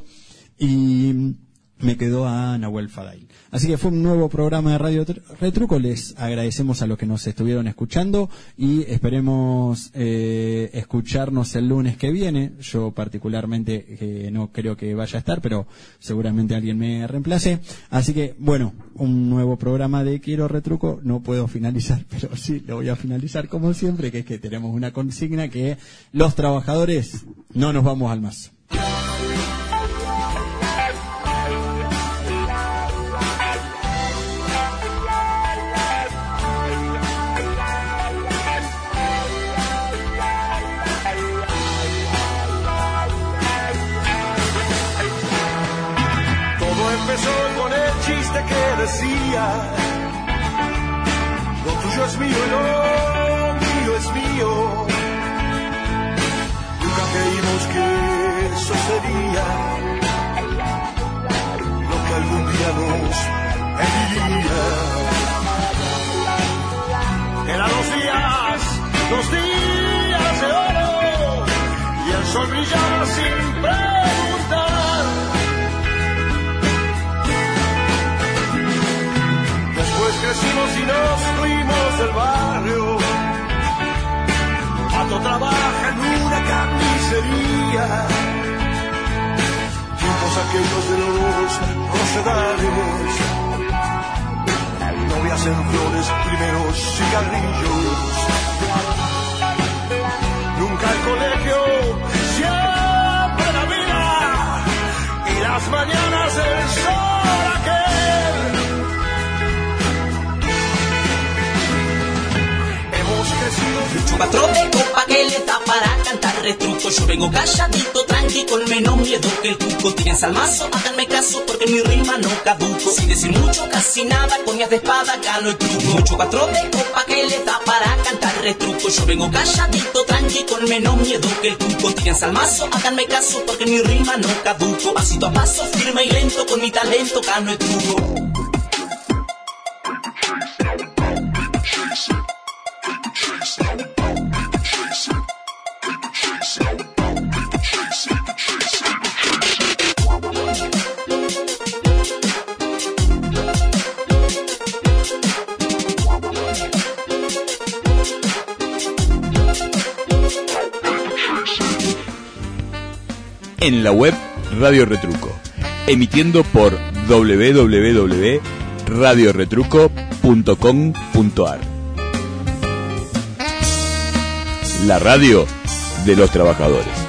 y me quedó a Nahuel Fadail. Así que fue un nuevo programa de Radio Retruco. Les agradecemos a los que nos estuvieron escuchando y esperemos eh, escucharnos el lunes que viene. Yo particularmente eh, no creo que vaya a estar, pero seguramente alguien me reemplace. Así que, bueno, un nuevo programa de Quiero Retruco. No puedo finalizar, pero sí lo voy a finalizar como siempre, que es que tenemos una consigna que los trabajadores no nos vamos al mazo. Empezó con el chiste que decía: lo tuyo es mío y lo mío es mío. Nunca creí dijimos que eso sería lo que algún día nos heriría. Eran los días, los días de oro, y el sol brillaba sin preguntar. Después crecimos y nos fuimos del barrio. Pato trabaja en una carnicería. Tiempos aquellos de los rosedales, novias en flores, primeros cigarrillos. Nunca el colegio, siempre la vida y las mañanas del sol aquel. Hemos crecido. Mucho patrón de copa que le da para cantar retruco. Yo vengo calladito, tranqui, con menos miedo que el cuco. Tienen salmazo, háganme caso porque mi rima no caduco. Sin decir mucho, casi nada, con mías de espada gano el truco. Mucho patrón de copa que le da para cantar retruco. Yo vengo calladito, tranqui, con menos miedo que el cuco. Tienen salmazo, háganme caso porque mi rima no caduco. Pasito a paso, firme y lento, con mi talento gano el truco. En la web Radio Retruco, emitiendo por doble u doble u doble u punto radio retruco punto com punto a r. La radio de los trabajadores.